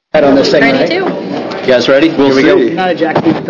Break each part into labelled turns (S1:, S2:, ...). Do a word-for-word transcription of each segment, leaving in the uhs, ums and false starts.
S1: On this thing,
S2: ready
S1: right?
S2: too.
S3: You guys ready?
S1: We'll
S3: Here we
S1: see.
S3: go.
S1: Not a jackboot.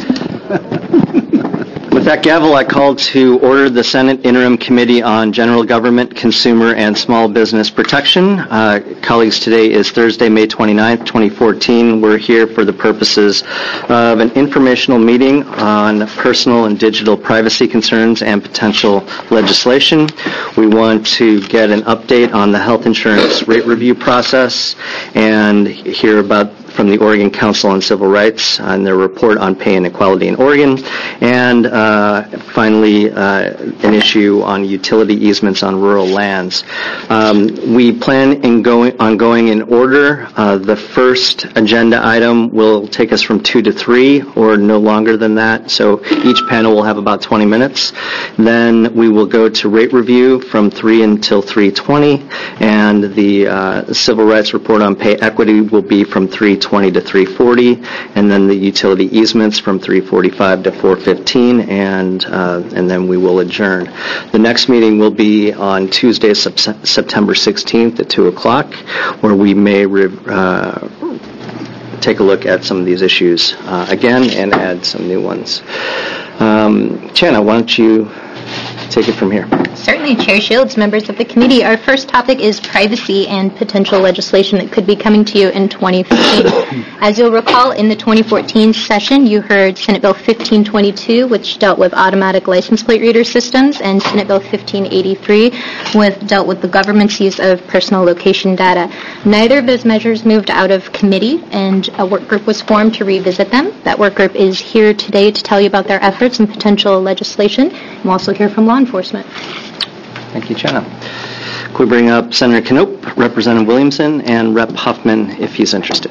S3: With that gavel, I call to order the Senate Interim Committee on General Government, Consumer, and Small Business Protection. Uh, colleagues, today is Thursday, May twenty-ninth, twenty fourteen. We're here for the purposes of an informational meeting on personal and digital privacy concerns and potential legislation. We want to get an update on the health insurance rate review process and hear about from the Oregon Council on Civil Rights on their report on pay inequality in Oregon, and uh, finally uh, an issue on utility easements on rural lands. Um, we plan in going, on going in order. Uh, the first agenda item will take us from two to three, or no longer than that, so each panel will have about twenty minutes. Then we will go to rate review from three until three twenty, and the uh, Civil Rights report on pay equity will be from three twenty to three forty, and then the utility easements from three forty-five to four fifteen, and uh, and then we will adjourn. The next meeting will be on Tuesday, September sixteenth at two o'clock, where we may re- uh, take a look at some of these issues uh, again and add some new ones. Um, Chana, why don't you take it from here?
S2: Certainly, Chair Shields, members of the committee. Our first topic is privacy and potential legislation that could be coming to you in twenty fifteen. As you'll recall, in the twenty fourteen session, you heard Senate Bill fifteen twenty-two, which dealt with automatic license plate reader systems, and Senate Bill fifteen eighty-three, which dealt with the government's use of personal location data. Neither of those measures moved out of committee, and a work group was formed to revisit them. That work group is here today to tell you about their efforts and potential legislation. We'll also hear from law enforcement.
S3: Thank you, Chana. Could we bring up Senator Knope, Representative Williamson, and Rep Huffman if he's interested?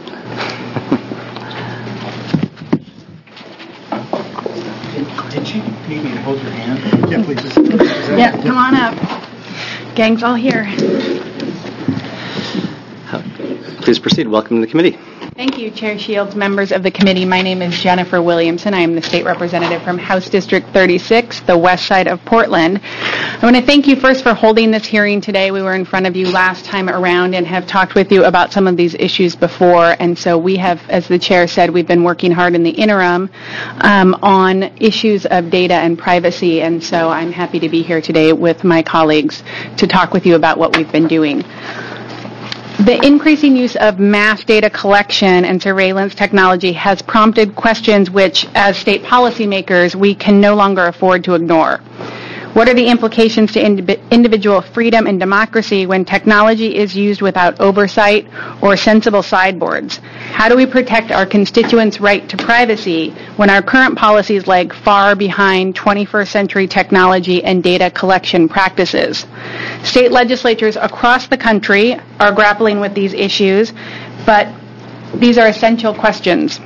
S4: Did you need me to hold your hand? Yeah, please.
S5: Yeah, come on up. Gang's all here.
S3: Please proceed. Welcome to the committee.
S5: Thank you, Chair Shields, members of the committee. My name is Jennifer Williamson. I am the state representative from House District thirty-six, the west side of Portland. I want to thank you first for holding this hearing today. We were in front of you last time around and have talked with you about some of these issues before. And so we have, as the chair said, we've been working hard in the interim um, on issues of data and privacy. And so I'm happy to be here today with my colleagues to talk with you about what we've been doing. The increasing use of mass data collection and surveillance technology has prompted questions which, as state policymakers, we can no longer afford to ignore. What are the implications to ind- individual freedom and democracy when technology is used without oversight or sensible sideboards? How do we protect our constituents' right to privacy when our current policies lag far behind twenty-first century technology and data collection practices? State legislatures across the country are grappling with these issues, but these are essential questions.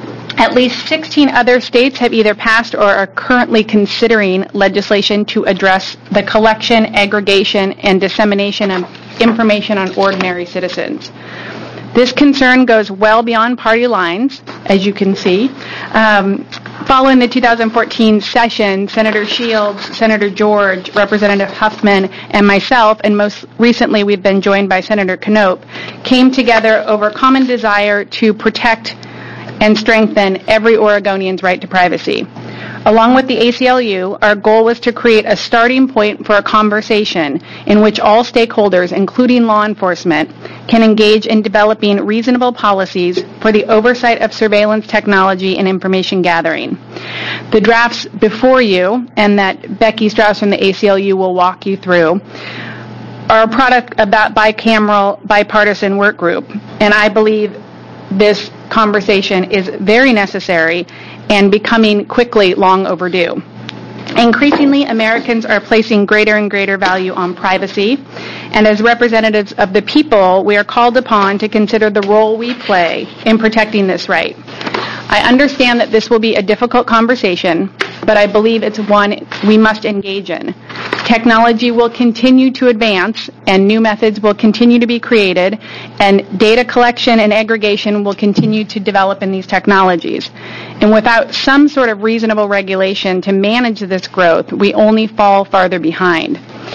S5: At least sixteen other states have either passed or are currently considering legislation to address the collection, aggregation, and dissemination of information on ordinary citizens. This concern goes well beyond party lines, as you can see. Um, following the two thousand fourteen session, Senator Shields, Senator George, Representative Huffman, and myself, and most recently we've been joined by Senator Knope, came together over a common desire to protect and strengthen every Oregonian's right to privacy. Along with the A C L U, our goal was to create a starting point for a conversation in which all stakeholders, including law enforcement, can engage in developing reasonable policies for the oversight of surveillance technology and information gathering. The drafts before you, and that Becky Strauss from the A C L U will walk you through, are a product of that bicameral, bipartisan work group, and I believe this conversation is very necessary and becoming quickly long overdue. Increasingly, Americans are placing greater and greater value on privacy, and as representatives of the people, we are called upon to consider the role we play in protecting this right. I understand that this will be a difficult conversation, but I believe it's one we must engage in. Technology will continue to advance, and new methods will continue to be created, and data collection and aggregation will continue to develop in these technologies. And without some sort of reasonable regulation to manage this growth, we only fall farther behind.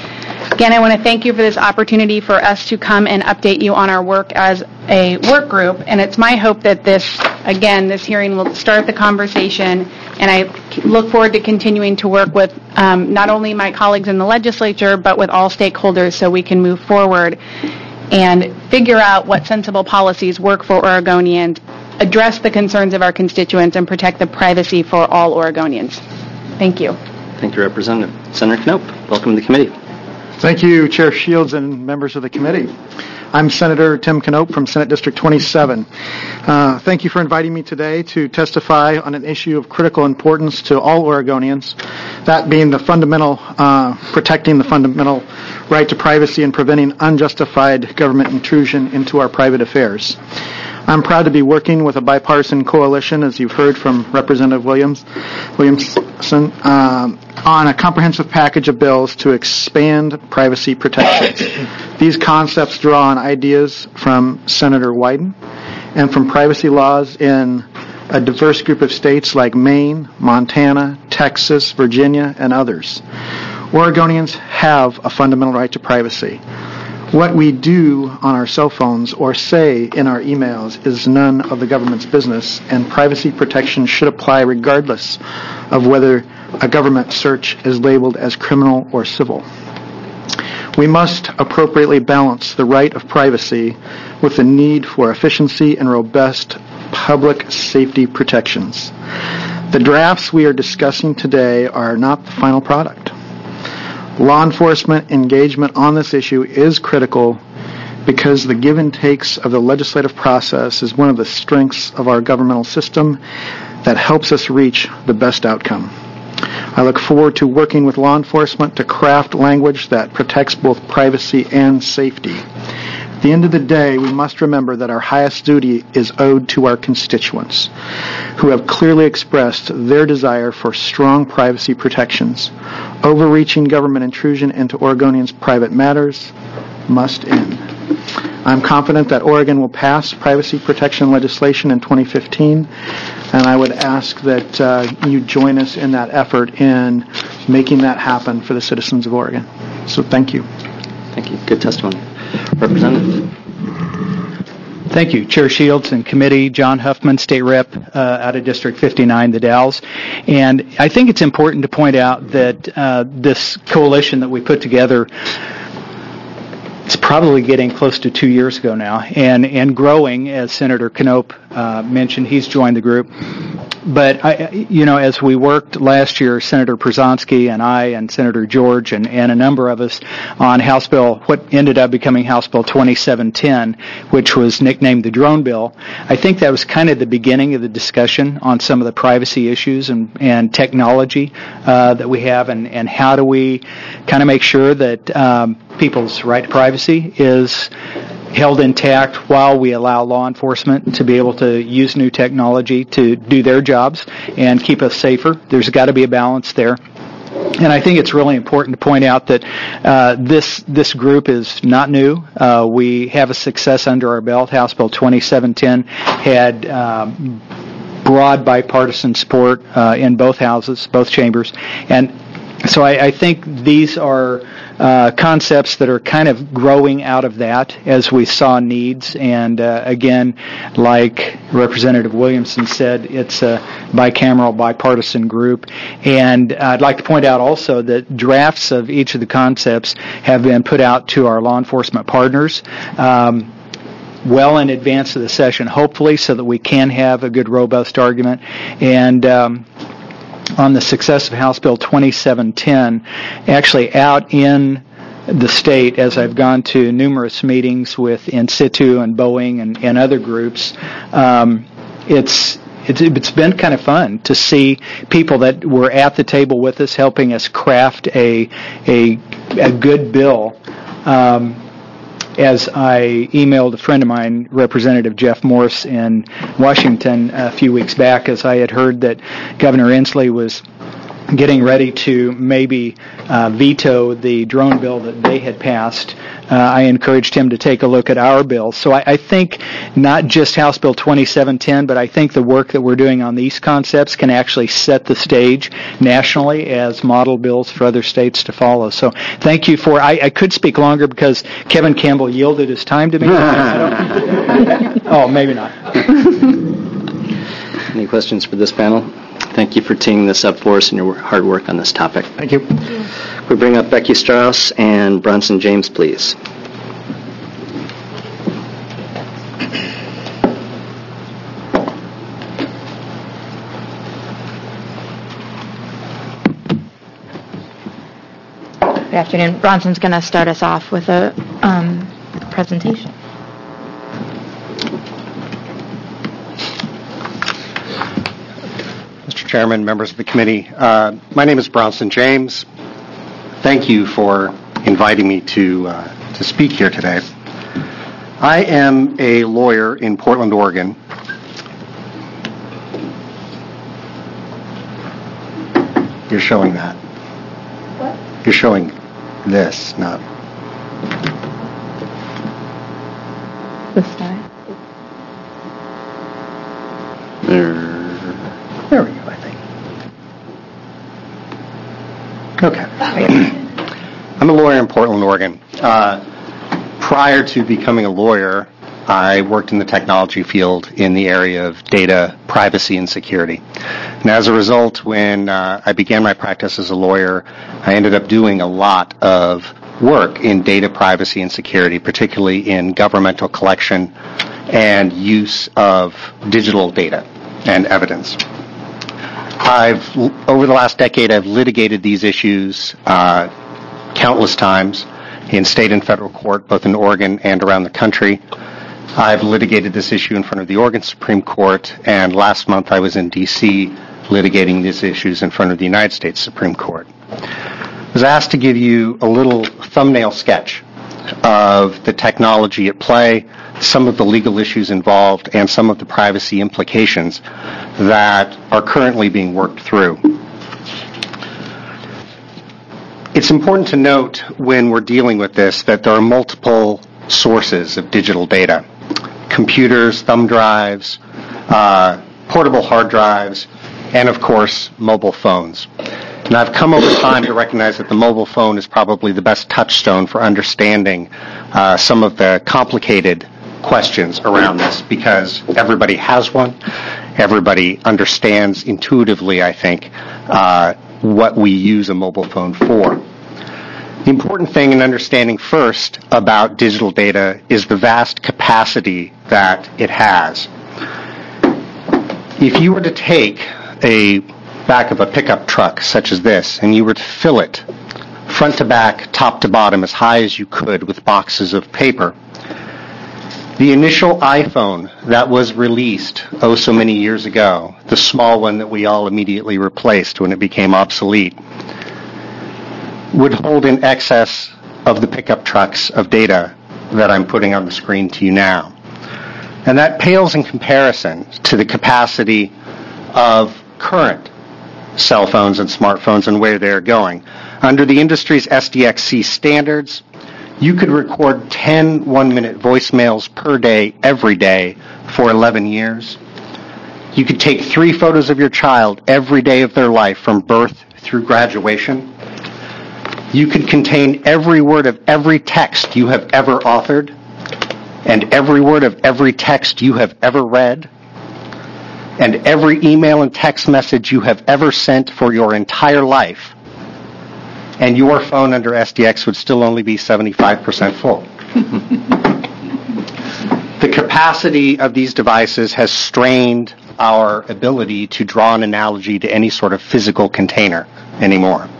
S5: Again, I want to thank you for this opportunity for us to come and update you on our work as a work group. And it's my hope that this, again, this hearing will start the conversation. And I look forward to continuing to work with um, not only my colleagues in the legislature, but with all stakeholders so we can move forward and figure out what sensible policies work for Oregonians, address the concerns of our constituents, and protect the privacy for all Oregonians. Thank you.
S3: Thank you, Representative. Senator Knopp, welcome to the committee.
S4: Thank you, Chair Shields and members of the committee. I'm Senator Tim Knopp from Senate District twenty-seven. Uh, thank you for inviting me today to testify on an issue of critical importance to all Oregonians, that being the fundamental, uh, protecting the fundamental right to privacy and preventing unjustified government intrusion into our private affairs. I'm proud to be working with a bipartisan coalition, as you've heard from Representative Williams, Williamson, um, on a comprehensive package of bills to expand privacy protections. These concepts draw on ideas from Senator Wyden and from privacy laws in a diverse group of states like Maine, Montana, Texas, Virginia, and others. Oregonians have a fundamental right to privacy. What we do on our cell phones or say in our emails is none of the government's business, and privacy protection should apply regardless of whether a government search is labeled as criminal or civil. We must appropriately balance the right of privacy with the need for efficiency and robust public safety protections. The drafts we are discussing today are not the final product. Law enforcement engagement on this issue is critical because the give and takes of the legislative process is one of the strengths of our governmental system that helps us reach the best outcome. I look forward to working with law enforcement to craft language that protects both privacy and safety. At the end of the day, we must remember that our highest duty is owed to our constituents, who have clearly expressed their desire for strong privacy protections. Overreaching government intrusion into Oregonians' private matters must end. I'm confident that Oregon will pass privacy protection legislation in twenty fifteen, and I would ask that uh, you join us in that effort in making that happen for the citizens of Oregon. So thank you.
S3: Thank you. Good testimony. Representative.
S1: Thank you, Chair Shields and committee. John Huffman, State Rep uh, out of District fifty-nine, the Dalles. And I think it's important to point out that uh, this coalition that we put together, it's probably getting close to two years ago now, and, and growing, as Senator Knopp uh, mentioned. He's joined the group. But, I, you know, as we worked last year, Senator Przanski and I and Senator George and, and a number of us on House Bill, what ended up becoming House Bill twenty-seven ten, which was nicknamed the Drone Bill, I think that was kind of the beginning of the discussion on some of the privacy issues and, and technology uh, that we have, and, and how do we kind of make sure that um, people's right to privacy is held intact while we allow law enforcement to be able to use new technology to do their jobs and keep us safer. There's got to be a balance there. And I think it's really important to point out that uh, this this group is not new. Uh, we have a success under our belt. House Bill twenty-seven ten had um, broad bipartisan support uh, in both houses, both chambers. And so I, I think these are uh, concepts that are kind of growing out of that as we saw needs. And uh, again, like Representative Williamson said, it's a bicameral, bipartisan group. And I'd like to point out also that drafts of each of the concepts have been put out to our law enforcement partners Um, well in advance of the session, hopefully, so that we can have a good, robust argument. And um, on the success of House Bill twenty-seven ten, actually out in the state, as I've gone to numerous meetings with In Situ and Boeing and, and other groups, um, it's It's, it's been kind of fun to see people that were at the table with us helping us craft a a, a good bill. Um, as I emailed a friend of mine, Representative Jeff Morse in Washington a few weeks back, as I had heard that Governor Inslee was getting ready to maybe uh, veto the drone bill that they had passed, uh, I encouraged him to take a look at our bill. So I, I think not just House Bill twenty-seven ten, but I think the work that we're doing on these concepts can actually set the stage nationally as model bills for other states to follow. So thank you for, I, I could speak longer because Kevin Campbell yielded his time to me. Oh, maybe not.
S3: Any questions for this panel? Thank you for teeing this up for us and your hard work on this topic.
S4: Thank you.
S3: We bring up Becky Strauss and Bronson James, please.
S6: Good afternoon. Bronson's going to start us off with a um, presentation.
S7: Mister Chairman, members of the committee, uh, my name is Bronson James. Thank you for inviting me to uh, to speak here today. I am a lawyer in Portland, Oregon. You're showing that. What? You're showing this, not.
S6: This side.
S7: There. There we go, I think. Okay. I'm a lawyer in Portland, Oregon. Uh, prior to becoming a lawyer, I worked in the technology field in the area of data privacy and security. And as a result, when uh, I began my practice as a lawyer, I ended up doing a lot of work in data privacy and security, particularly in governmental collection and use of digital data and evidence. I've, over the last decade, I've litigated these issues uh, countless times in state and federal court, both in Oregon and around the country. I've litigated this issue in front of the Oregon Supreme Court, and last month I was in D C litigating these issues in front of the United States Supreme Court. I was asked to give you a little thumbnail sketch of the technology at play, some of the legal issues involved, and some of the privacy implications that are currently being worked through. It's important to note when we're dealing with this that there are multiple sources of digital data. Computers, thumb drives, uh, portable hard drives, and of course, mobile phones. And I've come over time to recognize that the mobile phone is probably the best touchstone for understanding uh, some of the complicated questions around this, because everybody has one. Everybody understands intuitively, I think, uh, what we use a mobile phone for. The important thing in understanding first about digital data is the vast capacity that it has. If you were to take a back of a pickup truck such as this and you were to fill it front to back, top to bottom, as high as you could with boxes of paper, the initial iPhone that was released oh so many years ago, the small one that we all immediately replaced when it became obsolete, would hold in excess of the pickup trucks of data that I'm putting on the screen to you now. And that pales in comparison to the capacity of current cell phones and smartphones and where they're going. Under the industry's S D X C standards, you could record ten one-minute voicemails per day, every day, for eleven years. You could take three photos of your child every day of their life from birth through graduation. You could contain every word of every text you have ever authored and every word of every text you have ever read and every email and text message you have ever sent for your entire life. And your phone under S D X would still only be seventy-five percent full. The capacity of these devices has strained our ability to draw an analogy to any sort of physical container anymore.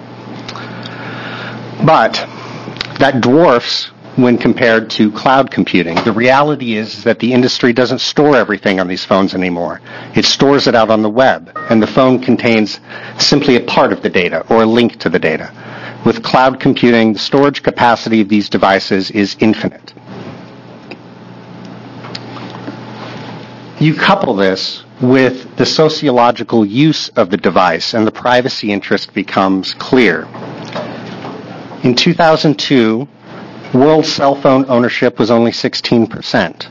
S7: But that dwarfs when compared to cloud computing. The reality is that the industry doesn't store everything on these phones anymore. It stores it out on the web, and the phone contains simply a part of the data or a link to the data. With cloud computing, the storage capacity of these devices is infinite. You couple this with the sociological use of the device, and the privacy interest becomes clear. In two thousand two, world cell phone ownership was only sixteen percent.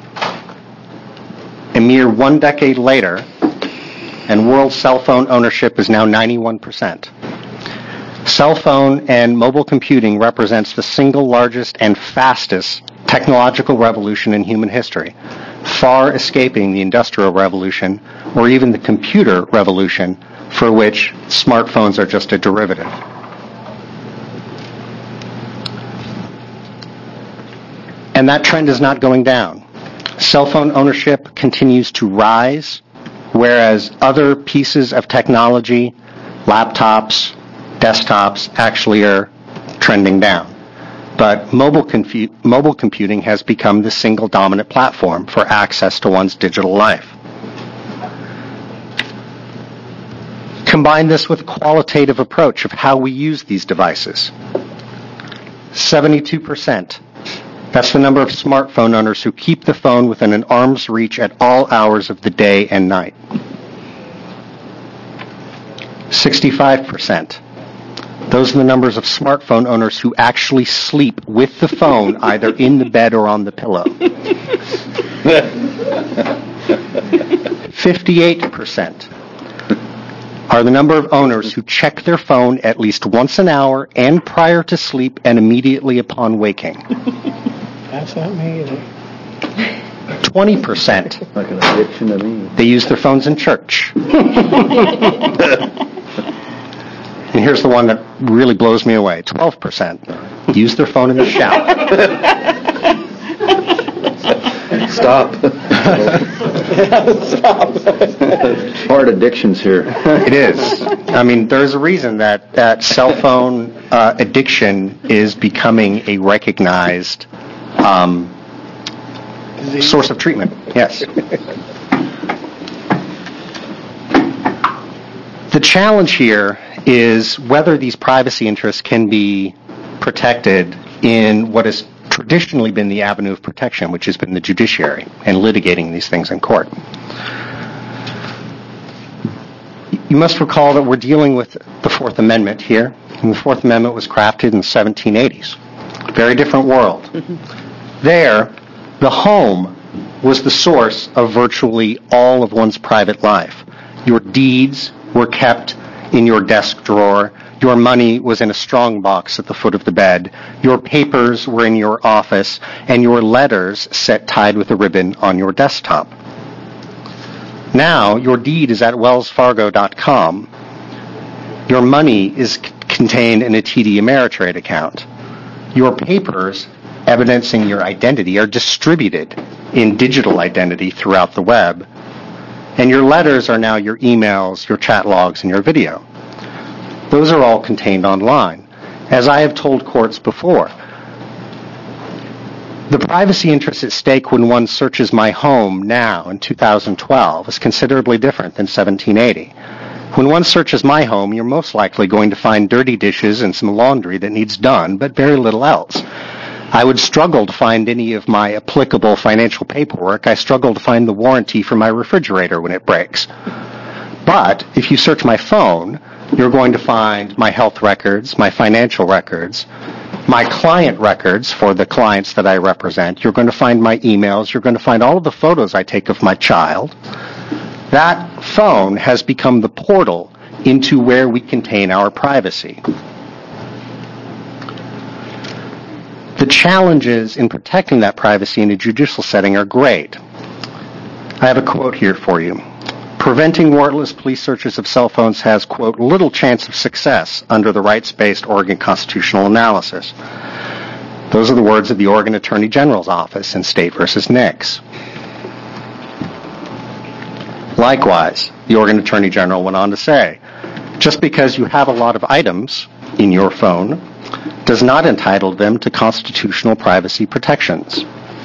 S7: A mere one decade later, and world cell phone ownership is now ninety-one percent. Cell phone and mobile computing represents the single largest and fastest technological revolution in human history, far escaping the Industrial Revolution or even the computer revolution, for which smartphones are just a derivative. And that trend is not going down. Cell phone ownership continues to rise, whereas other pieces of technology, laptops, desktops, actually are trending down. But mobile, confu- mobile computing has become the single dominant platform for access to one's digital life. Combine this with a qualitative approach of how we use these devices. seventy-two percent. That's the number of smartphone owners who keep the phone within an arm's reach at all hours of the day and night. sixty-five percent. Those are the numbers of smartphone owners who actually sleep with the phone either in the bed or on the pillow. fifty-eight percent are the number of owners who check their phone at least once an hour and prior to sleep and immediately upon waking.
S4: That's not me either.
S7: twenty percent.
S8: Like an addiction to me.
S7: They use their phones in church. And here's the one that really blows me away. twelve percent use their phone in the shower.
S8: Stop. Stop. Hard addictions here.
S7: It is. I mean, there's a reason that, that cell phone uh, addiction is becoming a recognized um, source of treatment. Yes. The challenge here is whether these privacy interests can be protected in what has traditionally been the avenue of protection, which has been the judiciary and litigating these things in court. You must recall that we're dealing with the Fourth Amendment here, and the Fourth Amendment was crafted in the seventeen eighties. Very different world. Mm-hmm. There, the home was the source of virtually all of one's private life. Your deeds were kept in your desk drawer. Your money was in a strong box at the foot of the bed. Your papers were in your office, and your letters set tied with a ribbon on your desktop. Now, your deed is at wells fargo dot com. Your money is c- contained in a T D Ameritrade account. Your papers, evidencing your identity, are distributed in digital identity throughout the web. And your letters are now your emails, your chat logs, and your video. Those are all contained online. As I have told courts before, the privacy interest at stake when one searches my home now in two thousand twelve is considerably different than seventeen eighty. When one searches my home, you're most likely going to find dirty dishes and some laundry that needs done, but very little else. I would struggle to find any of my applicable financial paperwork. I struggle to find the warranty for my refrigerator when it breaks. But if you search my phone, you're going to find my health records, my financial records, my client records for the clients that I represent. You're going to find my emails. You're going to find all of the photos I take of my child. That phone has become the portal into where we contain our privacy. The challenges in protecting that privacy in a judicial setting are great. I have a quote here for you. Preventing warrantless police searches of cell phones has, quote, little chance of success under the rights-based Oregon constitutional analysis. Those are the words of the Oregon Attorney General's office in State versus Nix. Likewise, the Oregon Attorney General went on to say, just because you have a lot of items in your phone does not entitle them to constitutional privacy protections.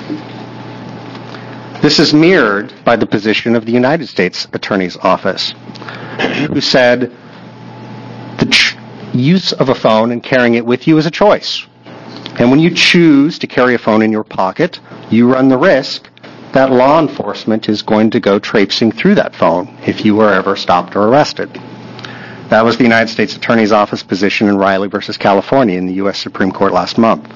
S7: This is mirrored by the position of the United States Attorney's Office, who said the ch- use of a phone and carrying it with you is a choice. And when you choose to carry a phone in your pocket, you run the risk that law enforcement is going to go traipsing through that phone if you were ever stopped or arrested. That was the United States Attorney's Office position in Riley versus California in the U S Supreme Court last month.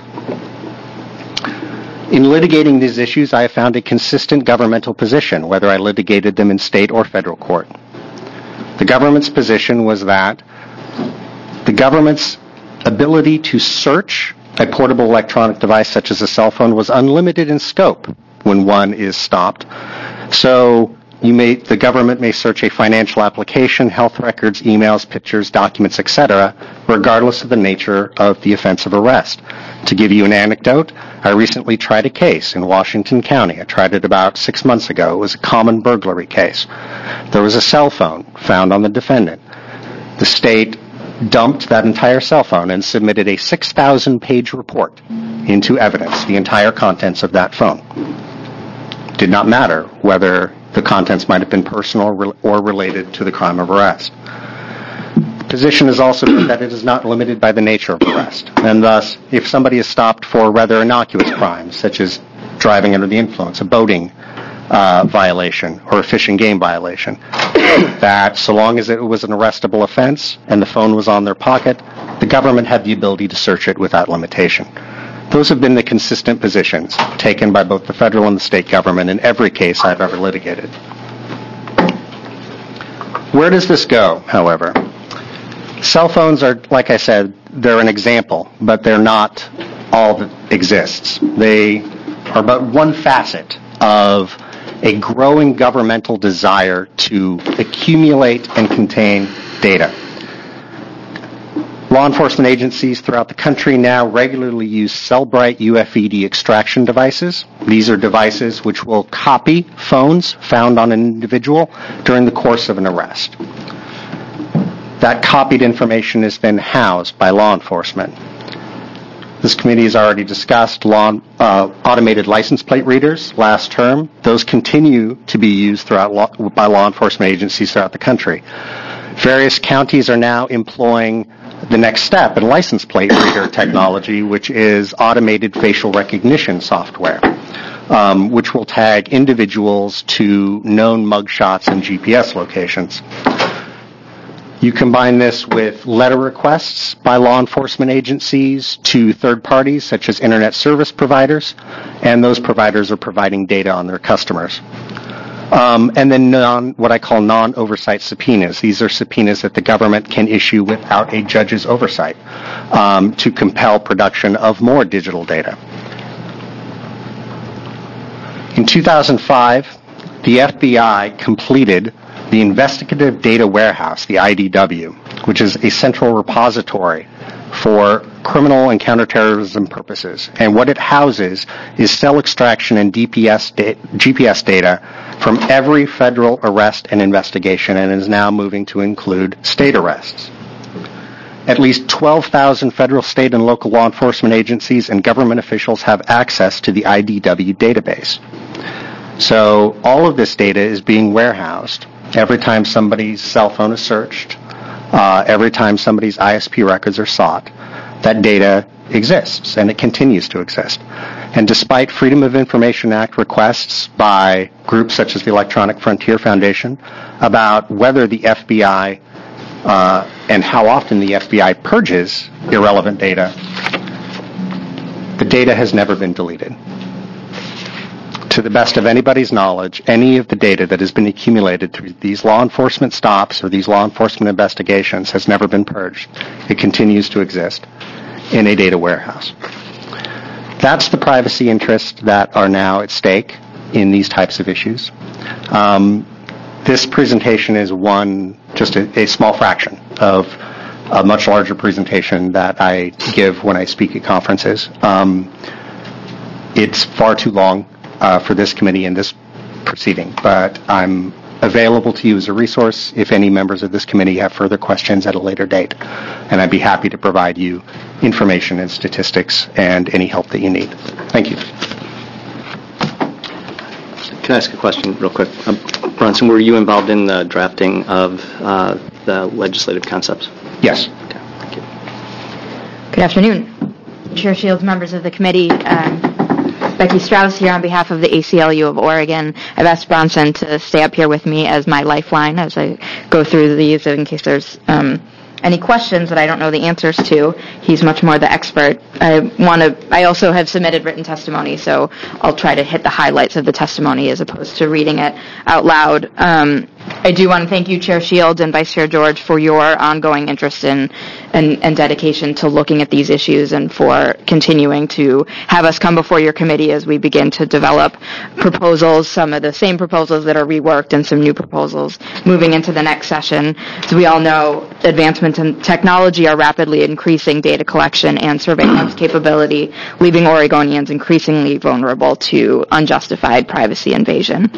S7: In litigating these issues, I have found a consistent governmental position, whether I litigated them in state or federal court. The government's position was that the government's ability to search a portable electronic device such as a cell phone was unlimited in scope when one is stopped. So you may, the government may search a financial application, health records, emails, pictures, documents, et cetera, regardless of the nature of the offense of arrest. To give you an anecdote, I recently tried a case in Washington County. I tried it about six months ago. It was a common burglary case. There was a cell phone found on the defendant. The state dumped that entire cell phone and submitted a six thousand page report into evidence, the entire contents of that phone. Did not matter whether the contents might have been personal or related to the crime of arrest. The position is also that it is not limited by the nature of arrest, and thus, if somebody is stopped for rather innocuous crimes, such as driving under the influence, a boating uh, violation, or a fish and game violation, that so long as it was an arrestable offense and the phone was on their pocket, the government had the ability to search it without limitation. Those have been the consistent positions taken by both the federal and the state government in every case I've ever litigated. Where does this go, however? Cell phones are, like I said, they're an example, but they're not all that exists. They are but one facet of a growing governmental desire to accumulate and contain data. Law enforcement agencies throughout the country now regularly use Cellbrite U F E D extraction devices. These are devices which will copy phones found on an individual during the course of an arrest. That copied information is then housed by law enforcement. This committee has already discussed law, uh, automated license plate readers last term. Those continue to be used throughout law, by law enforcement agencies throughout the country. Various counties are now employing the next step in license plate reader technology, which is automated facial recognition software, um, which will tag individuals to known mugshots and G P S locations. You combine this with letter requests by law enforcement agencies to third parties, such as internet service providers, and those providers are providing data on their customers. Um, and then non, what I call non-oversight subpoenas. These are subpoenas that the government can issue without a judge's oversight um, to compel production of more digital data. In two thousand five, the F B I completed the Investigative Data Warehouse, the I D W, which is a central repository for criminal and counterterrorism purposes. And what it houses is cell extraction and D P S da- G P S data from every federal arrest and investigation, and is now moving to include state arrests. At least twelve thousand federal, state, and local law enforcement agencies and government officials have access to the I D W database. So all of this data is being warehoused every time somebody's cell phone is searched, uh, every time somebody's I S P records are sought. That data exists, and it continues to exist. And despite Freedom of Information Act requests by groups such as the Electronic Frontier Foundation about whether the F B I uh, and how often the F B I purges irrelevant data, the data has never been deleted. To the best of anybody's knowledge, any of the data that has been accumulated through these law enforcement stops or these law enforcement investigations has never been purged. It continues to exist in a data warehouse. That's the privacy interests that are now at stake in these types of issues. Um, this presentation is one, just a, a small fraction of a much larger presentation that I give when I speak at conferences. Um, it's far too long Uh, for this committee and this proceeding, but I'm available to you as a resource if any members of this committee have further questions at a later date, and I'd be happy to provide you information and statistics and any help that you need. Thank you.
S3: Can I ask a question real quick? Um, Bronson, were you involved in the drafting of uh, the legislative concepts?
S7: Yes.
S3: Okay, thank you.
S6: Good afternoon, Chair Shields, members of the committee. Um, Becky Strauss here on behalf of the A C L U of Oregon. I've asked Bronson to stay up here with me as my lifeline as I go through these in case there's um, any questions that I don't know the answers to. He's much more the expert. I want to. I also have submitted written testimony, so I'll try to hit the highlights of the testimony as opposed to reading it out loud. Um, I do want to thank you, Chair Shields and Vice Chair George, for your ongoing interest in and, and dedication to looking at these issues and for continuing to have us come before your committee as we begin to develop proposals, some of the same proposals that are reworked and some new proposals moving into the next session. As we all know, advancements in technology are rapidly increasing data collection and surveillance capability, leaving Oregonians increasingly vulnerable to unjustified privacy invasion.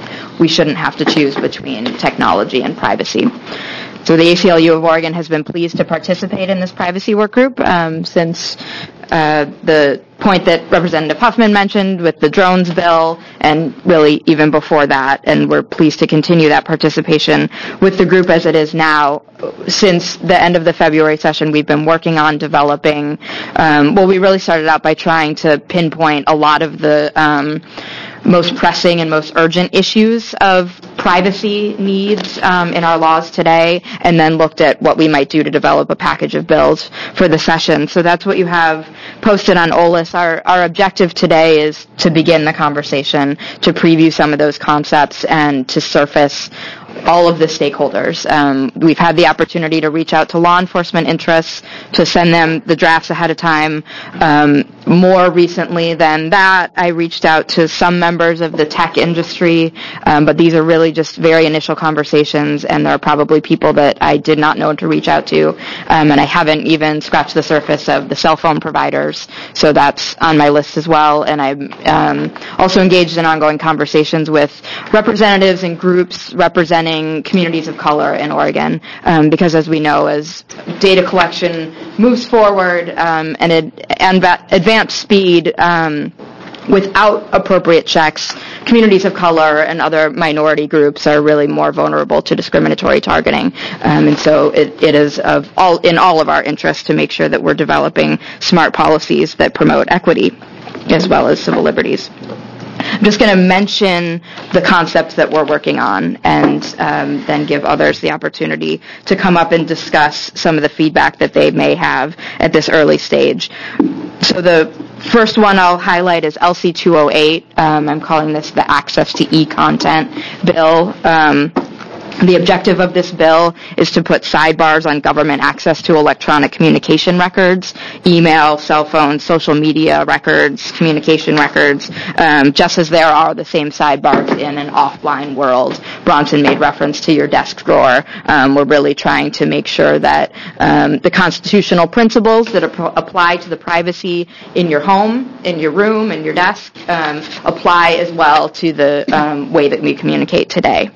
S6: We shouldn't have to choose between technology and privacy. So the A C L U of Oregon has been pleased to participate in this privacy work group um, since uh, the point that Representative Huffman mentioned with the drones bill, and really even before that, and we're pleased to continue that participation with the group as it is now. Since the end of the February session, we've been working on developing, um, well, we really started out by trying to pinpoint a lot of the um, most pressing and most urgent issues of privacy needs um, in our laws today, and then looked at what we might do to develop a package of bills for the session. So that's what you have posted on O L I S. Our, our objective today is to begin the conversation, to preview some of those concepts, and to surface all of the stakeholders. Um, we've had the opportunity to reach out to law enforcement interests, to send them the drafts ahead of time. Um, more recently than that, I reached out to some members of the tech industry, um, but these are really just very initial conversations, and there are probably people that I did not know to reach out to, um, and I haven't even scratched the surface of the cell phone providers, so that's on my list as well. And I'm um, also engaged in ongoing conversations with representatives and groups representing communities of color in Oregon, um, because as we know, as data collection moves forward um, and, it, and advanced speed um, without appropriate checks, communities of color and other minority groups are really more vulnerable to discriminatory targeting. Um, and so it, it is of all in all of our interests to make sure that we're developing smart policies that promote equity as well as civil liberties. I'm just going to mention the concepts that we're working on and um, then give others the opportunity to come up and discuss some of the feedback that they may have at this early stage. So the first one I'll highlight is L C two oh eight. Um, I'm calling this the Access to E-Content Bill. Um, The objective of this bill is to put sidebars on government access to electronic communication records, email, cell phone, social media records, communication records, um, just as there are the same sidebars in an offline world. Bronson made reference to your desk drawer. Um, we're really trying to make sure that um, the constitutional principles that ap- apply to the privacy in your home, in your room, in your desk, um, apply as well to the um, way that we communicate today.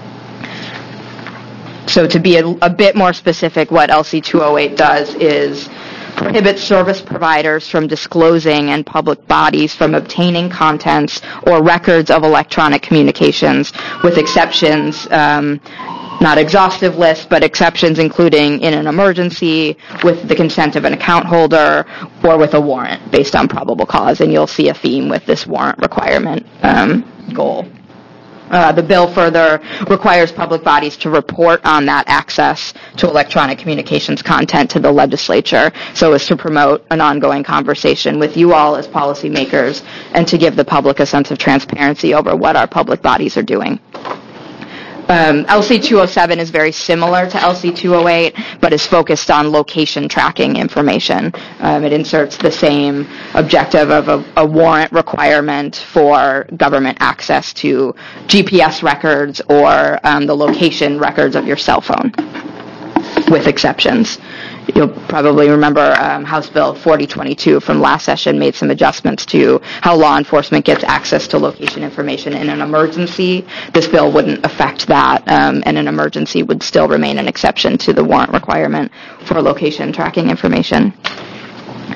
S6: So to be a, a bit more specific, what L C two oh eight does is prohibit service providers from disclosing and public bodies from obtaining contents or records of electronic communications, with exceptions, um, not exhaustive list, but exceptions including in an emergency, with the consent of an account holder, or with a warrant based on probable cause. And you'll see a theme with this warrant requirement um, goal. Uh, the bill further requires public bodies to report on that access to electronic communications content to the legislature, so as to promote an ongoing conversation with you all as policymakers and to give the public a sense of transparency over what our public bodies are doing. Um, L C two oh seven is very similar to L C two oh eight, but is focused on location tracking information. Um, it inserts the same objective of a, a warrant requirement for government access to G P S records or um, the location records of your cell phone, with exceptions. You'll probably remember um, House Bill forty twenty-two from last session made some adjustments to how law enforcement gets access to location information in an emergency. This bill wouldn't affect that, um, and an emergency would still remain an exception to the warrant requirement for location tracking information.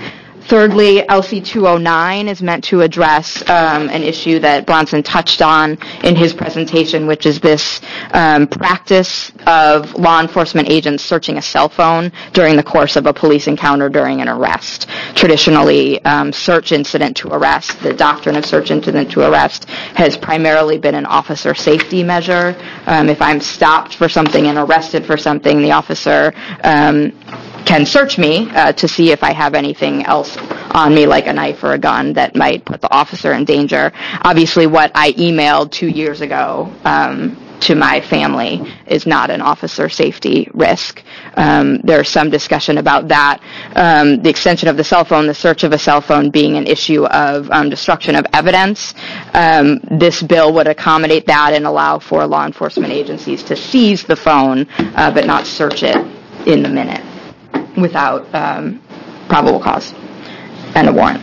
S6: thirdly, L C two oh nine is meant to address um, an issue that Bronson touched on in his presentation, which is this um, practice of law enforcement agents searching a cell phone during the course of a police encounter during an arrest. Traditionally, um, search incident to arrest, the doctrine of search incident to arrest, has primarily been an officer safety measure. Um, if I'm stopped for something and arrested for something, the officer um, can search me uh, to see if I have anything else on me, like a knife or a gun, that might put the officer in danger. Obviously, what I emailed two years ago um, to my family is not an officer safety risk. Um, there's some discussion about that. Um, the extension of the cell phone, the search of a cell phone being an issue of um, destruction of evidence. Um, this bill would accommodate that and allow for law enforcement agencies to seize the phone, uh, but not search it in the minute without um, probable cause and a warrant.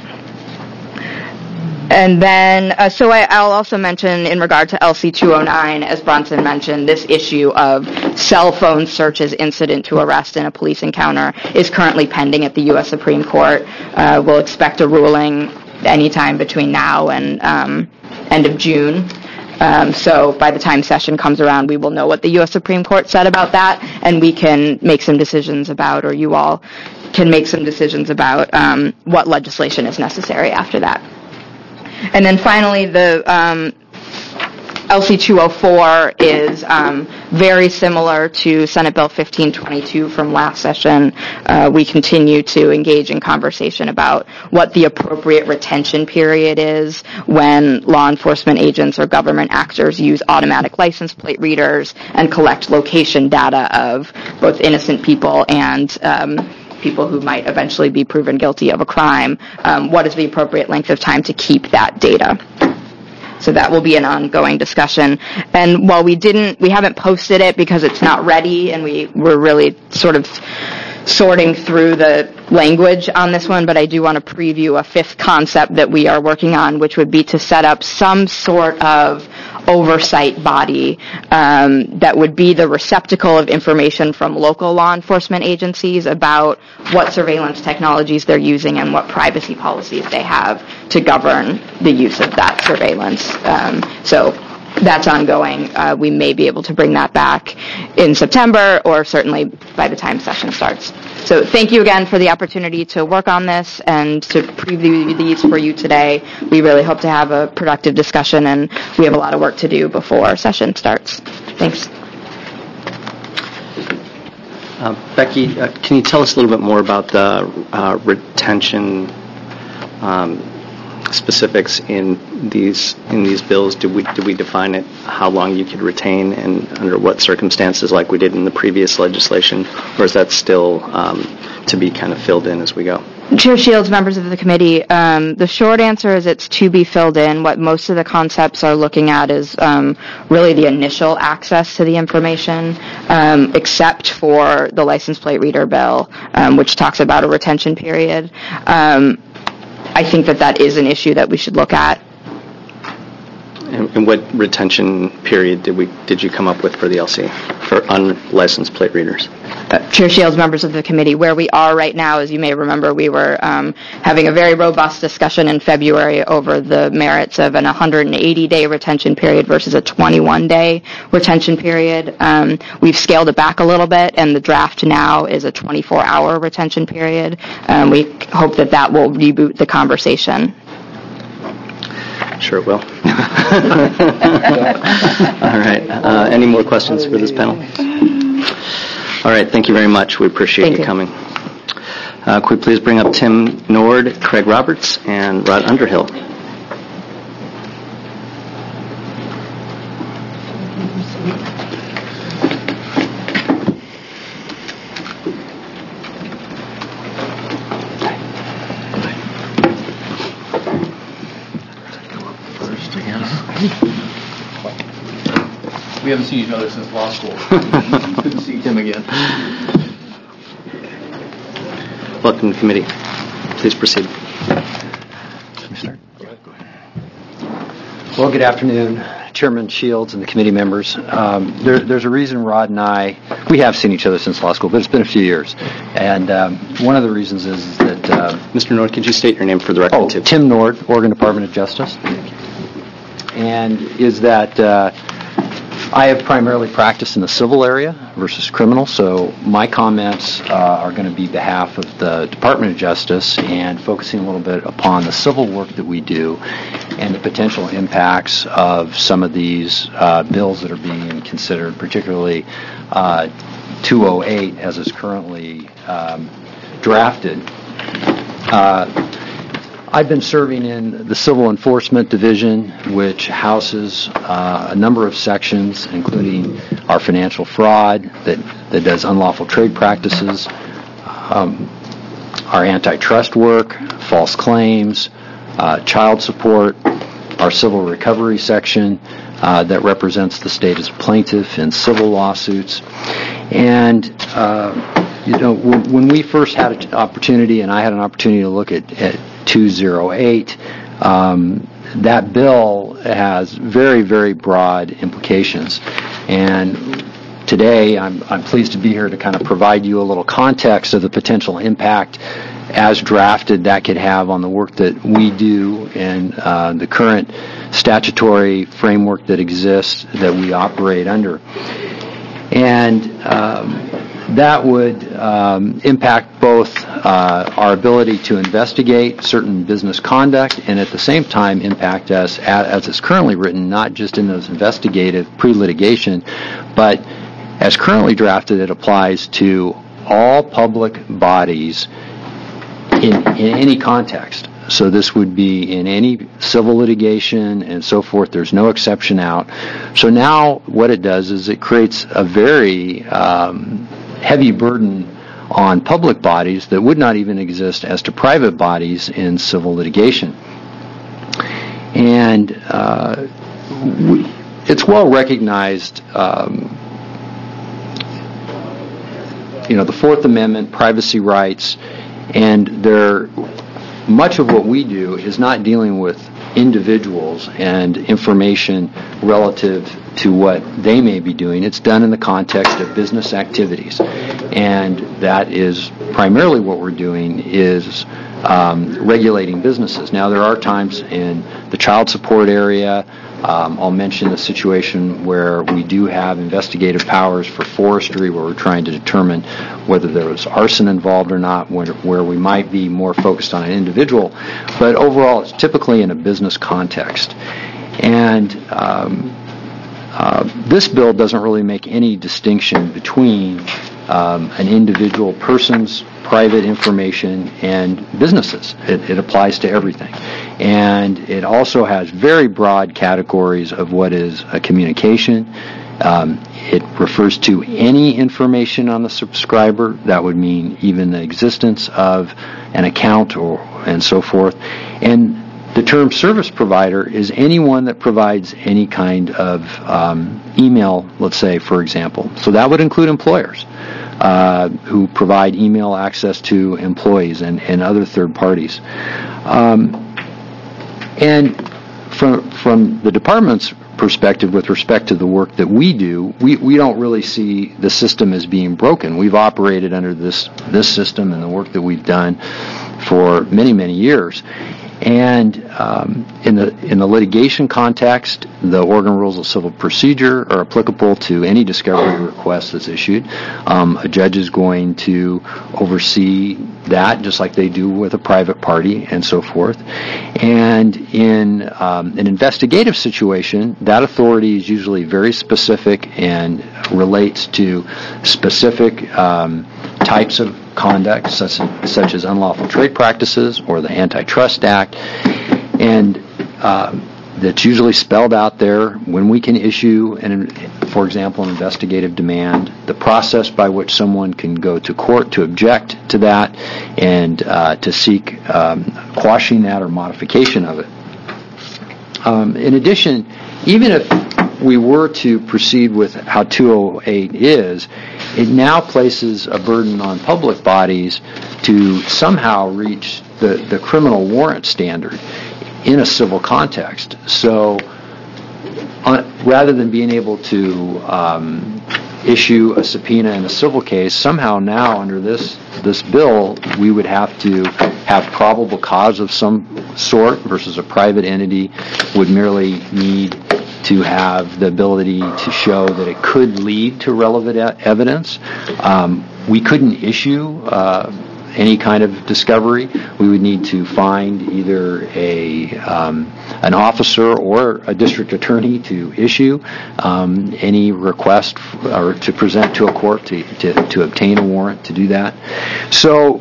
S6: And then, uh, so I, I'll also mention in regard to L C two oh nine, as Bronson mentioned, this issue of cell phone searches incident to arrest in a police encounter is currently pending at the U S Supreme Court. Uh, we'll expect a ruling anytime between now and um, end of June. Um, so by the time session comes around, we will know what the U S Supreme Court said about that, and we can make some decisions about, or you all can make some decisions about um, what legislation is necessary after that. And then finally, the um, L C two oh four is um, very similar to Senate Bill fifteen twenty-two from last session. Uh, we continue to engage in conversation about what the appropriate retention period is when law enforcement agents or government actors use automatic license plate readers and collect location data of both innocent people and um, people who might eventually be proven guilty of a crime. Um, what is the appropriate length of time to keep that data? So that will be an ongoing discussion. And while we didn't, we haven't posted it because it's not ready, and we were really sort of sorting through the language on this one, but I do want to preview a fifth concept that we are working on, which would be to set up some sort of oversight body um, that would be the receptacle of information from local law enforcement agencies about what surveillance technologies they're using and what privacy policies they have to govern the use of that surveillance. Um, so that's ongoing. Uh, we may be able to bring that back in September, or certainly by the time session starts. So thank you again for the opportunity to work on this and to preview these for you today. We really hope to have a productive discussion, and we have a lot of work to do before session starts. Thanks.
S3: Uh, Becky, uh, can you tell us a little bit more about the uh, retention um, specifics in these in these bills? Did we did we define it, how long you could retain and under what circumstances, like we did in the previous legislation, or is that still um, to be kind of filled in as we go?
S6: Chair Shields, members of the committee, um, the short answer is it's to be filled in. What most of the concepts are looking at is um, really the initial access to the information, um, except for the license plate reader bill, um, which talks about a retention period. Um, I think that that is an issue that we should look at.
S3: And, and what retention period did we did you come up with for the L C for unlicensed plate readers?
S6: Uh, Chair Shields, members of the committee, where we are right now, as you may remember, we were um, having a very robust discussion in February over the merits of an one hundred eighty day retention period versus a twenty-one day retention period. Um, we've scaled it back a little bit, and the draft now is a twenty-four hour retention period. Um, we hope that that will reboot the conversation.
S3: Sure it will. All right. Uh, any more questions for this panel? All right. Thank you very much. We appreciate
S6: Thank
S3: you
S6: you.
S3: coming. Uh, could we please bring up Tim Nord, Craig Roberts, and Rod Underhill?
S9: We haven't seen each other since law school. Good to see Tim again.
S3: Welcome to the committee. Please proceed.
S10: Well, good afternoon. Chairman Shields and the committee members. Um, there, there's a reason Rod and I, we have seen each other since law school, but it's been a few years. And um, one of the reasons is that... Uh,
S3: Mister Nord, could you state your name for the record,
S10: oh,
S3: too?
S10: Tim Nord, Oregon Department of Justice. And is that uh, I have primarily practiced in the civil area versus criminal, so my comments uh, are going to be behalf of the Department of Justice and focusing a little bit upon the civil work that we do and the potential impacts of some of these uh, bills that are being considered, particularly uh, two oh eight as is currently um, drafted. Uh, I've been serving in the Civil Enforcement Division, which houses uh, a number of sections, including our financial fraud that, that does unlawful trade practices, um, our antitrust work, false claims, uh, child support, our civil recovery section uh, that represents the state as a plaintiff in civil lawsuits. And uh, you know, when, when we first had an opportunity, and I had an opportunity to look at, at two oh eight, um, that bill has very, very broad implications. And today, I'm, I'm pleased to be here to kind of provide you a little context of the potential impact as drafted that could have on the work that we do and uh, the current statutory framework that exists that we operate under. And um, that would um, impact both uh, our ability to investigate certain business conduct and at the same time impact us, as, as it's currently written, not just in those investigative pre-litigation, but as currently drafted, it applies to all public bodies in, in any context. So this would be in any civil litigation and so forth. There's no exception out. So now what it does is it creates a very um, heavy burden on public bodies that would not even exist as to private bodies in civil litigation. And uh, we, it's well recognized, um, you know, the Fourth Amendment, privacy rights, and there, much of what we do is not dealing with individuals and information relative to what they may be doing. It's done in the context of business activities. And that is primarily what we're doing is um, regulating businesses. Now, there are times in the child support area, um, I'll mention a situation where we do have investigative powers for forestry, where we're trying to determine whether there was arson involved or not, where, where we might be more focused on an individual. But overall, it's typically in a business context. And um, uh, this bill doesn't really make any distinction between um, an individual person's private information and businesses. It, it applies to everything. And it also has very broad categories of what is a communication. Um, it refers to any information on the subscriber. That would mean even the existence of an account or and so forth. And the term service provider is anyone that provides any kind of um, email, let's say, for example. So that would include employers uh, who provide email access to employees and, and other third parties. Um, and from from the department's perspective with respect to the work that we do, we, we don't really see the system as being broken. We've operated under this this system and the work that we've done for many, many years. And um, in the in the litigation context, the Oregon Rules of Civil Procedure are applicable to any discovery request that's issued. Um, a judge is going to oversee that, just like they do with a private party and so forth. And in um, an investigative situation, that authority is usually very specific and relates to specific um, types of conduct, such, such as unlawful trade practices or the Antitrust Act, and uh, that's usually spelled out there when we can issue, an, for example, an investigative demand, the process by which someone can go to court to object to that and uh, to seek um, quashing that or modification of it. Um, in addition, even if we were to proceed with how two oh eight is, it now places a burden on public bodies to somehow reach the, the criminal warrant standard in a civil context. So on, rather than being able to um, issue a subpoena in a civil case, somehow now under this this bill, we would have to have probable cause of some sort versus a private entity would merely need to have the ability to show that it could lead to relevant e- evidence. Um, we couldn't issue uh, any kind of discovery. We would need to find either a um, an officer or a district attorney to issue um, any request f- or to present to a court to, to, to obtain a warrant to do that. So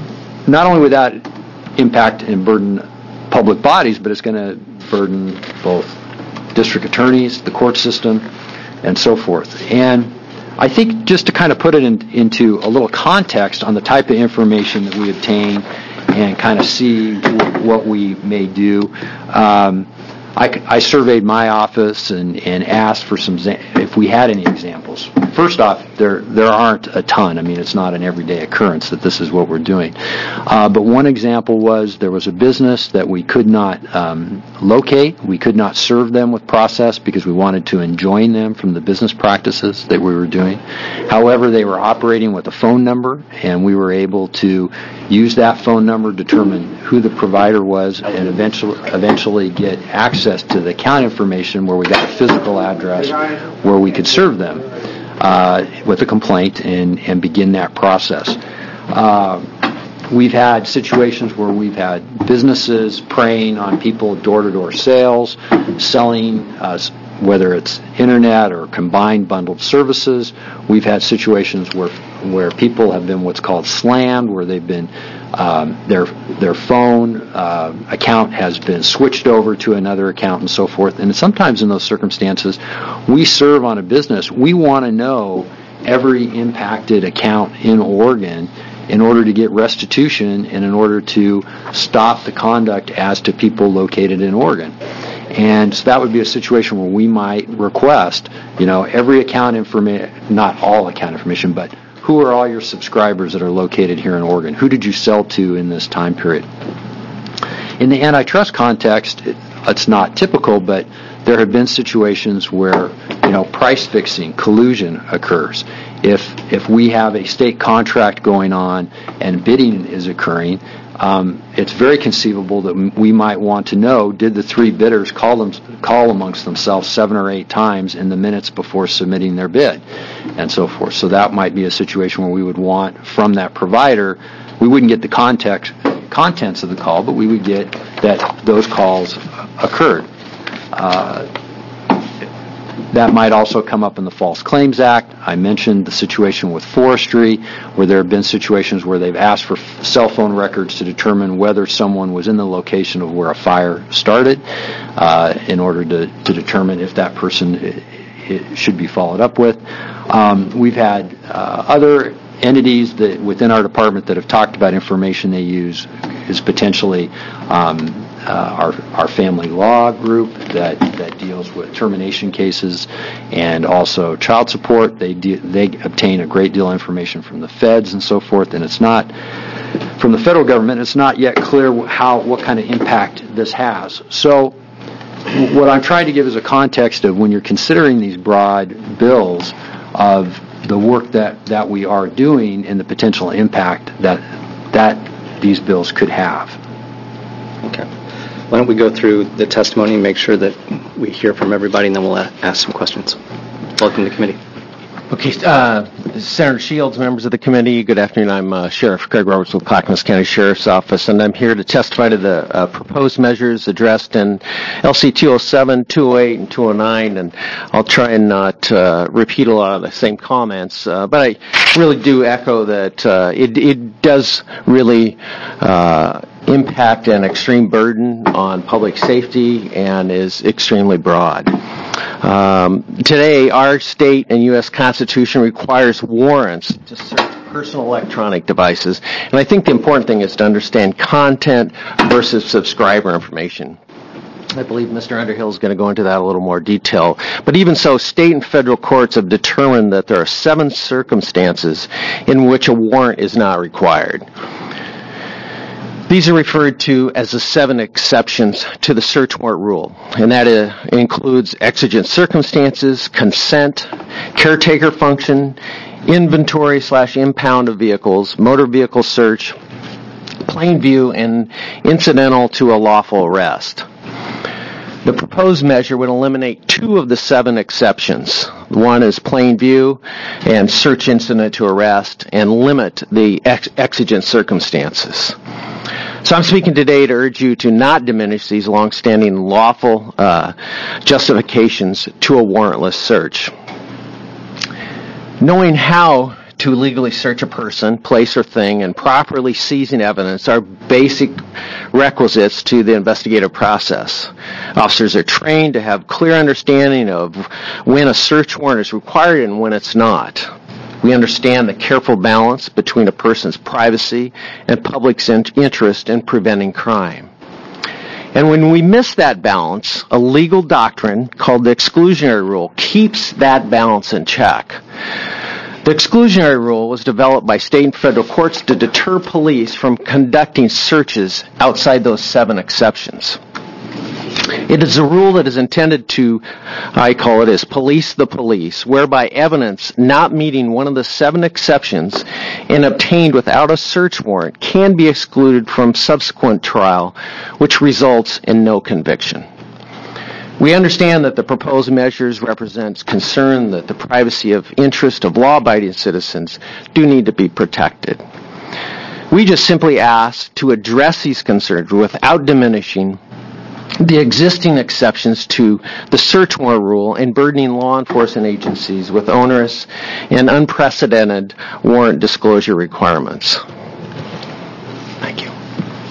S10: not only would that impact and burden public bodies, but it's going to burden both district attorneys, the court system, and so forth. And I think just to kind of put it in, into a little context on the type of information that we obtain and kind of see w- what we may do, um, I, I surveyed my office and, and asked for some, if we had any examples. First off, there there aren't a ton. I mean, it's not an everyday occurrence that this is what we're doing. Uh, but one example was there was a business that we could not um, locate. We could not serve them with process because we wanted to enjoin them from the business practices that we were doing. However, they were operating with a phone number, and we were able to use that phone number, determine who the provider was, and eventually eventually get access to the account information where we got a physical address where we could serve them uh, with a complaint and, and begin that process. Uh, we've had situations where we've had businesses preying on people, door-to-door sales, selling uh, whether it's internet or combined bundled services. We've had situations where where people have been what's called slammed, where they've been um, their their phone uh, account has been switched over to another account and so forth. And sometimes in those circumstances, we serve on a business. We want to know every impacted account in Oregon in order to get restitution and in order to stop the conduct as to people located in Oregon. And so that would be a situation where we might request, you know, every account information, not all account information, but who are all your subscribers that are located here in Oregon? Who did you sell to in this time period? In the antitrust context, it, it's not typical, but there have been situations where, you know, price fixing, collusion occurs. If if we have a state contract going on and bidding is occurring, um, it's very conceivable that we might want to know, did the three bidders call them call amongst themselves seven or eight times in the minutes before submitting their bid, and so forth. So that might be a situation where we would want from that provider, we wouldn't get the context contents of the call, but we would get that those calls occurred. Uh, That might also come up in the False Claims Act. I mentioned the situation with forestry, where there have been situations where they've asked for f- cell phone records to determine whether someone was in the location of where a fire started, uh, in order to, to determine if that person it, it should be followed up with. Um, we've had uh, other entities that within our department that have talked about information they use is potentially um, uh, our our family law group that, that deals with termination cases and also child support. They de- they obtain a great deal of information from the feds and so forth, and it's not from the federal government. It's not yet clear how what kind of impact this has. So what I'm trying to give is a context of when you're considering these broad bills of the work that, that we are doing and the potential impact that that these bills could have.
S3: Okay. Why don't we go through the testimony and make sure that we hear from everybody, and then we'll a- ask some questions. Welcome to committee.
S11: Okay, uh, Senator Shields, members of the committee, good afternoon. I'm uh, Sheriff Craig Roberts with Clackamas County Sheriff's Office, and I'm here to testify to the uh, proposed measures addressed in L C two oh seven, two oh eight, and two oh nine, and I'll try and not uh, repeat a lot of the same comments, uh, but I really do echo that uh, it, it does really uh, impact an extreme burden on public safety and is extremely broad. Um, today, our state and U S Constitution requires warrants to search personal electronic devices, and I think the important thing is to understand content versus subscriber information. I believe Mister Underhill is going to go into that a little more detail. But even so, state and federal courts have determined that there are seven circumstances in which a warrant is not required. These are referred to as the seven exceptions to the search warrant rule, and that uh, includes exigent circumstances, consent, caretaker function, inventory slash impound of vehicles, motor vehicle search, plain view, and incidental to a lawful arrest. The proposed measure would eliminate two of the seven exceptions. One is plain view and search incident to arrest, and limit the ex- exigent circumstances. So I'm speaking today to urge you to not diminish these longstanding lawful uh, justifications to a warrantless search. Knowing how to legally search a person, place, or thing, and properly seizing evidence are basic requisites to the investigative process. Officers are trained to have clear understanding of when a search warrant is required and when it's not. We understand the careful balance between a person's privacy and public's interest in preventing crime. And when we miss that balance, a legal doctrine called the exclusionary rule keeps that balance in check. The exclusionary rule was developed by state and federal courts to deter police from conducting searches outside those seven exceptions. It is a rule that is intended to, I call it as police the police, whereby evidence not meeting one of the seven exceptions and obtained without a search warrant can be excluded from subsequent trial, which results in no conviction. We understand that the proposed measures represent concern that the privacy of interest of law-abiding citizens do need to be protected. We just simply ask to address these concerns without diminishing the existing exceptions to the search warrant rule and burdening law enforcement agencies with onerous and unprecedented warrant disclosure requirements. Thank you.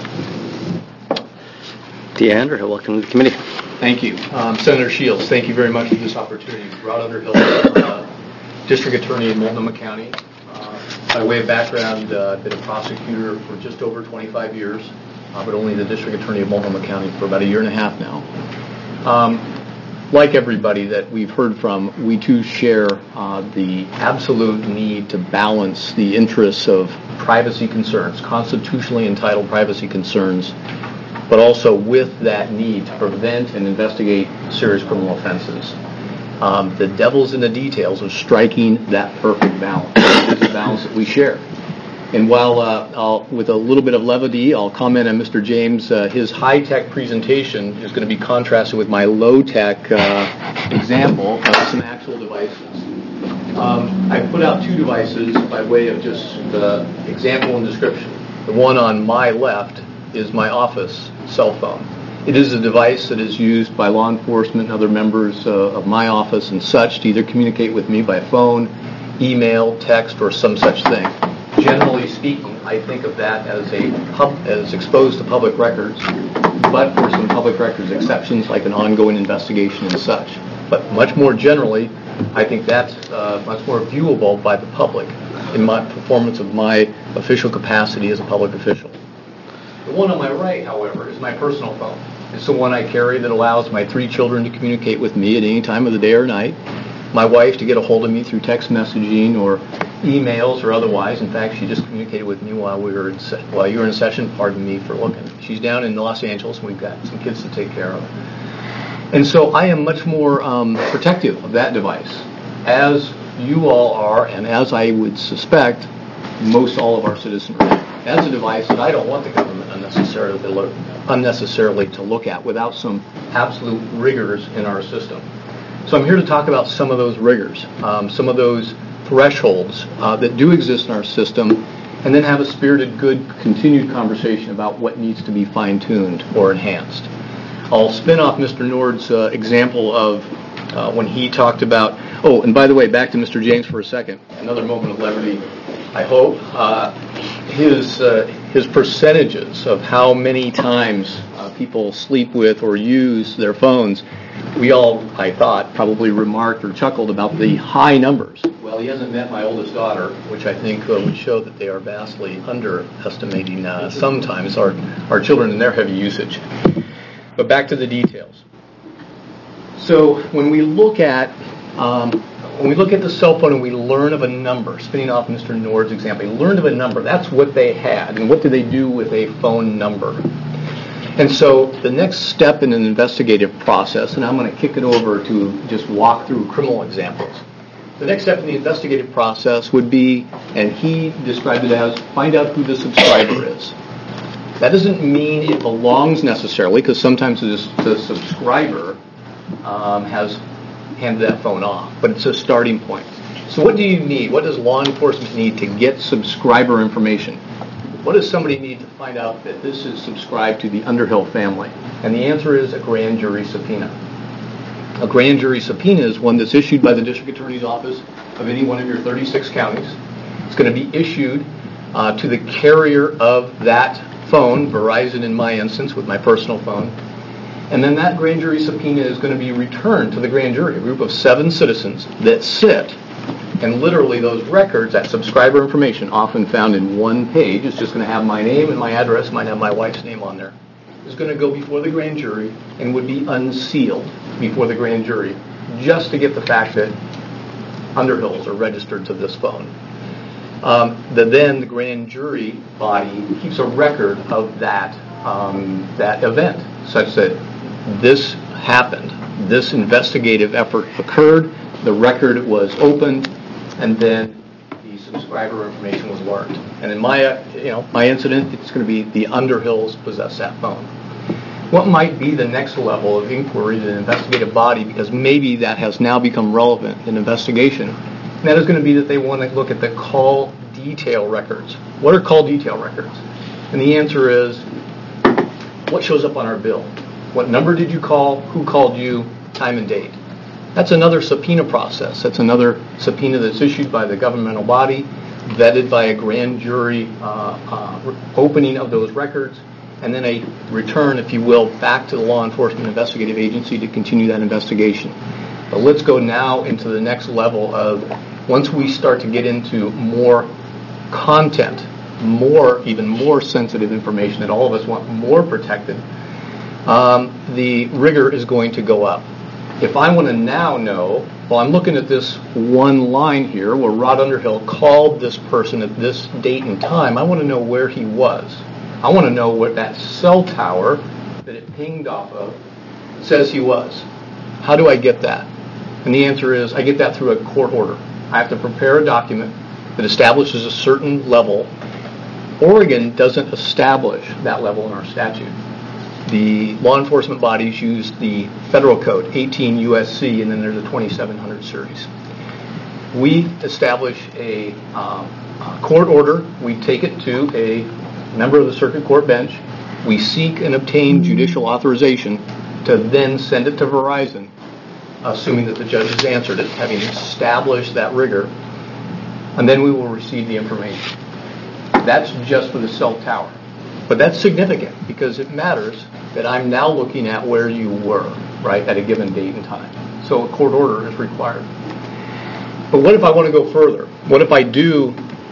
S3: DeAndre, welcome to the committee.
S9: Thank you. Um, Senator Shields, thank you very much for this opportunity. Rod Underhill, uh, District Attorney in Multnomah County. Uh, by way of background, uh, I've been a prosecutor for just over twenty-five years, uh, but only the District Attorney of Multnomah County for about a year and a half now. Um, like everybody that we've heard from, we too share uh, the absolute need to balance the interests of privacy concerns, constitutionally entitled privacy concerns, but also with that need to prevent and investigate serious criminal offenses. Um, the devil's in the details of striking that perfect balance. It's a balance that we share. And while uh, I'll, with a little bit of levity, I'll comment on Mister James, uh, his high-tech presentation is going to be contrasted with my low-tech uh, example of some actual devices. Um, I put out two devices by way of just uh, example and description. The one on my left is my office cell phone. It is a device that is used by law enforcement and other members uh, of my office and such to either communicate with me by phone, email, text, or some such thing. Generally speaking, I think of that as a pub, as exposed to public records, but for some public records exceptions like an ongoing investigation and such. But much more generally, I think that's uh, much more viewable by the public in my performance of my official capacity as a public official. The one on my right, however, is my personal phone. It's the one I carry that allows my three children to communicate with me at any time of the day or night, my wife to get a hold of me through text messaging or emails or otherwise. In fact, she just communicated with me while we were in se- while you were in session. Pardon me for looking. She's down in Los Angeles, and we've got some kids to take care of. And so I am much more um, protective of that device, as you all are, and as I would suspect most all of our citizenry. That's a device that I don't want the government unnecessarily to look, unnecessarily to look at without some absolute rigors in our system. So I'm here to talk about some of those rigors, um, some of those thresholds uh, that do exist in our system, and then have a spirited, good, continued conversation about what needs to be fine-tuned or enhanced. I'll spin off Mister Nord's uh, example of uh, when he talked about, oh, and by the way, back to Mister James for a second, another moment of levity, I hope. Uh, his uh, his percentages of how many times uh, people sleep with or use their phones, we all, I thought, probably remarked or chuckled about the high numbers. Well, he hasn't met my oldest daughter, which I think uh, would show that they are vastly underestimating uh, sometimes our, our children and their heavy usage. But back to the details. So when we look at um, when we look at the cell phone and we learn of a number, spinning off Mister Nord's example, we learned of a number. That's what they had. And what do they do with a phone number? And so the next step in an investigative process, and I'm going to kick it over to just walk through criminal examples. The next step in the investigative process would be, and he described it as, find out who the subscriber is. That doesn't mean it belongs necessarily, because sometimes the, the subscriber um, has handed that phone off, but it's a starting point. So what do you need? What does law enforcement need to get subscriber information? What does somebody need to find out that this is subscribed to the Underhill family? And the answer is a grand jury subpoena. A grand jury subpoena is one that's issued by the district attorney's office of any one of your thirty-six counties. It's going to be issued uh, to the carrier of that phone, Verizon in my instance, with my personal phone. And then that grand jury subpoena is going to be returned to the grand jury, a group of seven citizens that sit, and literally those records, that subscriber information, often found in one page, is just going to have my name and my address, might have my wife's name on there, is going to go before the grand jury and would be unsealed before the grand jury, just to get the fact that Underhills are registered to this phone. Um, the, then the grand jury body keeps a record of that um, that event, such that this happened, this investigative effort occurred, the record was opened, and then the subscriber information was learned. And in my, uh, you know, my incident, it's going to be the Underhills possess that phone. What might be the next level of inquiry to an investigative body, because maybe that has now become relevant in investigation, and that is going to be that they want to look at the call detail records. What are call detail records? And the answer is, what shows up on our bill? What number did you call? Who called you? Time and date. That's another subpoena process. That's another subpoena that's issued by the governmental body, vetted by a grand jury, uh, uh, opening of those records, and then a return, if you will, back to the law enforcement investigative agency to continue that investigation. But let's go now into the next level of, once we start to get into more content, more, even more sensitive information that all of us want more protected, um, the rigor is going to go up. If I want to now know, well, I'm looking at this one line here where Rod Underhill called this person at this date and time, I want to know where he was. I want to know what that cell tower that it pinged off of says he was. How do I get that? And the answer is, I get that through a court order. I have to prepare a document that establishes a certain level. Oregon doesn't establish that level in our statute. The law enforcement bodies use the federal code, eighteen U S C, and then there's a twenty-seven hundred series. We establish a, um, a court order. We take it to a member of the circuit court bench. We seek and obtain judicial authorization to then send it to Verizon, assuming that the judge has answered it, having established that rigor, and then we will receive the information. That's just for the cell tower. But that's significant because it matters that I'm now looking at where you were, right, at a given date and time. So a court order is required. But what if I want to go further? What if I do,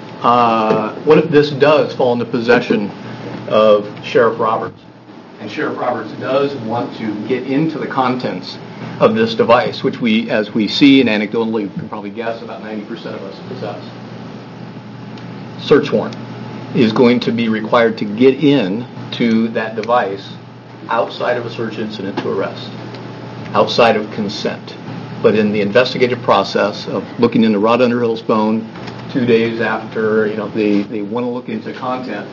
S9: uh, what if this does fall into possession of Sheriff Roberts? And Sheriff Roberts does want to get into the contents of this device, which we, as we see and anecdotally can probably guess, about ninety percent of us possess. Search warrant is going to be required to get in to that device outside of a search incident to arrest, outside of consent. But in the investigative process of looking into Rod Underhill's phone two days after, you know, they, they want to look into content,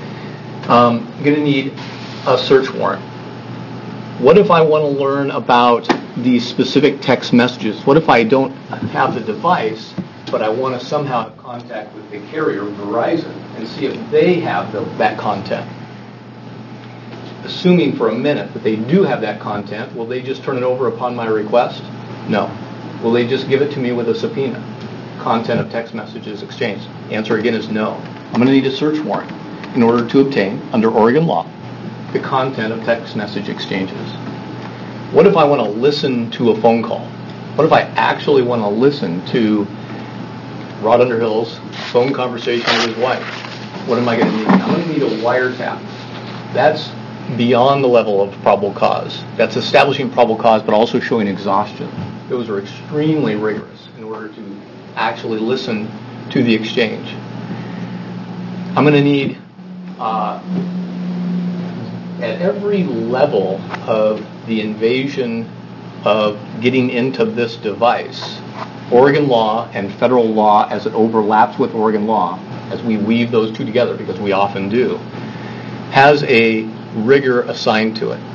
S9: um, I'm going to need a search warrant. What if I want to learn about these specific text messages? What if I don't have the device, but I want to somehow have contact with the carrier, Verizon, and see if they have the, that content? Assuming for a minute that they do have that content, will they just turn it over upon my request? No. Will they just give it to me with a subpoena? Content of text messages exchanged. The answer again is no. I'm going to need a search warrant in order to obtain, under Oregon law, the content of text message exchanges. What if I want to listen to a phone call? What if I actually want to listen to Rod Underhill's phone conversation with his wife? What am I going to need? I'm going to need a wiretap. That's beyond the level of probable cause. That's establishing probable cause, but also showing exhaustion. Those are extremely rigorous in order to actually listen to the exchange. I'm going to need, uh, at every level of the invasion of getting into this device, Oregon law and federal law as it overlaps with Oregon law, as we weave those two together, because we often do, has a rigor assigned to it.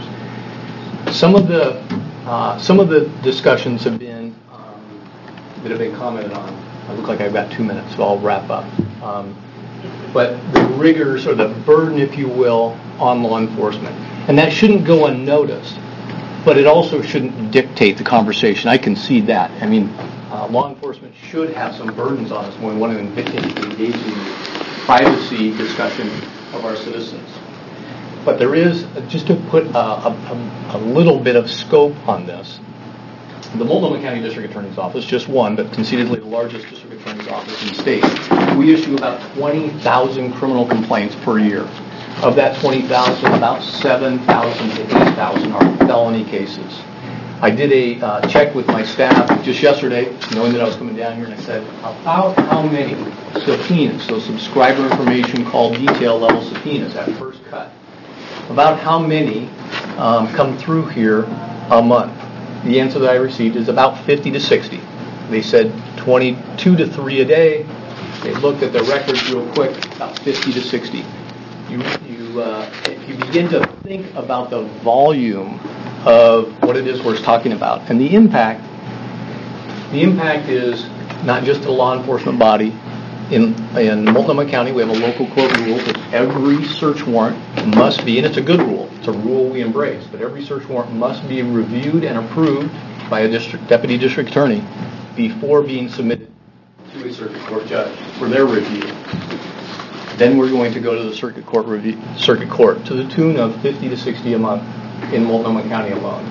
S9: Some of the uh, some of the discussions have been um, that have been commented on. I look like I've got two minutes, so I'll wrap up. Um, but the rigors or the burden, if you will, on law enforcement, and that shouldn't go unnoticed. But it also shouldn't dictate the conversation. I concede that. I mean, uh, law enforcement should have some burdens on us when we want to engage in the privacy discussion of our citizens. But there is, just to put a, a, a little bit of scope on this, the Multnomah County District Attorney's Office, just one, but conceitedly the largest district attorney's office in the state, we issue about twenty thousand criminal complaints per year. Of that twenty thousand, about seven thousand to eight thousand are felony cases. I did a uh, check with my staff just yesterday, knowing that I was coming down here, and I said, about how many subpoenas, so subscriber information called detail level subpoenas at first cut, about how many um, come through here a month? The answer that I received is about fifty to sixty. They said twenty-two to three a day. They looked at their records real quick, about fifty to sixty. You, you, uh, if you begin to think about the volume of what it is we're talking about, and the impact, the impact is not just the law enforcement body. In, in Multnomah County, we have a local court rule that every search warrant must be, and it's a good rule, it's a rule we embrace, but every search warrant must be reviewed and approved by a district deputy district attorney before being submitted to a circuit court judge for their review. Then we're going to go to the circuit court review, circuit court to the tune of fifty to sixty a month in Multnomah County alone.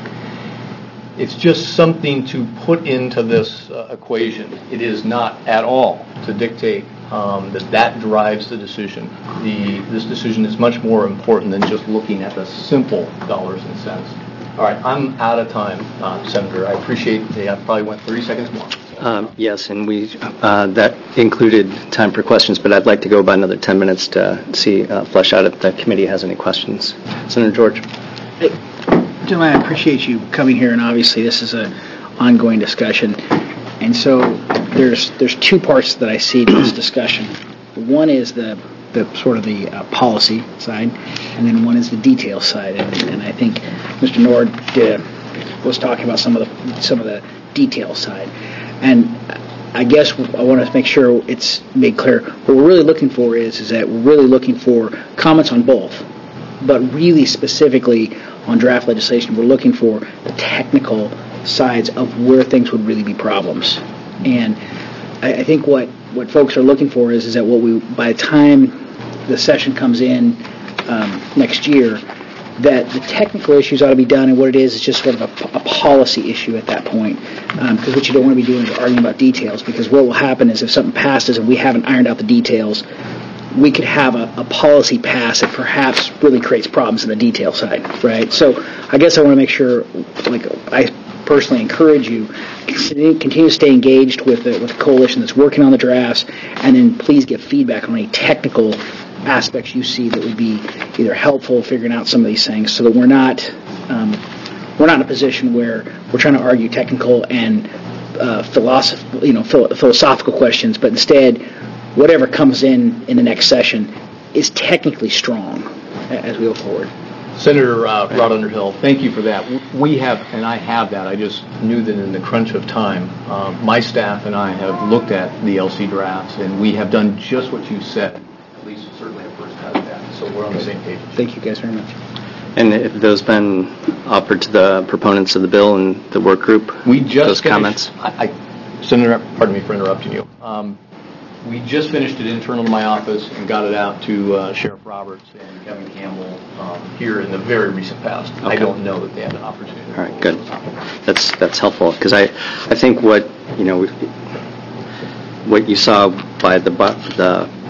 S9: It's just something to put into this uh, equation. It is not at all to dictate um, that that drives the decision. The this decision is much more important than just looking at the simple dollars and cents. All right, I'm out of time, uh, Senator. I appreciate it. I probably went thirty seconds more.
S3: Um, yes, and we uh, that included time for questions, but I'd like to go about another ten minutes to see, uh, flesh out if the committee has any questions. Senator George.
S12: Hey, gentlemen, I appreciate you coming here, and obviously this is an ongoing discussion. And so there's there's two parts that I see to this discussion. One is the the sort of the uh, policy side, and then one is the detail side. And, and I think Mister Nord did, was talking about some of the some of the detail side. And I guess I want to make sure it's made clear. What we're really looking for is is that we're really looking for comments on both, but really specifically on draft legislation, we're looking for the technical sides of where things would really be problems. And I, I think what, what folks are looking for is, is that what we, by the time the session comes in um, next year, that the technical issues ought to be done, and what it is is just sort of a, a policy issue at that point. Because um, what you don't want to be doing is arguing about details, because what will happen is if something passes and we haven't ironed out the details, we could have a, a policy pass that perhaps really creates problems in the detail side, right? So I guess I want to make sure, like, I personally encourage you, continue to stay engaged with the, with the coalition that's working on the drafts, and then please get feedback on any technical aspects you see that would be either helpful figuring out some of these things, so that we're not um, we're not in a position where we're trying to argue technical and uh, philosoph- you know, phil- philosophical questions, but instead, whatever comes in in the next session is technically strong as we go forward.
S9: Senator uh, Rod Underhill, thank you for that. We have, and I have that, I just knew that in the crunch of time, um, my staff and I have looked at the L C drafts, and we have done just what you said, at least certainly a first cut at that, so we're on the same page.
S12: Thank you guys very much.
S3: And have those been offered to the proponents of the bill and the work group?
S9: We just
S3: those
S9: finished,
S3: comments?
S9: I, I, Senator, pardon me for interrupting you. Um, We just finished it internal to my office and got it out to uh, Sheriff Roberts and Kevin Campbell um, here in the very recent past. Okay. I don't know that they have an opportunity.
S3: All right, good. That's that's helpful, because I, I think what you know what you saw by the the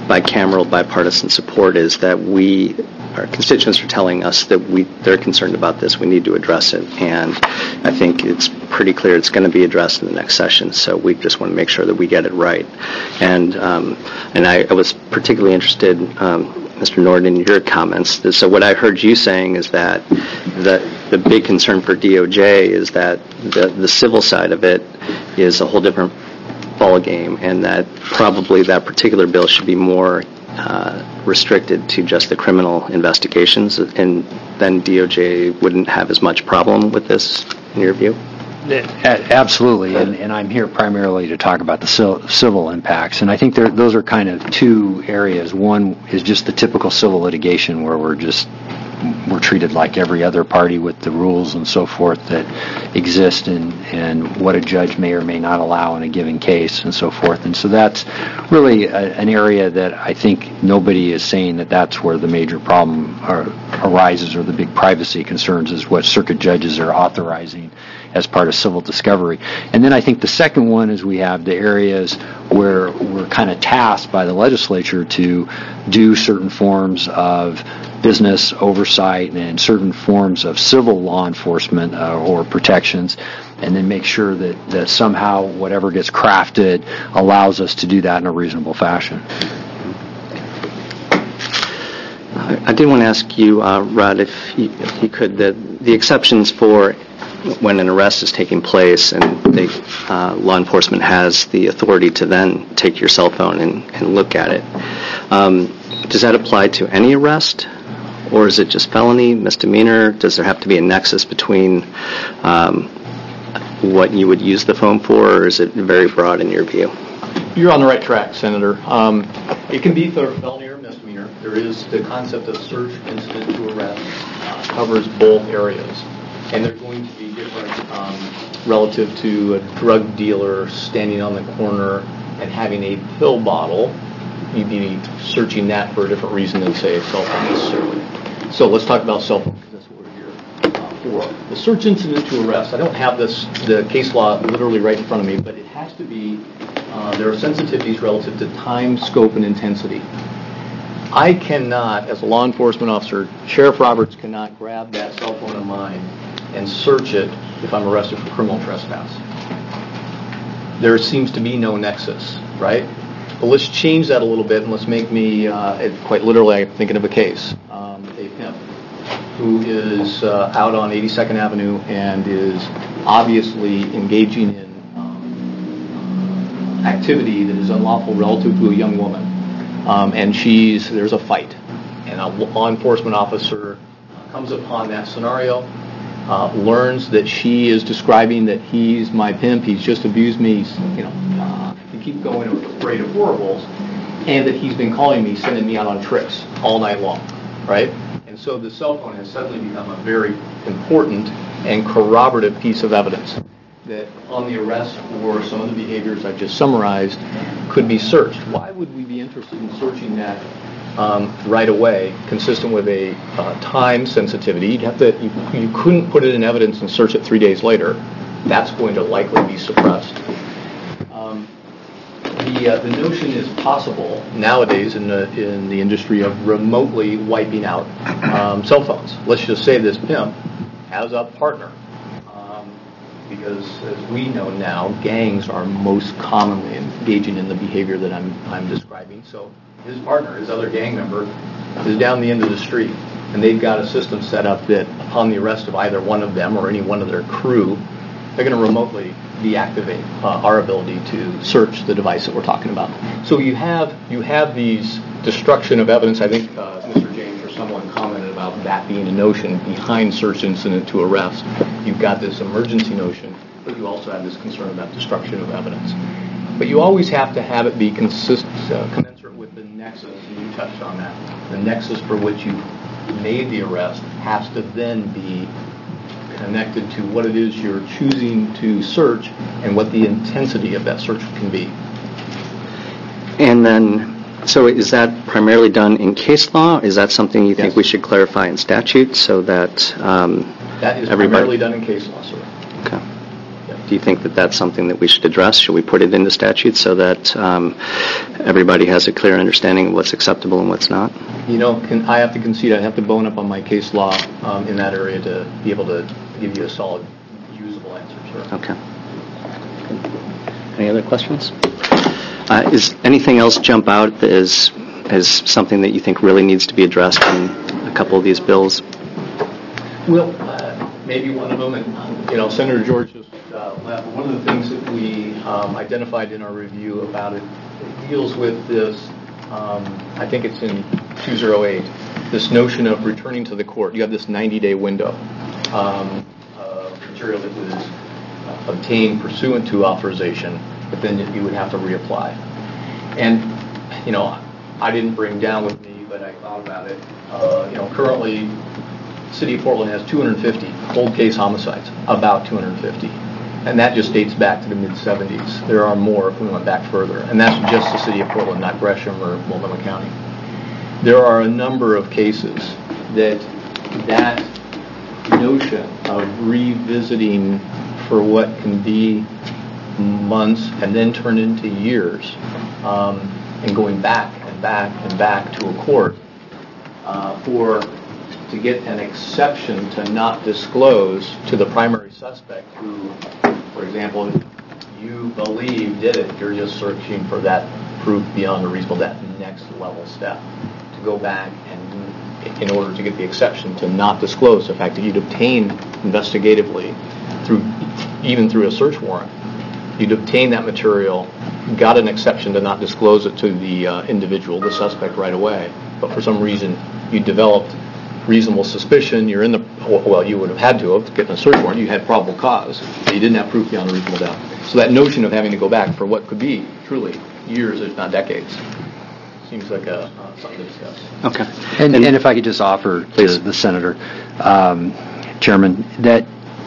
S3: bicameral, bipartisan support is that we, our constituents are telling us that we, they're concerned about this, we need to address it, and I think it's pretty clear it's going to be addressed in the next session, so we just want to make sure that we get it right. And um, and I, I was particularly interested, um, Mister Nord, in your comments. So what I heard you saying is that the, the big concern for D O J is that the, the civil side of it is a whole different ball game, and that probably that particular bill should be more uh, restricted to just the criminal investigations, and then D O J wouldn't have as much problem with this, in your view?
S10: Absolutely, and, and I'm here primarily to talk about the civil, civil impacts, and I think there, those are kind of two areas. One is just the typical civil litigation where we're just we're treated like every other party with the rules and so forth that exist, and, and what a judge may or may not allow in a given case and so forth. And so that's really a, an area that I think nobody is saying that that's where the major problem are, arises, or the big privacy concerns, is what circuit judges are authorizing as part of civil discovery. And then I think the second one is we have the areas where we're kind of tasked by the legislature to do certain forms of business oversight and certain forms of civil law enforcement uh, or protections, and then make sure that, that somehow whatever gets crafted allows us to do that in a reasonable fashion.
S3: I did want to ask you, uh, Rod, if you, if you could, the, the exceptions for when an arrest is taking place and they, uh, law enforcement has the authority to then take your cell phone and, and look at it. Um, does that apply to any arrest, or is it just felony, misdemeanor? Does there have to be a nexus between um, what you would use the phone for, or is it very broad in your view?
S9: You're on the right track, Senator. Um, it can be for felony or misdemeanor. There is the concept of search incident to arrest uh, covers both areas. And they're going to be different um, relative to a drug dealer standing on the corner and having a pill bottle. You'd be searching that for a different reason than, say, a cell phone necessarily. So let's talk about cell phone, because that's what we're here uh, for. The search incident to arrest, I don't have this, the case law literally right in front of me, but it has to be, uh, there are sensitivities relative to time, scope, and intensity. I cannot, as a law enforcement officer, Sheriff Roberts cannot grab that cell phone of mine and search it if I'm arrested for criminal trespass. There seems to be no nexus, right? But let's change that a little bit, and let's make me, uh, quite literally, I'm thinking of a case, um, a pimp who is uh, out on eighty-second Avenue and is obviously engaging in um, activity that is unlawful relative to a young woman. Um, and she's, there's a fight. And a law enforcement officer comes upon that scenario, Uh, learns that she is describing that he's my pimp, he's just abused me, he's, you know, uh, you keep going with a parade of horribles, and that he's been calling me, sending me out on tricks all night long, right? And so the cell phone has suddenly become a very important and corroborative piece of evidence that on the arrest for some of the behaviors I've just summarized could be searched. Why would we be interested in searching that Um, right away, consistent with a uh, time sensitivity? You'd have to, you, you couldn't put it in evidence and search it three days later. That's going to likely be suppressed. Um, the uh, the notion is possible nowadays in the in the industry of remotely wiping out um, cell phones. Let's just say this pimp has a partner, um, because as we know now, gangs are most commonly engaging in the behavior that I'm I'm describing. So his partner, his other gang member, is down the end of the street, and they've got a system set up that upon the arrest of either one of them or any one of their crew, they're going to remotely deactivate uh, our ability to search the device that we're talking about. So you have you have these destruction of evidence. I think uh, Mister James or someone commented about that being a notion behind search incident to arrest. You've got this emergency notion, but you also have this concern about destruction of evidence. But you always have to have it be consistent, uh, commensurate with the nexus, and you touched on that. The nexus for which you made the arrest has to then be connected to what it is you're choosing to search and what the intensity of that search can be.
S3: And then, so is that primarily done in case law? Is that something you think
S9: Yes.
S3: we should clarify in statute so that um,
S9: That is
S3: everybody...
S9: primarily done in case law, sir.
S3: Okay.
S9: Yeah. D
S3: Do you think that that's something that we should address? Should we put it into statute so that um, everybody has a clear understanding of what's acceptable and what's not?
S9: You know, can, I have to concede I have to bone up on my case law um, in that area to be able to give you a solid, usable answer, sir.
S3: Okay. Any other questions? Uh, is anything else jump out as, as something that you think really needs to be addressed in a couple of these bills?
S9: Well, uh, maybe one of them, and you know, Senator George just uh, left. One of the things that we um, identified in our review about it, it deals with this, um, I think it's in two oh eight, this notion of returning to the court. You have this ninety-day window. Um, uh, material that was uh, obtained pursuant to authorization, but then you would have to reapply. And, you know, I didn't bring down with me, but I thought about it. Uh, you know, currently, City of Portland has two hundred fifty cold case homicides, about two hundred fifty. And that just dates back to the mid seventies. There are more if we went back further. And that's just the City of Portland, not Gresham or Multnomah County. There are a number of cases that that notion of revisiting for what can be months and then turn into years, um, and going back and back and back to a court uh, for to get an exception to not disclose to the primary suspect who, for example, you believe did it, you're just searching for that proof beyond a reasonable doubt, next level step, to go back and in order to get the exception to not disclose the fact that you'd obtained investigatively through, even through a search warrant, you'd obtained that material, got an exception to not disclose it to the uh, individual, the suspect, right away, but for some reason you developed reasonable suspicion, you're in the, well, you would have had to have gotten a search warrant, you had probable cause, but you didn't have proof beyond a reasonable doubt. So that notion of having to go back for what could be, truly, years, if not decades, seems like a, uh, something to discuss.
S3: Okay.
S10: And, and, and if I could just offer to the Senator, um, Chairman, that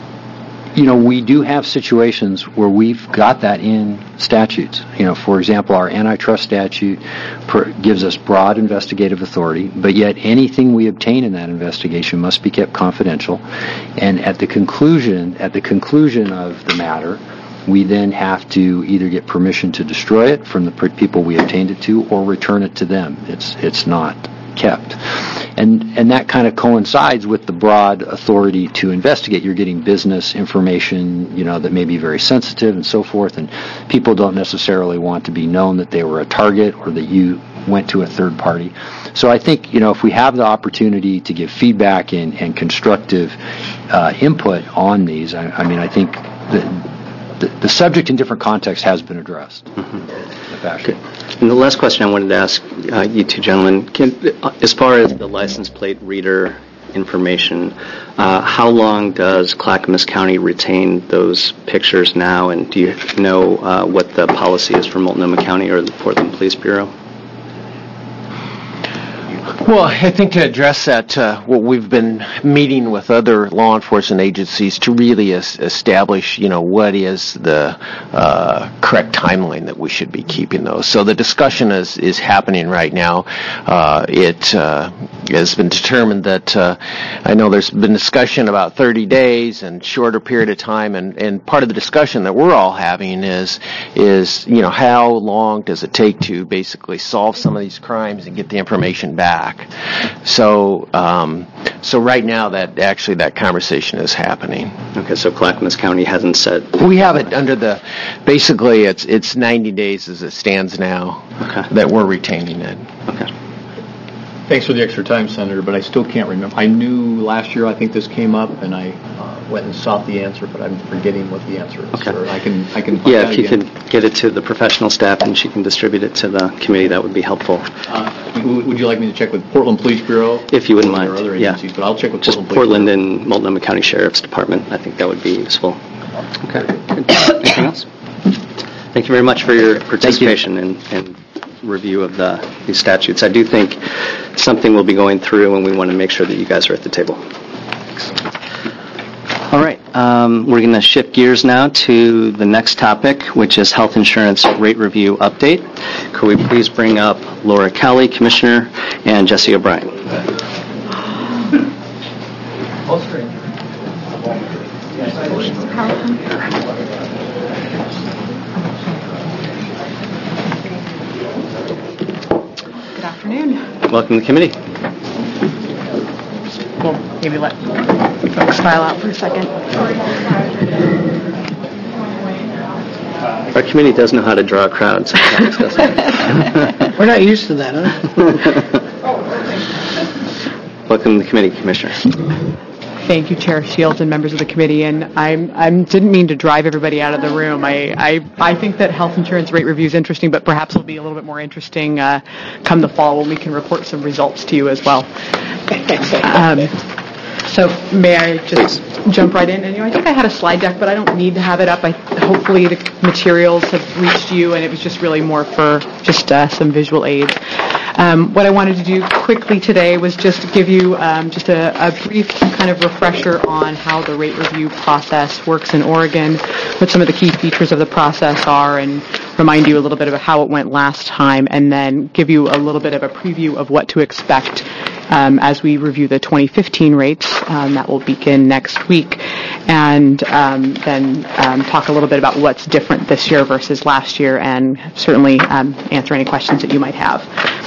S10: you know, we do have situations where we've got that in statutes. You know, for example, our antitrust statute per, gives us broad investigative authority, but yet anything we obtain in that investigation must be kept confidential. And at the conclusion, at the conclusion of the matter, we then have to either get permission to destroy it from the people we obtained it to, or return it to them. It's it's not kept. And and that kind of coincides with the broad authority to investigate. You're getting business information, you know, that may be very sensitive and so forth, and people don't necessarily want to be known that they were a target or that you went to a third party. So I think, you know, if we have the opportunity to give feedback and, and constructive uh, input on these, I, I mean, I think that The, the subject in different contexts has been addressed. Mm-hmm.
S3: Okay. And the last question I wanted to ask uh, you two gentlemen, can, as far as the license plate reader information, uh, how long does Clackamas County retain those pictures now, and do you know uh, what the policy is for Multnomah County or the Portland Police Bureau?
S11: Well, I think to address that, uh, what we've been meeting with other law enforcement agencies to really es- establish, you know, what is the uh, correct timeline that we should be keeping those. So the discussion is, is happening right now. Uh, it uh, has been determined that uh, I know there's been discussion about thirty days and shorter period of time, and, and part of the discussion that we're all having is, is, you know, how long does it take to basically solve some of these crimes and get the information back? So, um, so right now, that actually that conversation is happening.
S3: Okay, so Clackamas County hasn't said.
S11: We have it under the. Basically, it's it's ninety days as it stands now.
S3: Okay.
S11: That we're retaining it.
S3: Okay.
S9: Thanks for the extra time, Senator, but I still can't remember. I knew last year I think this came up, and I uh, went and sought the answer, but I'm forgetting what the answer is.
S3: Okay.
S9: Or I can I can. Find
S3: yeah,
S9: out
S3: if you
S9: again.
S3: could get it to the professional staff and she can distribute it to the committee, that would be helpful.
S9: Uh, would would you like me to check with Portland Police Bureau?
S3: If you wouldn't mind.
S9: Or other
S3: Yeah.
S9: agencies, but I'll check with
S3: Just
S9: Portland,
S3: Portland and Multnomah County Sheriff's Department. I think that would be useful. Okay. Good. Anything else? Thank you very much for your participation and, and review of the these statutes. I do think something we'll be going through, and we want to make sure that you guys are at the table. All right. Um, we're going to shift gears now to the next topic, which is health insurance rate review update. Could we please bring up Laura Kelly, Commissioner, and Jesse O'Brien? welcome to the committee.
S5: We'll maybe let folks file out for a second.
S3: Our committee does know how to draw a crowd sometimes, doesn't it?
S12: We're not used to that, huh?
S3: Welcome to the committee, Commissioner.
S5: Thank you, Chair Shields and members of the committee. And I'm, I didn't mean to drive everybody out of the room. I, I, I think that health insurance rate review is interesting, but perhaps it'll be a little bit more interesting uh, come the fall when we can report some results to you as well. Um, so may I just Please. jump right in? And you know, I think I had a slide deck, but I don't need to have it up. I, hopefully the materials have reached you, and it was just really more for just uh, some visual aids. Um, what I wanted to do quickly today was just give you um, just a, a brief kind of refresher on how the rate review process works in Oregon, what some of the key features of the process are, and remind you a little bit about how it went last time, and then give you a little bit of a preview of what to expect um, as we review the twenty fifteen rates. Um, that will begin next week, and um, then um, talk a little bit about what's different this year versus last year, and certainly um, answer any questions that you might have.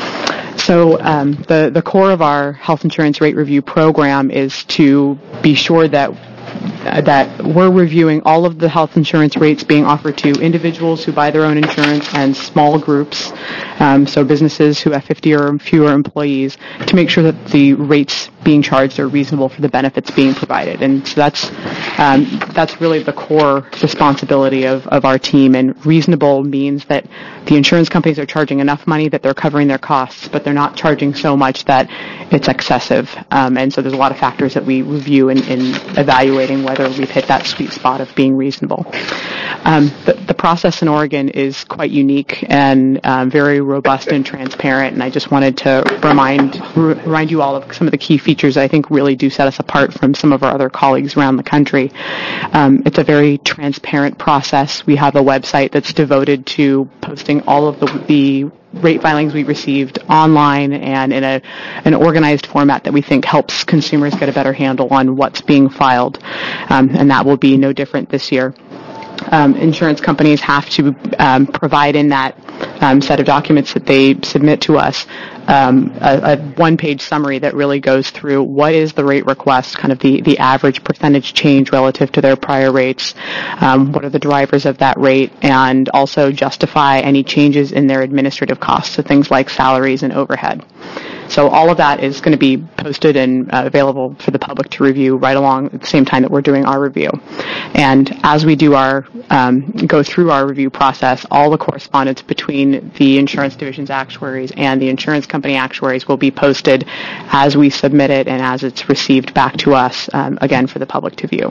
S5: So um, the, the core of our health insurance rate review program is to be sure that uh, that we're reviewing all of the health insurance rates being offered to individuals who buy their own insurance and small groups, um, so businesses who have fifty or fewer employees, to make sure that the rates being charged are reasonable for the benefits being provided. And so that's um, that's really the core responsibility of, of our team. And reasonable means that the insurance companies are charging enough money that they're covering their costs, but they're not charging so much that it's excessive. Um, and so there's a lot of factors that we review in, in evaluating whether we've hit that sweet spot of being reasonable. Um, the, the process in Oregon is quite unique and um, very robust and transparent, and I just wanted to remind r- remind you all of some of the key features that I think really do set us apart from some of our other colleagues around the country. Um, it's a very transparent process. We have a website that's devoted to posting all of the, the rate filings we received online and in a an organized format that we think helps consumers get a better handle on what's being filed, um, and that will be no different this year. Um, insurance companies have to um, provide in that um, set of documents that they submit to us um, a, a one-page summary that really goes through what is the rate request, kind of the, the average percentage change relative to their prior rates, um, what are the drivers of that rate, and also justify any changes in their administrative costs, so things like salaries and overhead. So all of that is going to be posted and uh, available for the public to review right along at the same time that we're doing our review. And as we do our um, go through our review process, all the correspondence between the insurance division's actuaries and the insurance company actuaries will be posted as we submit it and as it's received back to us, um, again, for the public to view.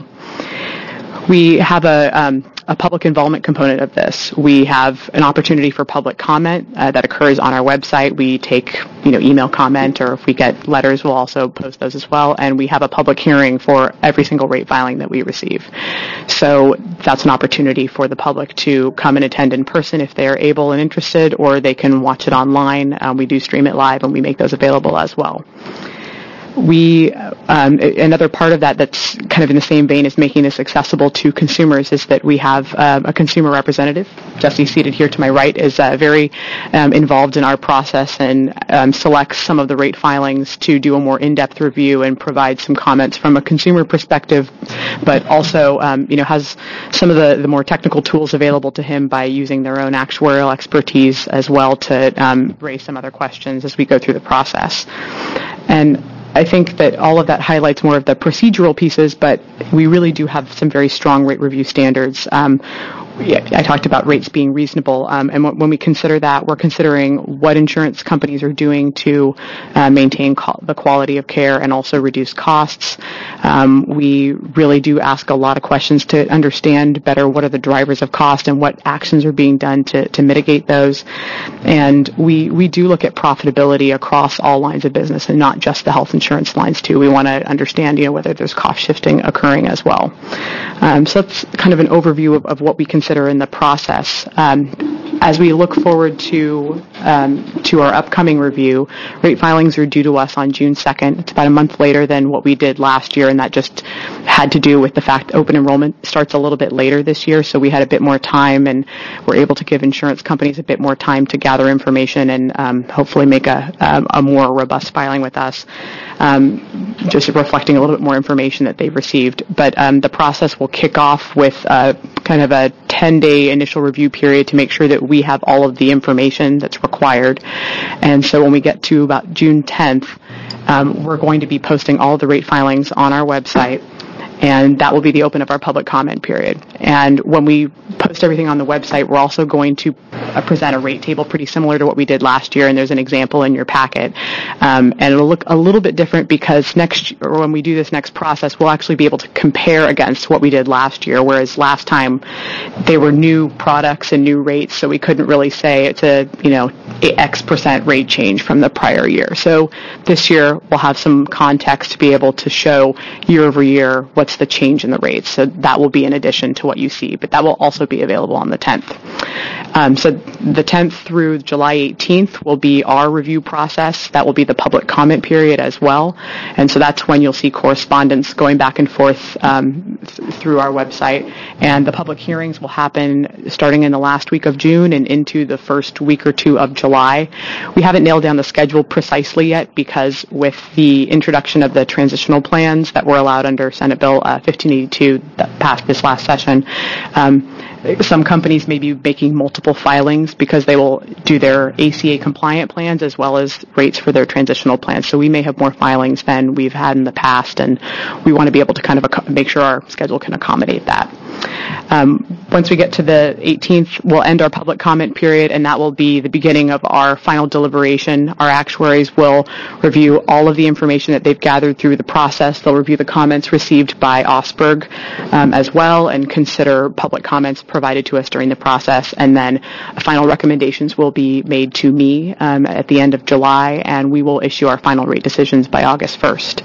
S5: We have a, um, a public involvement component of this. We have an opportunity for public comment uh, that occurs on our website. We take, you know, email comment, or if we get letters, we'll also post those as well. And we have a public hearing for every single rate filing that we receive. So that's an opportunity for the public to come and attend in person if they are able and interested, or they can watch it online. Um, we do stream it live, and we make those available as well. We, um, another part of that that's kind of in the same vein as making this accessible to consumers is that we have um, a consumer representative. Jesse, seated here to my right, is uh, very um, involved in our process and um, selects some of the rate filings to do a more in-depth review and provide some comments from a consumer perspective, but also, um, you know, has some of the, the more technical tools available to him by using their own actuarial expertise as well to um, raise some other questions as we go through the process. And I think that all of that highlights more of the procedural pieces, but we really do have some very strong rate review standards. Um, I talked about rates being reasonable, um, and when we consider that, we're considering what insurance companies are doing to uh, maintain co- the quality of care and also reduce costs. Um, we really do ask a lot of questions to understand better what are the drivers of cost and what actions are being done to, to mitigate those. And we, we do look at profitability across all lines of business and not just the health insurance lines too. We want to understand, you know, whether there's cost shifting occurring as well. Um, so that's kind of an overview of, of what we consider in the process. Um, as we look forward to um, to our upcoming review, rate filings are due to us on June second. It's about a month later than what we did last year, and that just had to do with the fact open enrollment starts a little bit later this year, so we had a bit more time and we're able to give insurance companies a bit more time to gather information and um, hopefully make a, a, a more robust filing with us, um, just reflecting a little bit more information that they've received. But um, the process will kick off with uh, kind of a ten-day initial review period to make sure that we have all of the information that's required. And so when we get to about June tenth, um, we're going to be posting all of the rate filings on our website, and that will be the open of our public comment period. And when we post everything on the website, we're also going to uh, present a rate table pretty similar to what we did last year, and there's an example in your packet. Um, and it'll look a little bit different because next, or when we do this next process, we'll actually be able to compare against what we did last year, whereas last time they were new products and new rates, so we couldn't really say it's a, you know, X percent rate change from the prior year. So this year we'll have some context to be able to show year over year what's the change in the rates. So that will be in addition to what you see, but that will also be available on the tenth. Um, so the tenth through July eighteenth will be our review process. That will be the public comment period as well. And so that's when you'll see correspondence going back and forth um, th- through our website. And the public hearings will happen starting in the last week of June and into the first week or two of July. We haven't nailed down the schedule precisely yet because with the introduction of the transitional plans that were allowed under Senate Bill uh, fifteen eighty-two that passed this last session, um, some companies may be making multiple filings because they will do their A C A compliant plans as well as rates for their transitional plans. So we may have more filings than we've had in the past, and we want to be able to kind of ac- make sure our schedule can accommodate that. Um, once we get to the eighteenth, we'll end our public comment period, and that will be the beginning of our final deliberation. Our actuaries will review all of the information that they've gathered through the process. They'll review the comments received by Osberg um, as well and consider public comments provided to us during the process, and then final recommendations will be made to me um, at the end of July, and we will issue our final rate decisions by August first.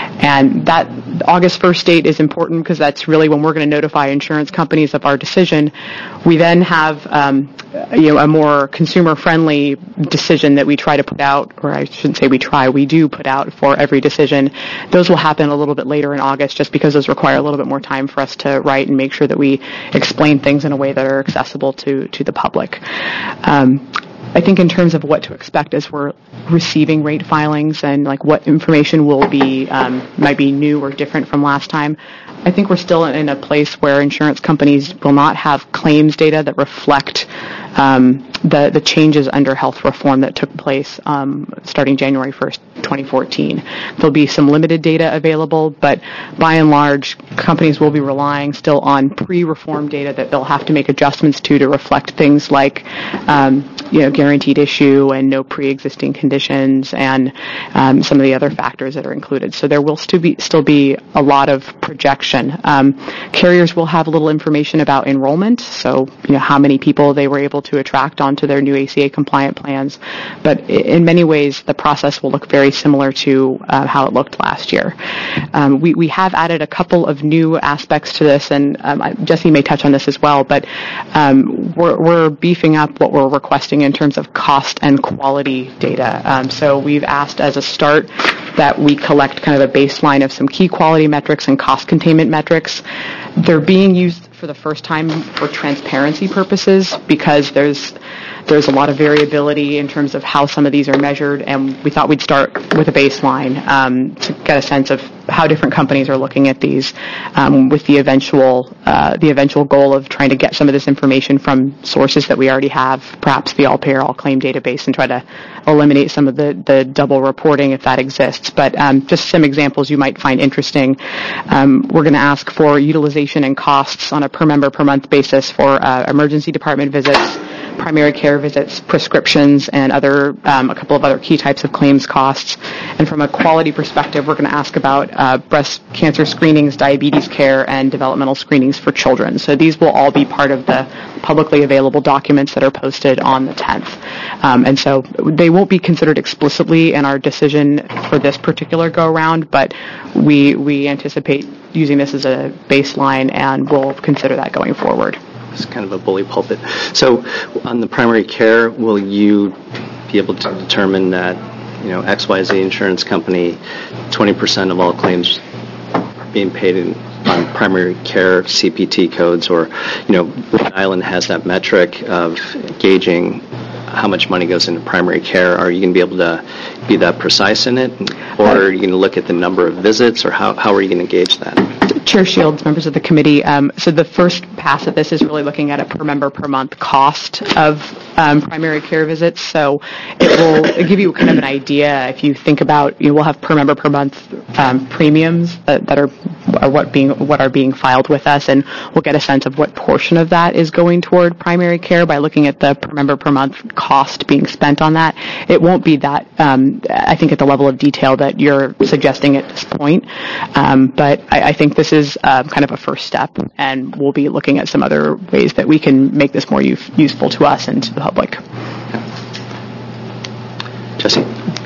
S5: And that August first date is important because that's really when we're going to notify insurance companies of our decision. We then have um, you know, a more consumer-friendly decision that we try to put out, or I shouldn't say we try, we do put out for every decision. Those will happen a little bit later in August just because those require a little bit more time for us to write and make sure that we explain things in a way that are accessible to, to the public. Um, I think in terms of what to expect as we're receiving rate filings and like what information will be um, might be new or different from last time, I think we're still in a place where insurance companies will not have claims data that reflect um, the the changes under health reform that took place um, starting January first, twenty fourteen. There'll be some limited data available, but by and large, companies will be relying still on pre-reform data that they'll have to make adjustments to to reflect things like um, you know, guaranteed issue and no pre-existing conditions and um, some of the other factors that are included. So there will still be still be a lot of projection. Um, carriers will have a little information about enrollment, so you know how many people they were able to attract onto their new A C A compliant plans. But in many ways, the process will look very similar to uh, how it looked last year. Um, we we have added a couple of new aspects to this, and um, Jesse may touch on this as well. But um, we're we're beefing up what we're requesting in terms of cost and quality data. Um, so we've asked as a start that we collect kind of a baseline of some key quality metrics and cost containment metrics. They're being used for the first time for transparency purposes because there's there's a lot of variability in terms of how some of these are measured, and we thought we'd start with a baseline um, to get a sense of how different companies are looking at these, um, with the eventual uh, the eventual goal of trying to get some of this information from sources that we already have, perhaps the all-payer, all-claim database, and try to eliminate some of the, the double reporting if that exists. But um, just some examples you might find interesting. Um, we're going to ask for utilization and costs on a per member per month basis for uh, emergency department visits, primary care visits, prescriptions, and other um, a couple of other key types of claims costs. And from a quality perspective, we're going to ask about uh, breast cancer screenings, diabetes care, and developmental screenings for children. So these will all be part of the publicly available documents that are posted on the tenth. Um, and so they won't be considered explicitly in our decision for this particular go-around, but we we anticipate using this as a baseline, and we'll consider that going forward.
S3: it's kind of a bully pulpit. So on the primary care, will you be able to determine that, you know, X Y Z insurance company, twenty percent of all claims are being paid in, on primary care C P T codes, or, you know, Rhode Island has that metric of gauging how much money goes into primary care. Are you going to be able to be that precise in it? Or are you going to look at the number of visits, or how, how are you going to gauge that?
S5: Chair Shields, members of the committee, um, so the first pass at this is really looking at a per member per month cost of um, primary care visits. So it will give you kind of an idea. If you think about, you know, we'll have per member per month um, premiums that, that are, are what being what are being filed with us, and we'll get a sense of what portion of that is going toward primary care by looking at the per member per month cost being spent on that. It won't be that, um, I think, at the level of detail that you're suggesting at this point, um, but I, I think this is is um, kind of a first step, and we'll be looking at some other ways that we can make this more use- useful to us and to the public.
S3: Jesse.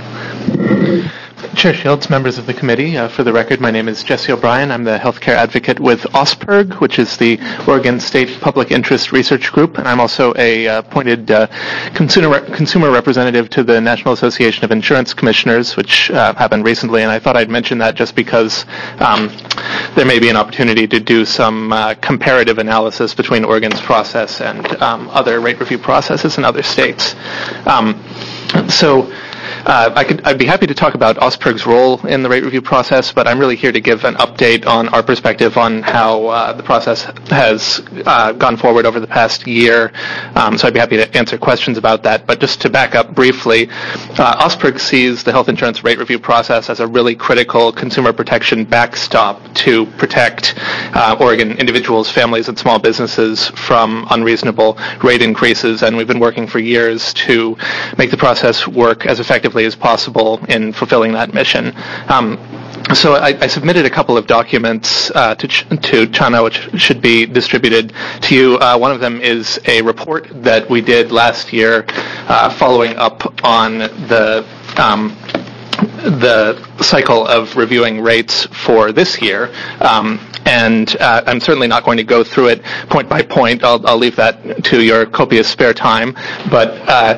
S13: Chair Shields, members of the committee, uh, for the record, my name is Jesse O'Brien. I'm the healthcare advocate with OSPIRG, which is the Oregon State Public Interest Research Group, and I'm also a uh, appointed uh, consumer consumer representative to the National Association of Insurance Commissioners, which uh, happened recently, and I thought I'd mention that just because um, there may be an opportunity to do some uh, comparative analysis between Oregon's process and um, other rate review processes in other states. Um, so. Uh, I could, I'd be happy to talk about OSPIRG's role in the rate review process, but I'm really here to give an update on our perspective on how uh, the process has uh, gone forward over the past year. Um, so I'd be happy to answer questions about that. But just to back up briefly, uh, OSPIRG sees the health insurance rate review process as a really critical consumer protection backstop to protect uh, Oregon individuals, families, and small businesses from unreasonable rate increases. And we've been working for years to make the process work as effectively as possible in fulfilling that mission. Um, so I, I submitted a couple of documents uh, to Ch- to Chana, which should be distributed to you. Uh, one of them is a report that we did last year, uh, following up on the um, the cycle of reviewing rates for this year. Um, and uh, I'm certainly not going to go through it point by point. I'll, I'll leave that to your copious spare time. But uh,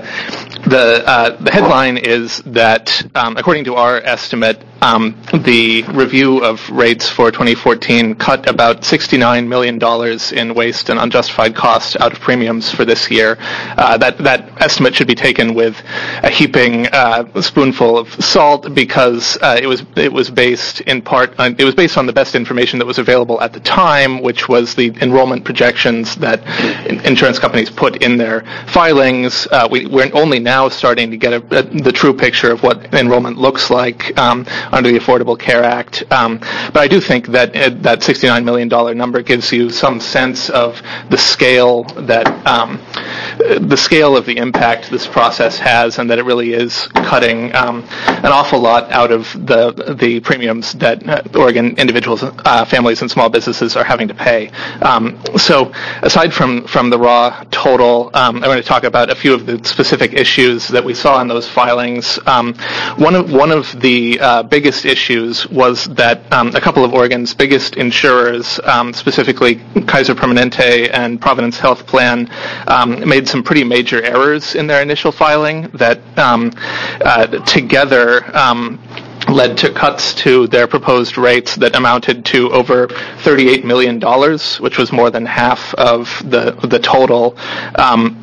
S13: the uh, the headline is that, um, according to our estimate, um, the review of rates for twenty fourteen cut about sixty-nine million dollars in waste and unjustified costs out of premiums for this year. Uh, that that estimate should be taken with a heaping uh, spoonful of salt, because uh, it was it was based in part on, it was based on the best information that was available at the time, which was the enrollment projections that insurance companies put in their filings. Uh, we, we're only now starting to get a, a, the true picture of what enrollment looks like um, under the Affordable Care Act. Um, but I do think that uh, that sixty-nine million dollars number gives you some sense of the scale that um, the scale of the impact this process has, and that it really is cutting um, an awful lot out of the the premiums that uh, Oregon individuals, uh, families, and small businesses are having to pay. Um, so, aside from from the raw total, um, I want to talk about a few of the specific issues that we saw in those filings. Um, one of one of the uh, biggest issues was that um, a couple of Oregon's biggest insurers, um, specifically Kaiser Permanente and Providence Health Plan, um, made some pretty major errors in their initial filing that um, uh, together um, led to cuts to their proposed rates that amounted to over thirty-eight million dollars, which was more than half of the the total. Um,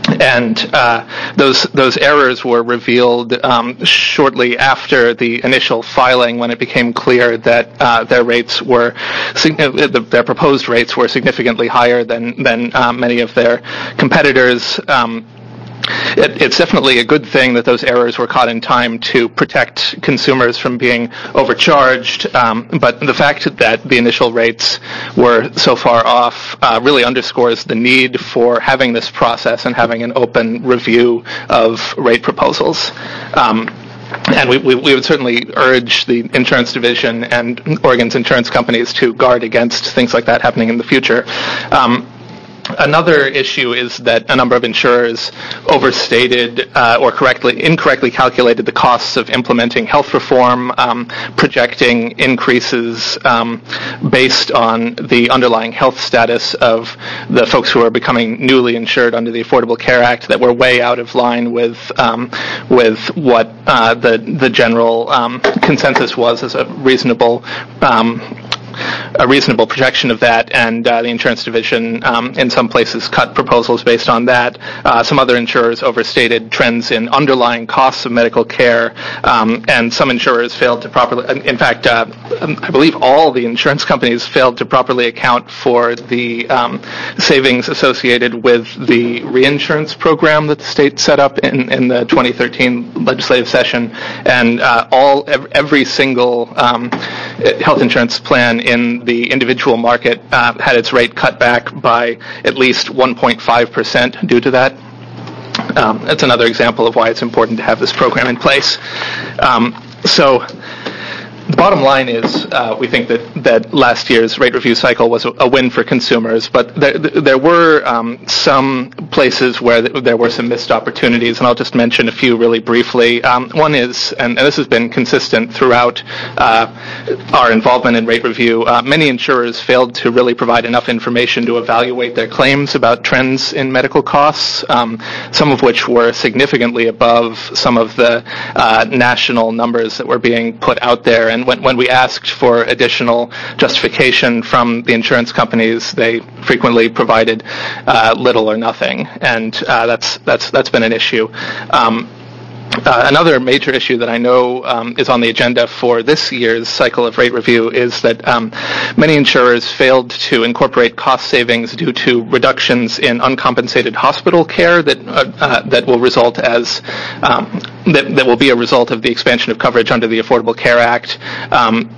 S13: And uh, those those errors were revealed um, shortly after the initial filing, when it became clear that uh, their rates were their proposed rates were significantly higher than than uh, many of their competitors. Um, It, it's definitely a good thing that those errors were caught in time to protect consumers from being overcharged, um, but the fact that the initial rates were so far off uh, really underscores the need for having this process and having an open review of rate proposals. Um, And we, we, we would certainly urge the insurance division and Oregon's insurance companies to guard against things like that happening in the future. Um, Another issue is that a number of insurers overstated uh, or correctly, incorrectly calculated the costs of implementing health reform, um, projecting increases um, based on the underlying health status of the folks who are becoming newly insured under the Affordable Care Act that were way out of line with um, with what uh, the the general um, consensus was as a reasonable. Um, a reasonable projection of that, and uh, the insurance division um, in some places cut proposals based on that. Uh, some other insurers overstated trends in underlying costs of medical care, um, and some insurers failed to properly, in fact, uh, I believe all the insurance companies failed to properly account for the um, savings associated with the reinsurance program that the state set up in, in the twenty thirteen legislative session, and uh, all every, every single um, health insurance plan in the individual market uh, had its rate cut back by at least one point five percent due to that. Um, that's another example of why it's important to have this program in place. Um, so the bottom line is uh, we think that, that last year's rate review cycle was a, a win for consumers, but there, there were um, some places where th- there were some missed opportunities, and I'll just mention a few really briefly. Um, one is, and, and this has been consistent throughout uh, our involvement in rate review, uh, many insurers failed to really provide enough information to evaluate their claims about trends in medical costs, um, some of which were significantly above some of the uh, national numbers that were being put out there. And when, when we asked for additional justification from the insurance companies, they frequently provided uh, little or nothing, and uh, that's that's that's been an issue. Um, Uh, another major issue that I know um, is on the agenda for this year's cycle of rate review is that um, many insurers failed to incorporate cost savings due to reductions in uncompensated hospital care that uh, uh, that will result as um, that that will be a result of the expansion of coverage under the Affordable Care Act. Um,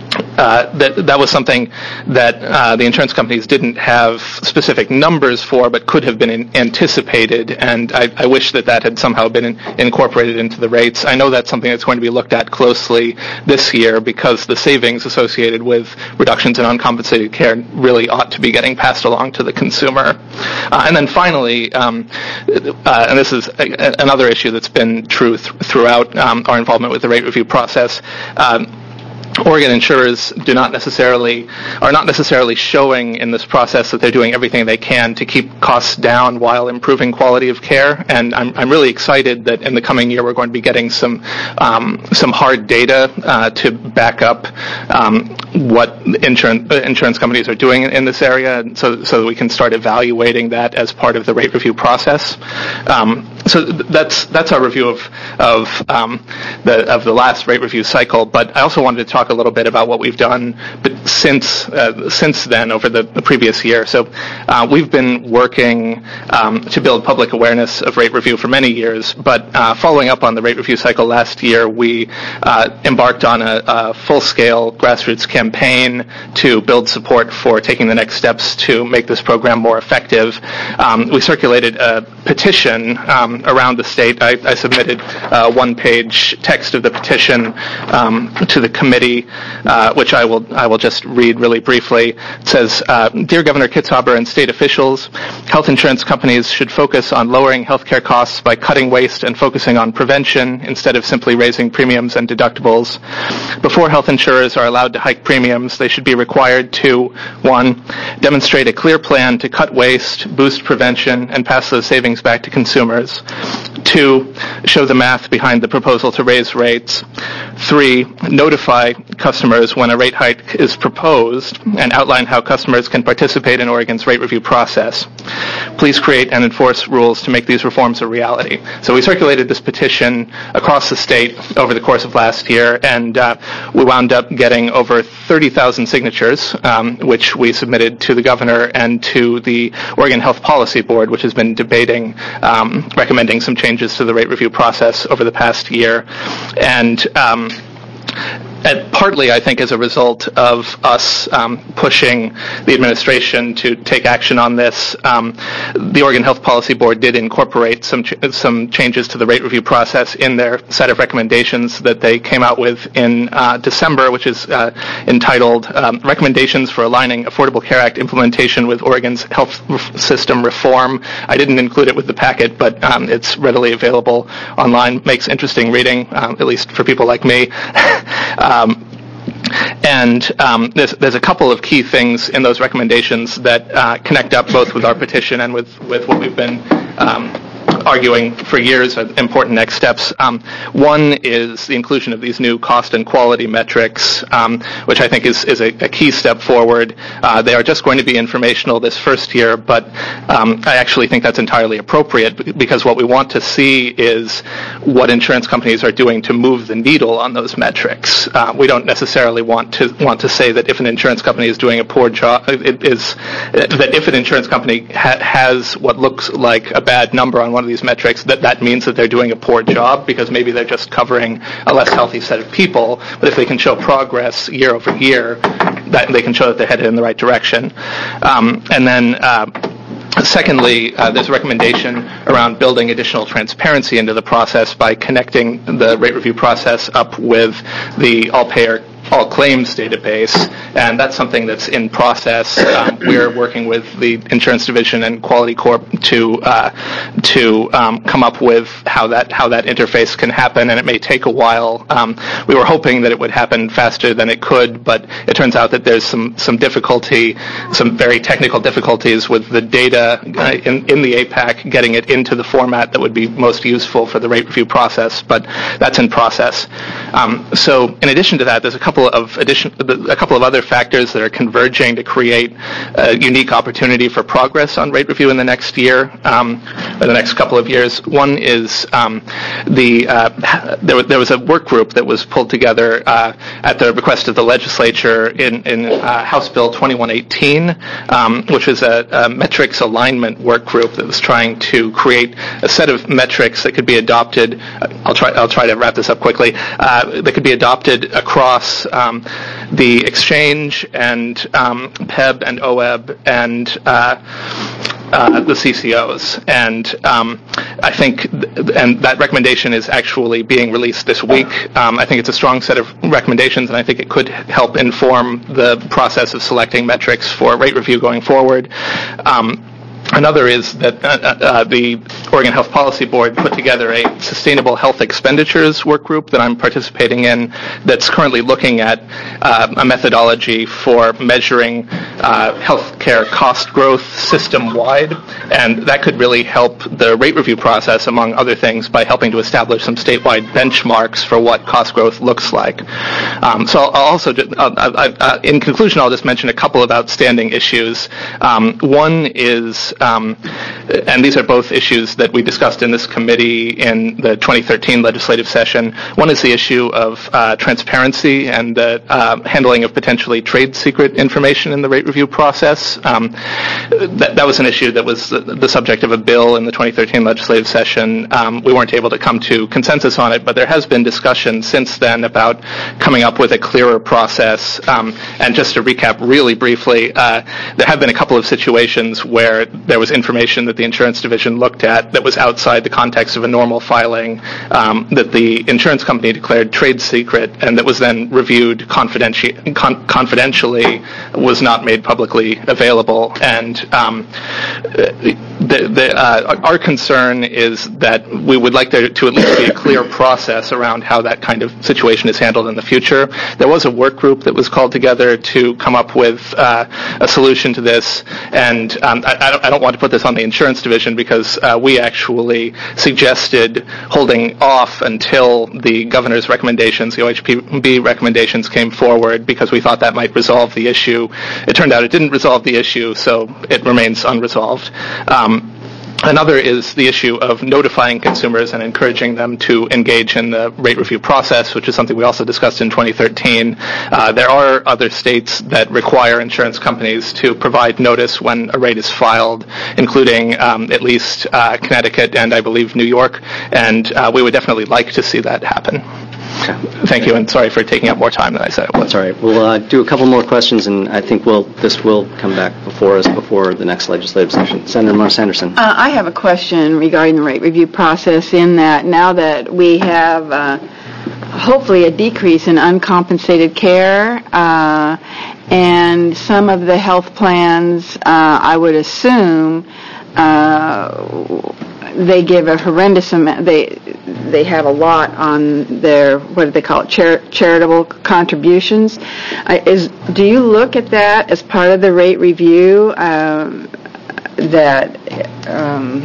S13: Uh, that that was something that uh, the insurance companies didn't have specific numbers for, but could have been in, anticipated. And I, I wish that that had somehow been in, incorporated into the rates. I know that's something that's going to be looked at closely this year because the savings associated with reductions in uncompensated care really ought to be getting passed along to the consumer. Uh, and then finally, um, uh, and this is a, a, another issue that's been true th- throughout um, our involvement with the rate review process. Um, Oregon insurers do not necessarily are not necessarily showing in this process that they're doing everything they can to keep costs down while improving quality of care. And I'm I'm really excited that in the coming year we're going to be getting some um, some hard data uh, to back up um, what insurance uh, insurance companies are doing in, in this area, and so so that we can start evaluating that as part of the rate review process. Um, so th- that's that's our review of of um, the of the last rate review cycle. But I also wanted to talk a little bit about what we've done but since uh, since then over the, the previous year. So uh, we've been working um, to build public awareness of rate review for many years, but uh, following up on the rate review cycle last year, we uh, embarked on a, a full-scale grassroots campaign to build support for taking the next steps to make this program more effective. Um, we circulated a petition um, around the state. I, I submitted a one-page text of the petition um, to the committee, Uh, which I will I will just read really briefly. It says, uh, Dear Governor Kitzhaber and state officials, health insurance companies should focus on lowering healthcare costs by cutting waste and focusing on prevention instead of simply raising premiums and deductibles. Before health insurers are allowed to hike premiums, they should be required to, one, demonstrate a clear plan to cut waste, boost prevention, and pass those savings back to consumers. Two, show the math behind the proposal to raise rates. Three, notify customers when a rate hike is proposed and outline how customers can participate in Oregon's rate review process. Please create and enforce rules to make these reforms a reality. So we circulated this petition across the state over the course of last year, and uh, we wound up getting over thirty thousand signatures, um, which we submitted to the governor and to the Oregon Health Policy Board, which has been debating, um, recommending some changes to the rate review process over the past year. And um, and partly, I think, as a result of us um, pushing the administration to take action on this, um, the Oregon Health Policy Board did incorporate some ch- some changes to the rate review process in their set of recommendations that they came out with in uh, December, which is uh, entitled um, Recommendations for Aligning Affordable Care Act Implementation with Oregon's Health System Reform. I didn't include it with the packet, but um, it's readily available online. Makes interesting reading, um, at least for people like me. um, And um, there's, there's a couple of key things in those recommendations that uh, connect up both with our petition and with, with what we've been um, arguing for years are important next steps. Um, one is the inclusion of these new cost and quality metrics, um, which I think is, is a, a key step forward. Uh, they are just going to be informational this first year, but um, I actually think that's entirely appropriate because what we want to see is what insurance companies are doing to move the needle on those metrics. Uh, we don't necessarily want to want to say that if an insurance company is doing a poor job, it is that if an insurance company ha- has what looks like a bad number on one of these metrics, that that means that they're doing a poor job because maybe they're just covering a less healthy set of people. But if they can show progress year over year, that they can show that they're headed in the right direction. Um, and then uh, Secondly, uh, there's a recommendation around building additional transparency into the process by connecting the rate review process up with the all-payer all claims database, and that's something that's in process. Um, we're working with the Insurance Division and Quality Corp to uh, to um, come up with how that how that interface can happen, and it may take a while. Um, we were hoping that it would happen faster than it could, but it turns out that there's some some difficulty, some very technical difficulties with the data uh, in in the A PAC, getting it into the format that would be most useful for the rate review process. But that's in process. Um, so, in addition to that, there's a couple of addition, a couple of other factors that are converging to create a unique opportunity for progress on rate review in the next year, um, or the next couple of years. One is um, the uh, there, there was a work group that was pulled together uh, at the request of the legislature in, in uh, House Bill twenty-one eighteen, um, which was a, a metrics alignment work group that was trying to create a set of metrics that could be adopted. I'll try I'll try to wrap this up quickly. Uh, that could be adopted across Um, the exchange and um, P E B and O E B and uh, uh, the C C Os. And um, I think, th- and that recommendation is actually being released this week. Um, I think it's a strong set of recommendations, and I think it could help inform the process of selecting metrics for rate review going forward. Um, Another is that uh, uh, the Oregon Health Policy Board put together a sustainable health expenditures work group that I'm participating in that's currently looking at uh, a methodology for measuring uh, healthcare cost growth system-wide, and that could really help the rate review process, among other things, by helping to establish some statewide benchmarks for what cost growth looks like. Um, so I'll also, just, uh, uh, uh, in conclusion, I'll just mention a couple of outstanding issues. Um, one is Um, and these are both issues that we discussed in this committee in the twenty thirteen legislative session. One is the issue of uh, transparency and the uh, handling of potentially trade secret information in the rate review process. Um, that, that was an issue that was the, the subject of a bill in the twenty thirteen legislative session. Um, we weren't able to come to consensus on it, but there has been discussion since then about coming up with a clearer process. Um, and just to recap really briefly, uh, there have been a couple of situations where there was information that the Insurance Division looked at that was outside the context of a normal filing, um, that the insurance company declared trade secret, and that was then reviewed confidenti- con- confidentially, was not made publicly available. And um, the, the, uh, our concern is that we would like there to at least be a clear process around how that kind of situation is handled in the future. There was a work group that was called together to come up with uh, a solution to this, and um, I, I, don't, I don't want to put this on the Insurance Division because uh, we actually suggested holding off until the governor's recommendations, the O H P B recommendations, came forward because we thought that might resolve the issue. It turned out it didn't resolve the issue, so it remains unresolved. Um, Another is the issue of notifying consumers and encouraging them to engage in the rate review process, which is something we also discussed in twenty thirteen. Uh, there are other states that require insurance companies to provide notice when a rate is filed, including um, at least uh, Connecticut and I believe New York, and uh, we would definitely like to see that happen. Thank you, and sorry for taking up more time than I said it was.
S3: That's all right. We'll uh, do a couple more questions, and I think we'll this will come back before us before the next legislative session. Senator Morris Anderson.
S14: Uh, I have a question regarding the rate review process in that now that we have uh, hopefully a decrease in uncompensated care uh, and some of the health plans, uh, I would assume, uh, they give a horrendous amount, they they have a lot on their, what do they call it, Char- charitable contributions. Uh, is do you look at that as part of the rate review, um, that um,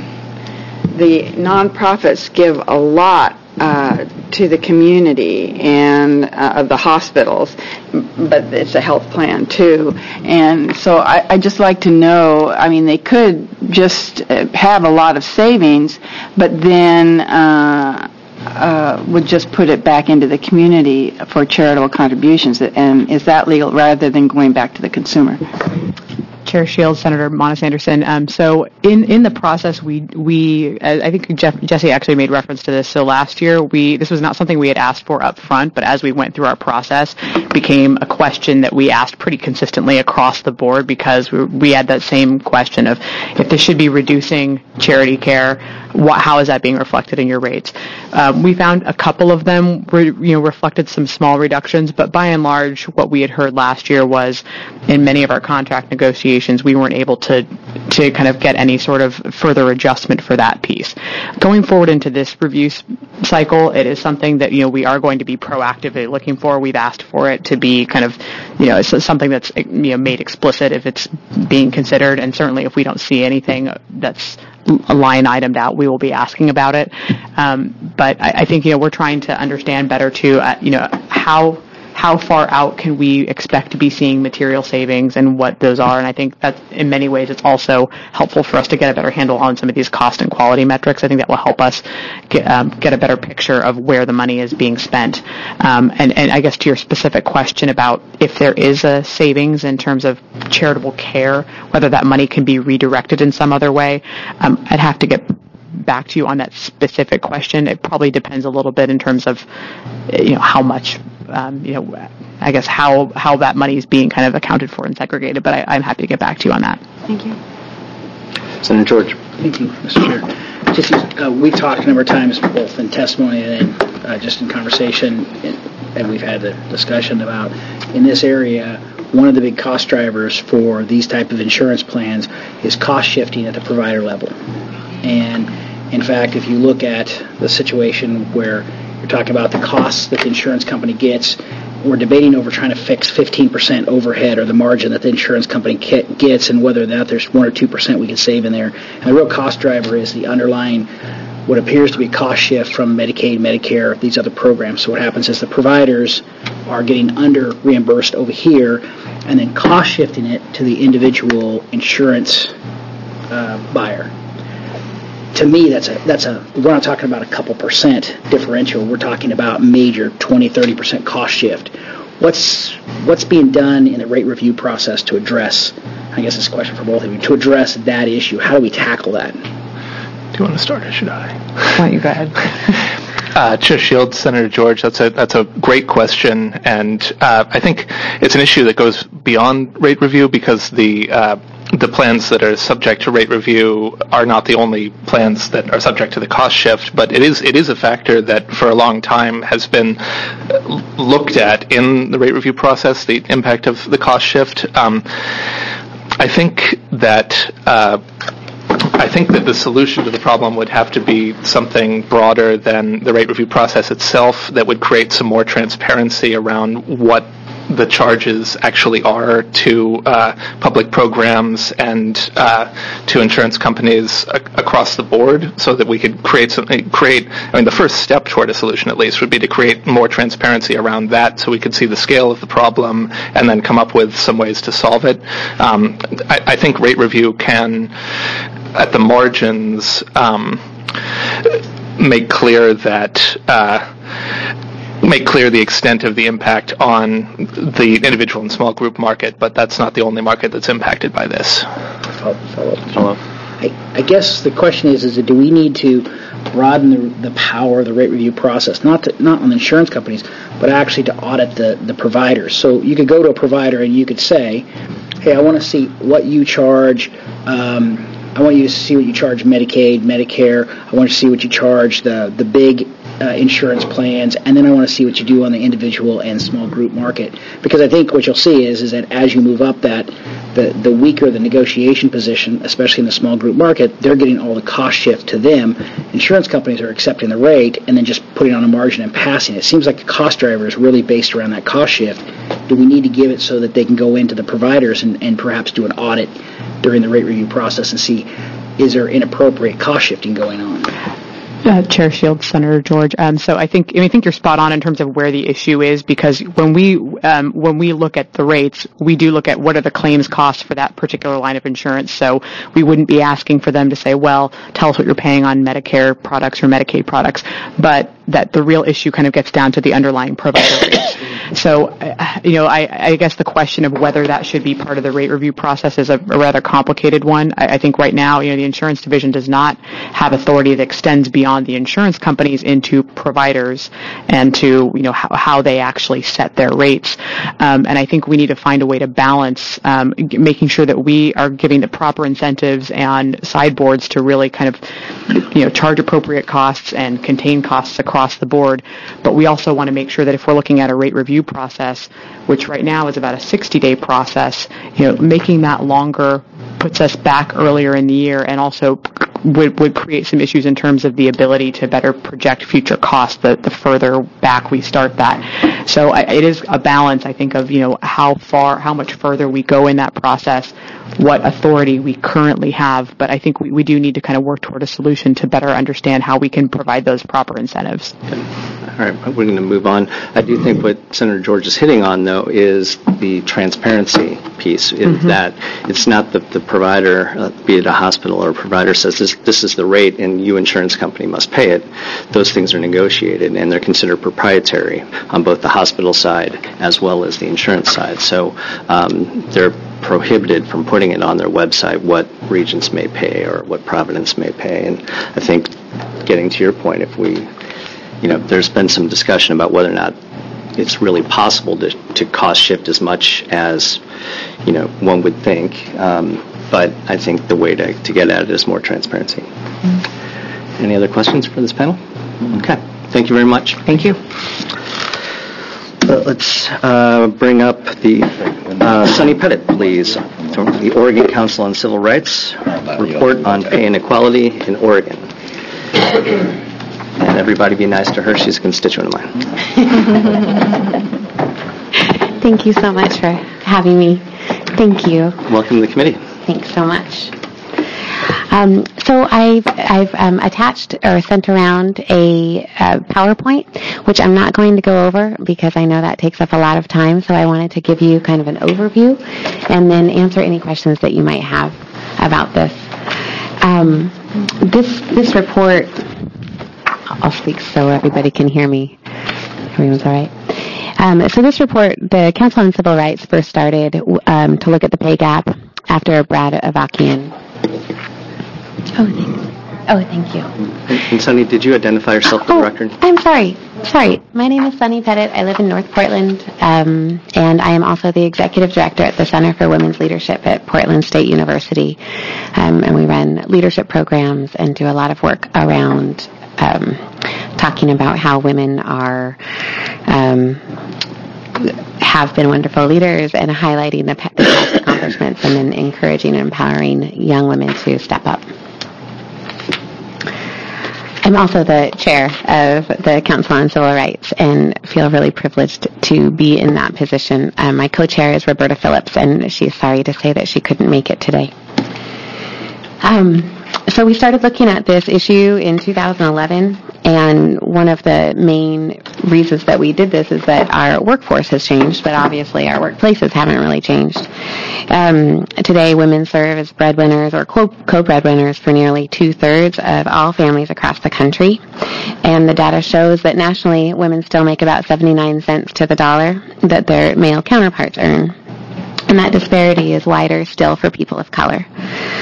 S14: the nonprofits give a lot uh, to the community and uh, of the hospitals, but it's a health plan too. And so I, I just like to know, I mean, they could just have a lot of savings, but then uh, uh, would just put it back into the community for charitable contributions. And is that legal rather than going back to the consumer?
S5: Chair Shields, Senator Monis Anderson. Um, so in, in the process, we we I think Jeff, Jesse actually made reference to this. So last year, we this was not something we had asked for up front, but as we went through our process, became a question that we asked pretty consistently across the board because we, we had that same question of if this should be reducing charity care, what, how is that being reflected in your rates? Um, we found a couple of them were, you know, reflected some small reductions, but by and large, what we had heard last year was in many of our contract negotiations, we weren't able to to kind of get any sort of further adjustment for that piece. Going forward into this review cycle, it is something that, you know, we are going to be proactively looking for. We've asked for it to be kind of, you know, it's something that's, you know, made explicit if it's being considered, and certainly if we don't see anything that's a line itemed out, we will be asking about it. Um, but I, I think, you know, we're trying to understand better too, uh, you know, how how far out can we expect to be seeing material savings and what those are. And I think that in many ways it's also helpful for us to get a better handle on some of these cost and quality metrics. I think that will help us get, um, get a better picture of where the money is being spent. Um, and, and I guess to your specific question about if there is a savings in terms of charitable care, whether that money can be redirected in some other way, um, I'd have to get back to you on that specific question. It probably depends a little bit in terms of, you know, how much, um, you know, I guess how how that money is being kind of accounted for and segregated. But I, I'm happy to get back to you on that.
S14: Thank you.
S3: Senator George.
S12: Thank you, Mister Chair. Just, uh, we've talked a number of times, both in testimony and uh, just in conversation, and we've had a discussion about in this area. One of the big cost drivers for these type of insurance plans is cost shifting at the provider level. And in fact, if you look at the situation where you're talking about the costs that the insurance company gets, we're debating over trying to fix fifteen percent overhead or the margin that the insurance company gets, and whether or not there's one or two percent we can save in there. And the real cost driver is the underlying, what appears to be cost shift from Medicaid, Medicare, these other programs. So what happens is the providers are getting under reimbursed over here and then cost shifting it to the individual insurance uh, buyer. To me, that's a that's a we're not talking about a couple percent differential. We're talking about major twenty, thirty percent cost shift. What's what's being done in the rate review process to address, I guess it's a question for both of you, to address that issue? How do we tackle that?
S13: Do you want to start or should I?
S5: Why don't you go ahead?
S13: Uh, Chair Shields, Senator George, that's a that's a great question, and uh, I think it's an issue that goes beyond rate review because the uh, the plans that are subject to rate review are not the only plans that are subject to the cost shift, but it is it is a factor that for a long time has been looked at in the rate review process, the impact of the cost shift. Um, I think that. Uh, I think that the solution to the problem would have to be something broader than the rate review process itself that would create some more transparency around what the charges actually are to uh, public programs and uh, to insurance companies a- across the board, so that we could create something. Create, I mean, the first step toward a solution, at least, would be to create more transparency around that, so we could see the scale of the problem and then come up with some ways to solve it. Um, I, I think rate review can, at the margins, um, make clear that. Uh, make clear the extent of the impact on the individual and small group market, but that's not the only market that's impacted by this.
S3: Follow up.
S12: I, I guess the question is, is that do we need to broaden the, the power of the rate review process, not to, not on the insurance companies, but actually to audit the, the providers? So you could go to a provider and you could say, hey, I want to see what you charge. Um, I want you to see what you charge Medicaid, Medicare. I want to see what you charge the, the big uh, insurance plans, and then I want to see what you do on the individual and small group market. Because I think what you'll see is, is that as you move up that, the, the weaker the negotiation position, especially in the small group market, they're getting all the cost shift to them. Insurance companies are accepting the rate and then just putting on a margin and passing it. It seems like the cost driver is really based around that cost shift. Do we need to give it so that they can go into the providers and, and perhaps do an audit during the rate review process and see, is there inappropriate cost shifting going on?
S5: Uh, Chair Shields, Senator George. Um, so I think I, mean, I think you're spot on in terms of where the issue is, because when we um, when we look at the rates, we do look at what are the claims costs for that particular line of insurance. So we wouldn't be asking for them to say, well, tell us what you're paying on Medicare products or Medicaid products, but that the real issue kind of gets down to the underlying provider rates. So, uh, you know, I, I guess the question of whether that should be part of the rate review process is a, a rather complicated one. I, I think right now, you know, the insurance division does not have authority that extends beyond the insurance companies into providers and to, you know, how, how they actually set their rates. Um, and I think we need to find a way to balance um, g- making sure that we are giving the proper incentives and sideboards to really kind of, you know, charge appropriate costs and contain costs across the board. But we also want to make sure that if we're looking at a rate review process, which right now is about a sixty-day process, you know, making that longer puts us back earlier in the year and also would, would create some issues in terms of the ability to better project future costs the, the further back we start that. So I, it is a balance, I think, of, you know, how far, how much further we go in that process, what authority we currently have, but I think we, we do need to kind of work toward a solution to better understand how we can provide those proper incentives.
S3: All right, we're going to move on. I do think what Senator George is hitting on, though, is the transparency piece, in mm-hmm. that it's not the, the provider, uh, be it a hospital or a provider, says this, this is the rate and you insurance company must pay it. Those things are negotiated and they're considered proprietary on both the hospital side as well as the insurance side. So um, they're prohibited from putting it on their website what Regents may pay or what Providence may pay. And I think, getting to your point, if we You know, there's been some discussion about whether or not it's really possible to, to cost shift as much as, you know, one would think. Um, but I think the way to, to get at it is more transparency. Mm-hmm. Any other questions for this panel? Mm-hmm. Okay. Thank you very much.
S5: Thank you.
S3: Uh, let's uh, bring up the uh, Sonny Pettit, please, from the Oregon Council on Civil Rights, report on pay inequality in Oregon. And everybody be nice to her. She's a constituent of mine.
S15: Thank you so much for having me. Thank you.
S3: Welcome to the committee.
S15: Thanks so much. Um, so I've, I've um, attached or sent around a uh, PowerPoint, which I'm not going to go over because I know that takes up a lot of time. So I wanted to give you kind of an overview and then answer any questions that you might have about this. Um, this this report... I'll speak so everybody can hear me. Everyone's all right. Um, so this report, the Council on Civil Rights first started um, to look at the pay gap after Brad Avakian. Oh, thanks. Oh, thank you.
S3: And Sonny, did you identify yourself for
S15: oh,
S3: the record?
S15: I'm sorry. Sorry. My name is Sonny Pettit. I live in North Portland, um, and I am also the executive director at the Center for Women's Leadership at Portland State University. Um, and we run leadership programs and do a lot of work around Um, talking about how women are um, have been wonderful leaders and highlighting the past accomplishments and then encouraging and empowering young women to step up. I'm also the chair of the Council on Civil Rights and feel really privileged to be in that position. Um, my co-chair is Roberta Phillips, and she's sorry to say that she couldn't make it today. Um, So we started looking at this issue in two thousand eleven, and one of the main reasons that we did this is that our workforce has changed, but obviously our workplaces haven't really changed. Um, today, women serve as breadwinners or co-breadwinners for nearly two-thirds of all families across the country, and the data shows that nationally, women still make about seventy-nine cents to the dollar that their male counterparts earn. And that disparity is wider still for people of color.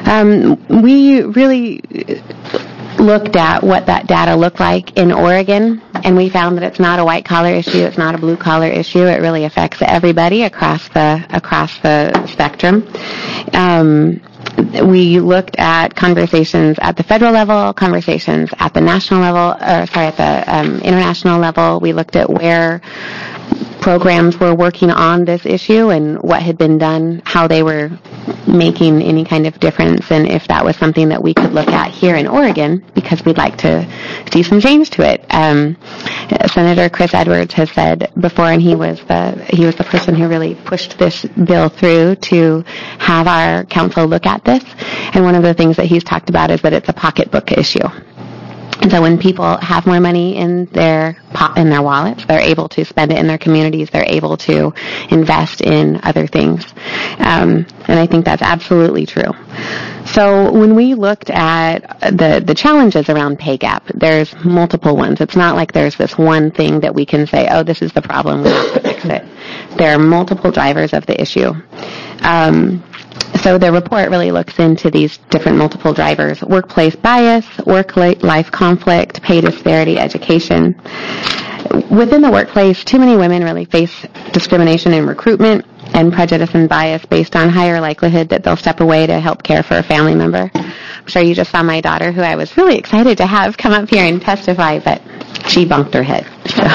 S15: Um, we really looked at what that data looked like in Oregon, and we found that it's not a white-collar issue, it's not a blue-collar issue. It really affects everybody across the across the spectrum. Um, we looked at conversations at the federal level, conversations at the national level, or sorry, at the um, international level. We looked at where programs were working on this issue and what had been done, how they were making any kind of difference, and if that was something that we could look at here in Oregon, because we'd like to see some change to it. Um, Senator Chris Edwards has said before, and he was the he was the person who really pushed this bill through to have our council look at this. And one of the things that he's talked about is that it's a pocketbook issue. And so when people have more money in their in their wallets, they're able to spend it in their communities. They're able to invest in other things. Um, and I think that's absolutely true. So when we looked at the, the challenges around pay gap, there's multiple ones. It's not like there's this one thing that we can say, oh, this is the problem, we have to fix it. There are multiple drivers of the issue. Um, So the report really looks into these different multiple drivers: workplace bias, work-life conflict, pay disparity, education. Within the workplace, too many women really face discrimination in recruitment and prejudice and bias based on higher likelihood that they'll step away to help care for a family member. I'm sure you just saw my daughter, who I was really excited to have come up here and testify, but she bumped her head.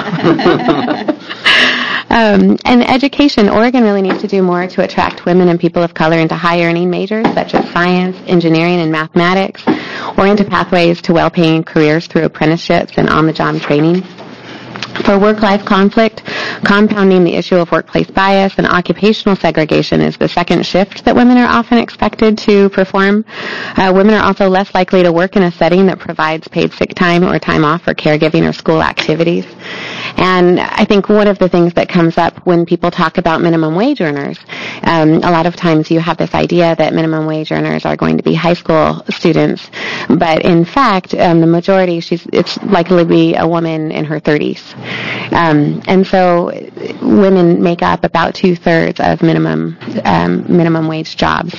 S15: So. Um, and education, Oregon really needs to do more to attract women and people of color into high-earning majors such as science, engineering, and mathematics, or into pathways to well-paying careers through apprenticeships and on-the-job training. For work-life conflict, compounding the issue of workplace bias and occupational segregation is the second shift that women are often expected to perform. Uh, women are also less likely to work in a setting that provides paid sick time or time off for caregiving or school activities. And I think one of the things that comes up when people talk about minimum wage earners, um, a lot of times you have this idea that minimum wage earners are going to be high school students, but in fact, um, the majority, she's it's likely to be a woman in her thirties. Um, and so women make up about two-thirds of minimum um, minimum wage jobs.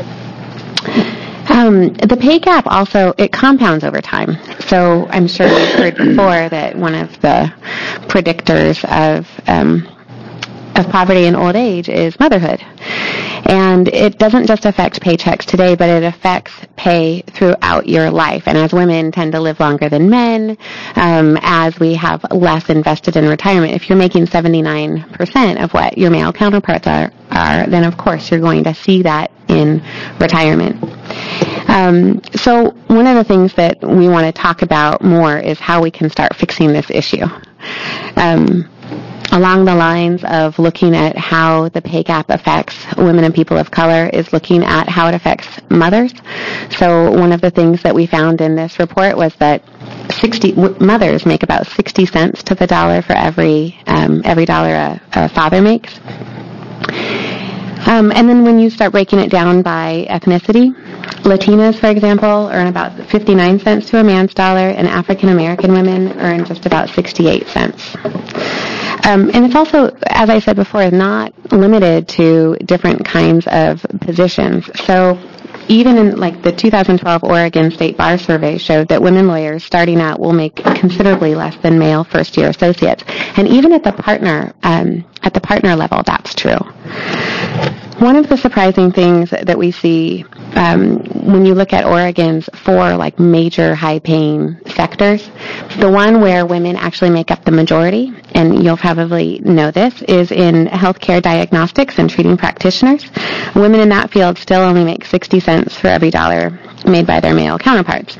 S15: Um, the pay gap also, it compounds over time. So I'm sure you've heard before that one of the predictors of um, of poverty in old age is motherhood. And it doesn't just affect paychecks today, but it affects pay throughout your life. And as women tend to live longer than men, um, as we have less invested in retirement, if you're making seventy-nine percent of what your male counterparts are, are, then of course you're going to see that in retirement. Um, so one of the things that we want to talk about more is how we can start fixing this issue. Um, along the lines of looking at how the pay gap affects women and people of color is looking at how it affects mothers. So one of the things that we found in this report was that sixty mothers make about sixty cents to the dollar for every um, every dollar a, a father makes. Um, and then when you start breaking it down by ethnicity, Latinas, for example, earn about fifty-nine cents to a man's dollar, and African American women earn just about sixty-eight cents. Um, and it's also, as I said before, not limited to different kinds of positions. So even in like the two thousand twelve Oregon State Bar Survey showed that women lawyers starting out will make considerably less than male first-year associates. And even at the partner um, at the partner level, that's true. One of the surprising things that we see um, when you look at Oregon's four like major high-paying sectors, the one where women actually make up the majority, and you'll probably know this, is in healthcare diagnostics and treating practitioners. Women in that field still only make sixty cents for every dollar made by their male counterparts.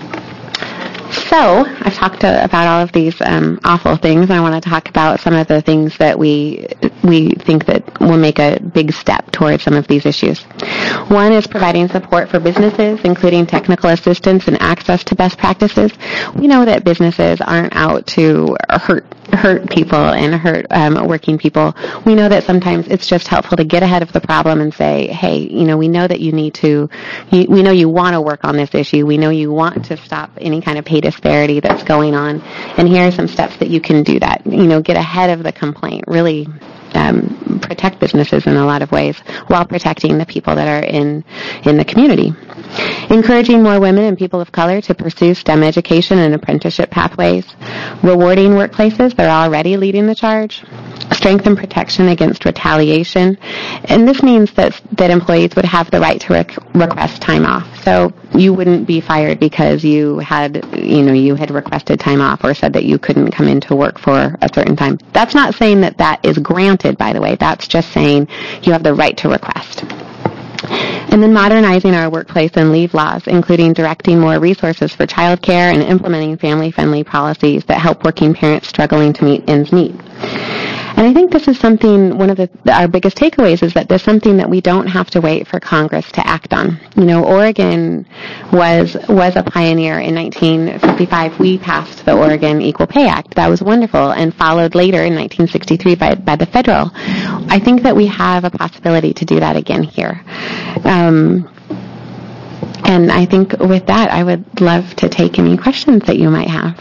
S15: So I've talked to, about all of these um, awful things. I want to talk about some of the things that we we think that will make a big step towards some of these issues. One is providing support for businesses, including technical assistance and access to best practices. We know that businesses aren't out to hurt hurt people and hurt um, working people. We know that sometimes it's just helpful to get ahead of the problem and say, hey, you know, we know that you need to, you, we know you want to work on this issue. We know you want to stop any kind of pay disparity that's going on. And here are some steps that you can do that. You know, get ahead of the complaint. Really um, protect businesses in a lot of ways while protecting the people that are in in the community. encouraging more women and people of color to pursue STEM education and apprenticeship pathways, rewarding workplaces that are already leading the charge, strength and protection against retaliation, and this means that that employees would have the right to rec- request time off. So you wouldn't be fired because you had, you know, you had requested time off or said that you couldn't come into work for a certain time. That's not saying that that is granted, by the way. That's just saying you have the right to request. And then modernizing our workplace and leave laws, including directing more resources for childcare and implementing family-friendly policies that help working parents struggling to meet ends meet. And I think this is something, one of the, our biggest takeaways is that there's something that we don't have to wait for Congress to act on. You know, Oregon was was a pioneer in nineteen fifty-five. We passed the Oregon Equal Pay Act. That was wonderful, and followed later in nineteen sixty-three by, by the federal. I think that we have a possibility to do that again here. Um, and I think with that, I would love to take any questions that you might have.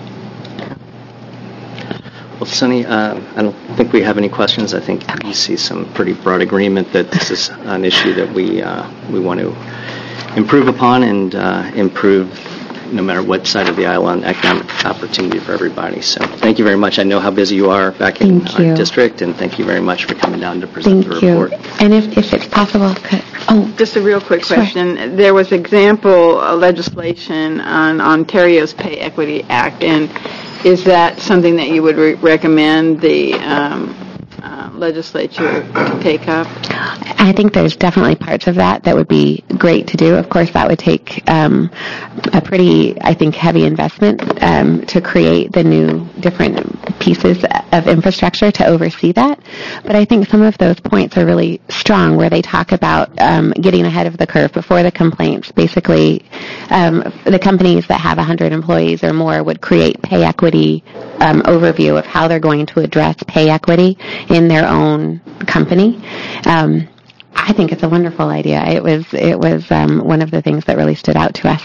S3: Well, Sunny, uh, I don't think we have any questions. I think okay. we see some pretty broad agreement that this is an issue that we uh, we want to improve upon and uh, improve no matter what side of the aisle on economic opportunity for everybody. So thank you very much. I know how busy you are back in
S15: thank
S3: our
S15: you.
S3: district, and thank you very much for coming down to present
S15: thank
S3: the report.
S15: You. And if, if it's possible, could, oh,
S14: just a real quick
S15: sure.
S14: question. There was example uh, legislation on Ontario's Pay Equity Act, and is that something that you would re- recommend the um, uh, legislature to take up?
S15: I think there's definitely parts of that that would be great to do. Of course, that would take um, a pretty, I think, heavy investment um, to create the new different pieces of infrastructure to oversee that. But I think some of those points are really strong, where they talk about um, getting ahead of the curve before the complaints. Basically, um, the companies that have one hundred employees or more would create pay equity um, overview of how they're going to address pay equity in their own company. Um, I think it's a wonderful idea. It was it was um, one of the things that really stood out to us.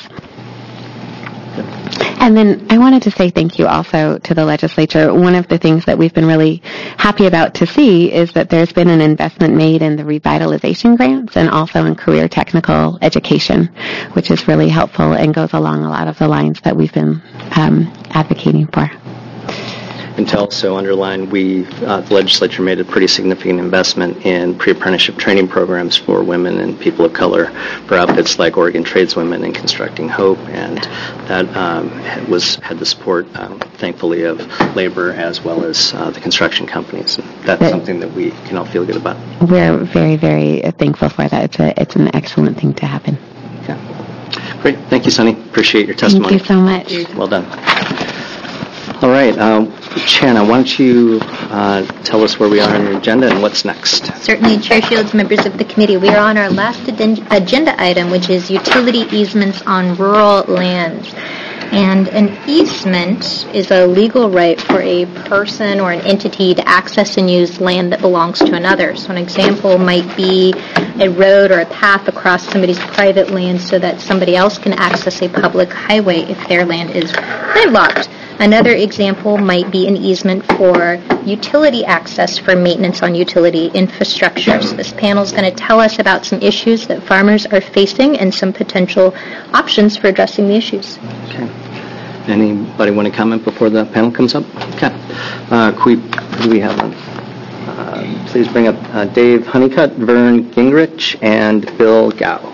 S15: And then I wanted to say thank you also to the legislature. One of the things that we've been really happy about to see is that there's been an investment made in the revitalization grants and also in career technical education, which is really helpful and goes along a lot of the lines that we've been um, advocating for.
S3: And to also underline, we, uh, the legislature made a pretty significant investment in pre-apprenticeship training programs for women and people of color for outfits like Oregon Tradeswomen and Constructing Hope, and that um, had, was had the support, um, thankfully, of labor as well as uh, the construction companies. And that's but something that we can all feel good about.
S15: We're very, very thankful for that. It's a, it's an excellent thing to happen.
S3: Okay. Great. Thank you, Sunny. Appreciate your testimony.
S15: Thank you so much.
S3: Well done. All right, um, Shanna, why don't you uh, tell us where we are on your agenda and what's next?
S2: Certainly, Chair Shields, members of the committee, we are on our last aden- agenda item, which is utility easements on rural lands. And an easement is a legal right for a person or an entity to access and use land that belongs to another. So an example might be a road or a path across somebody's private land so that somebody else can access a public highway if their land is landlocked. Another example might be an easement for utility access for maintenance on utility infrastructure. So this panel is going to tell us about some issues that farmers are facing and some potential options for addressing the issues.
S3: Okay. Anybody want to comment before the panel comes up? Okay. Uh, can we, who do we have on? Uh, please bring up uh, Dave Honeycutt, Vern Gingrich, and Bill Gao.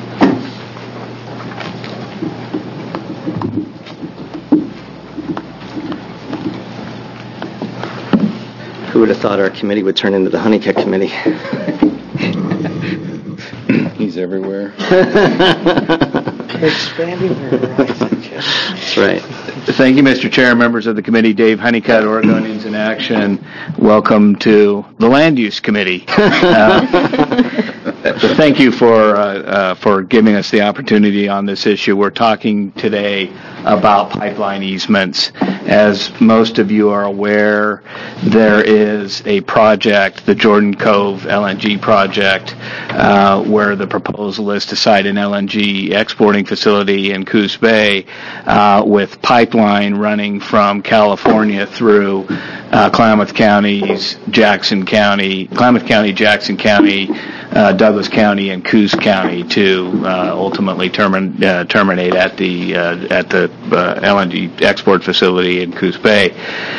S3: Who would have thought our committee would turn into the Honeycutt Committee?
S8: He's everywhere.
S12: Expanding your horizon, Jeff.
S3: That's right.
S16: Thank you, Mister Chair, members of the committee. Dave Honeycutt, Oregonians in Action. Welcome to the Land Use Committee. Uh, thank you for uh, uh, for giving us the opportunity on this issue. We're talking today about pipeline easements. As most of you are aware, there is a project, the Jordan Cove L N G project, uh, where the proposal is to site an L N G exporting facility in Coos Bay uh, with pipeline running from California through uh, Klamath County's Jackson County, Klamath County, Jackson County, uh, Douglas County and Coos County to uh, ultimately termin- uh, terminate at the uh, at the uh, L N G export facility in Coos Bay.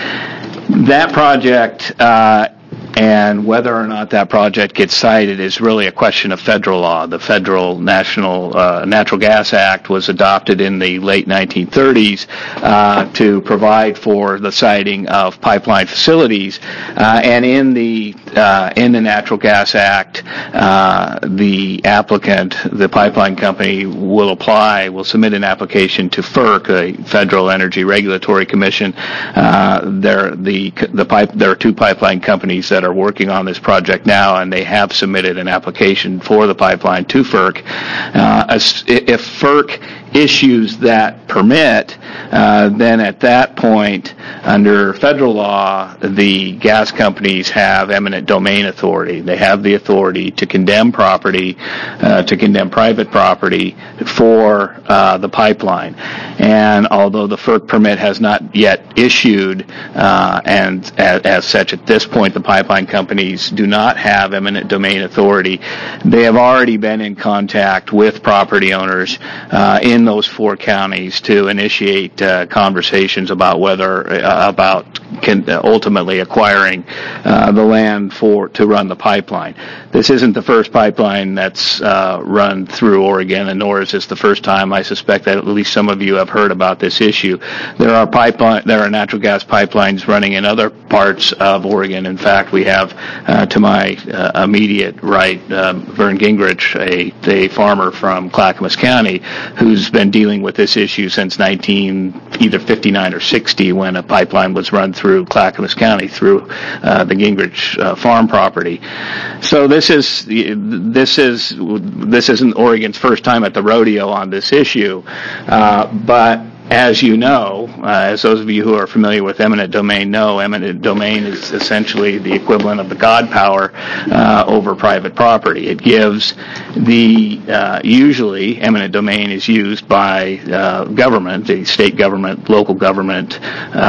S16: That project, uh, and whether or not that project gets cited is really a question of federal law. The Federal National uh, Natural Gas Act was adopted in the late nineteen thirties uh, to provide for the siting of pipeline facilities, uh, and in the uh, in the Natural Gas Act, uh, the applicant, the pipeline company, will apply, will submit an application to FERC, the Federal Energy Regulatory Commission. Uh, there, the the pipe, there are two pipeline companies that are working on this project now, and they have submitted an application for the pipeline to FERC. Uh, as, if FERC issues that permit, uh, then at that point, under federal law, the gas companies have eminent domain authority. They have the authority to condemn property, uh, to condemn private property for uh, the pipeline. And although the FERC permit has not yet issued, uh, and as, as such at this point the pipeline companies do not have eminent domain authority, they have already been in contact with property owners uh, in those four counties to initiate uh, conversations about whether uh, about can, uh, ultimately acquiring uh, the land for to run the pipeline. This isn't the first pipeline that's uh, run through Oregon, and nor is this the first time. I suspect that at least some of you have heard about this issue. There are pipeline, there are natural gas pipelines running in other parts of Oregon. In fact, we have uh, to my uh, immediate right, um, Vern Gingrich, a, a farmer from Clackamas County, who's been dealing with this issue since nineteen either fifty-nine or sixty, when a pipeline was run through Clackamas County through uh, the Gingrich uh, farm property. So this is this is this isn't Oregon's first time at the rodeo on this issue, uh, but. As you know, uh, as those of you who are familiar with eminent domain know, eminent domain is essentially the equivalent of the God power uh, over private property. It gives the, uh, usually eminent domain is used by uh, government, the state government, local government,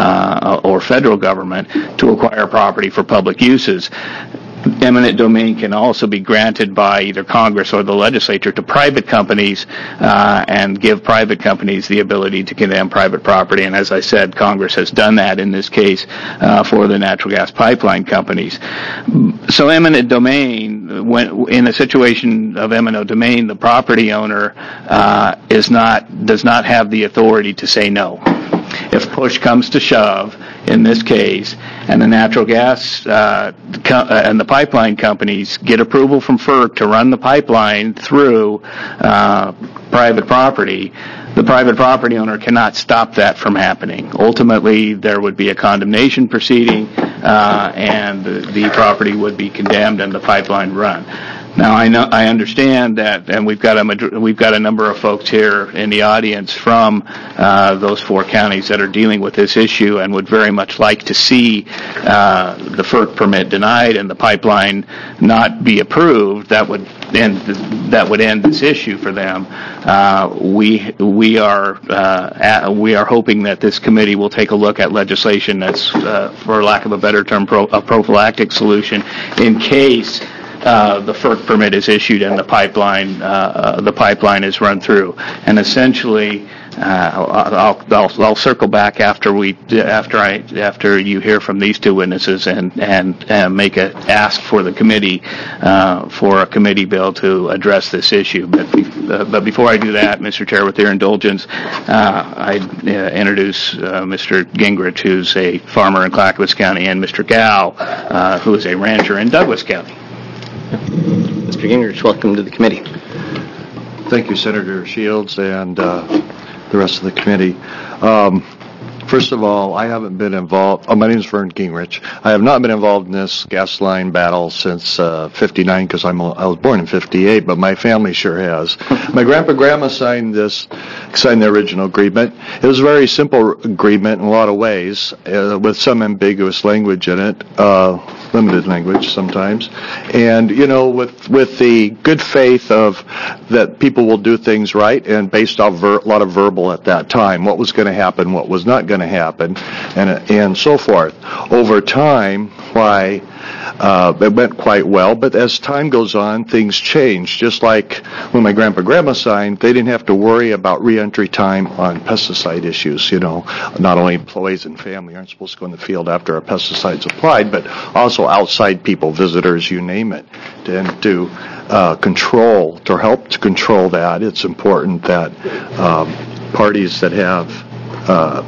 S16: uh, or federal government to acquire property for public uses. Eminent domain can also be granted by either Congress or the legislature to private companies uh, and give private companies the ability to condemn private property. And as I said, Congress has done that in this case uh, for the natural gas pipeline companies. So eminent domain, when in a situation of eminent domain, the property owner uh, is not does not have the authority to say no. If push comes to shove, in this case, and the natural gas uh, co- uh, and the pipeline companies get approval from FERC to run the pipeline through uh, private property, the private property owner cannot stop that from happening. Ultimately, there would be a condemnation proceeding, uh, and the, the property would be condemned and the pipeline run. Now, I know, I understand that, and we've got a we've got a number of folks here in the audience from uh, those four counties that are dealing with this issue, and would very much like to see uh, the FERC permit denied and the pipeline not be approved. That would end that would end this issue for them. Uh, we we are uh, at, we are hoping that this committee will take a look at legislation that's, uh, for lack of a better term, pro, a prophylactic solution in case. Uh, the FERC permit is issued and the pipeline uh, the pipeline is run through, and essentially uh, I'll, I'll I'll circle back after we after I after you hear from these two witnesses and and, and make a ask for the committee uh, for a committee bill to address this issue. But be, uh, but before I do that, Mister Chair, with your indulgence, uh, I uh, introduce uh, Mister Gingrich, who's a farmer in Clackamas County, and Mister Gao, uh, who is a rancher in Douglas County.
S3: Mister Gingrich, welcome to the committee.
S17: Thank you, Senator Shields, and uh, the rest of the committee. Um, first of all, I haven't been involved. Oh, my name is Vern Gingrich. I have not been involved in this gas line battle since uh, fifty-nine, because I'm a, I was born in fifty-eight, but my family sure has. My grandpa, grandma signed this, signed the original agreement. It was a very simple agreement in a lot of ways, uh, with some ambiguous language in it. Uh, limited language sometimes, and you know, with with the good faith of that people will do things right, and based off ver- a lot of verbal at that time, what was going to happen, what was not going going to happen, and and so forth. Over time, why uh, it went quite well, but as time goes on, things change. Just like when my grandpa and grandma signed, they didn't have to worry about reentry time on pesticide issues. You know, not only employees and family aren't supposed to go in the field after a pesticide's applied, but also outside people, visitors, you name it, and to uh, control, to help to control that. It's important that um, parties that have uh,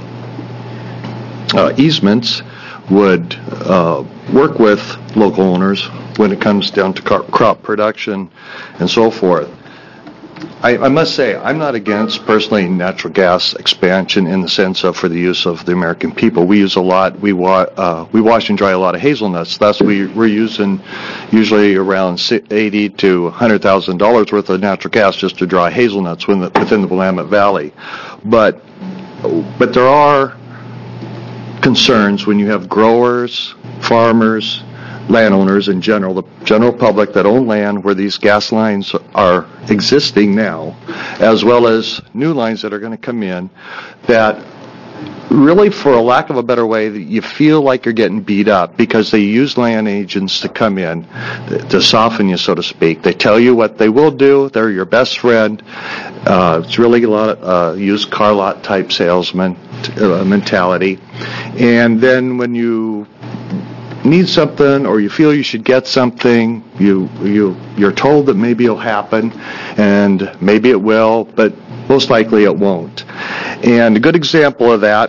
S17: uh, easements would uh, work with local owners when it comes down to crop production and so forth. I, I must say, I'm not against, personally, natural gas expansion in the sense of for the use of the American people. We use a lot, we wa- uh, we wash and dry a lot of hazelnuts. Thus, we, we're using usually around eighty to one hundred thousand dollars worth of natural gas just to dry hazelnuts within the, within the Willamette Valley. But, but there are concerns when you have growers, farmers, landowners in general, the general public that own land where these gas lines are existing now, as well as new lines that are going to come in, that really, for a lack of a better way, you feel like you're getting beat up because they use land agents to come in to soften you, so to speak. They tell you what they will do. They're your best friend. Uh, it's really a lot of uh, used car lot type salesman uh, mentality. And then when you need something or you feel you should get something, you you you're told that maybe it'll happen, and maybe it will, but most likely it won't. And a good example of that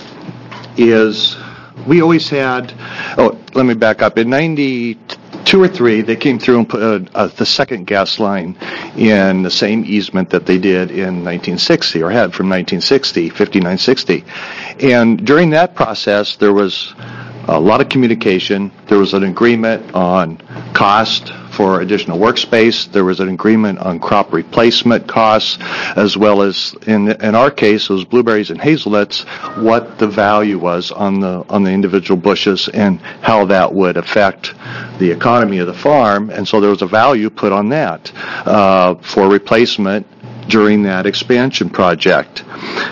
S17: is we always had, oh, let me back up. In ninety-two or three, they came through and put uh, uh, the second gas line in the same easement that they did in nineteen sixty, or had from nineteen sixty, fifty-nine sixty. And during that process, there was a lot of communication. There was an agreement on cost for additional workspace. There was an agreement on crop replacement costs, as well as in in our case, those blueberries and hazelnuts, what the value was on the on the individual bushes and how that would affect the economy of the farm. And so there was a value put on that uh, for replacement during that expansion project.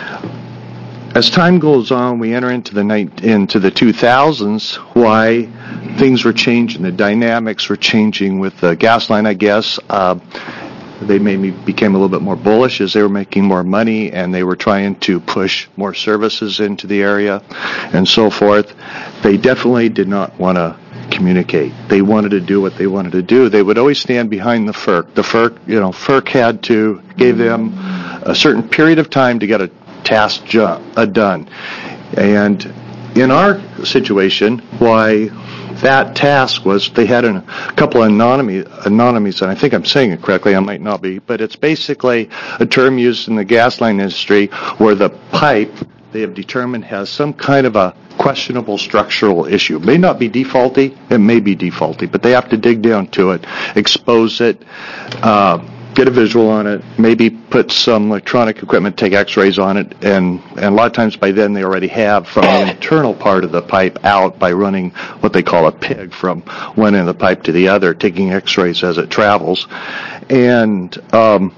S17: As time goes on, we enter into the night, into the two thousands. Why things were changing, the dynamics were changing with the gas line, I guess. Uh, they maybe became a little bit more bullish as they were making more money, and they were trying to push more services into the area and so forth. They definitely did not want to communicate. They wanted to do what they wanted to do. They would always stand behind the F E R C. The F E R C, you know, F E R C had to gave them a certain period of time to get a task jo- uh, done. And in our situation, why that task was, they had an, a couple of anonymy, anonymies, and I think I'm saying it correctly, I might not be, but it's basically a term used in the gas line industry where the pipe they have determined has some kind of a questionable structural issue. It may not be defaulty, it may be defaulty, but they have to dig down to it, expose it, uh, get a visual on it, maybe put some electronic equipment, take x-rays on it, and, and a lot of times by then they already have from the internal part of the pipe out by running what they call a pig from one end of the pipe to the other, taking x-rays as it travels. And, um,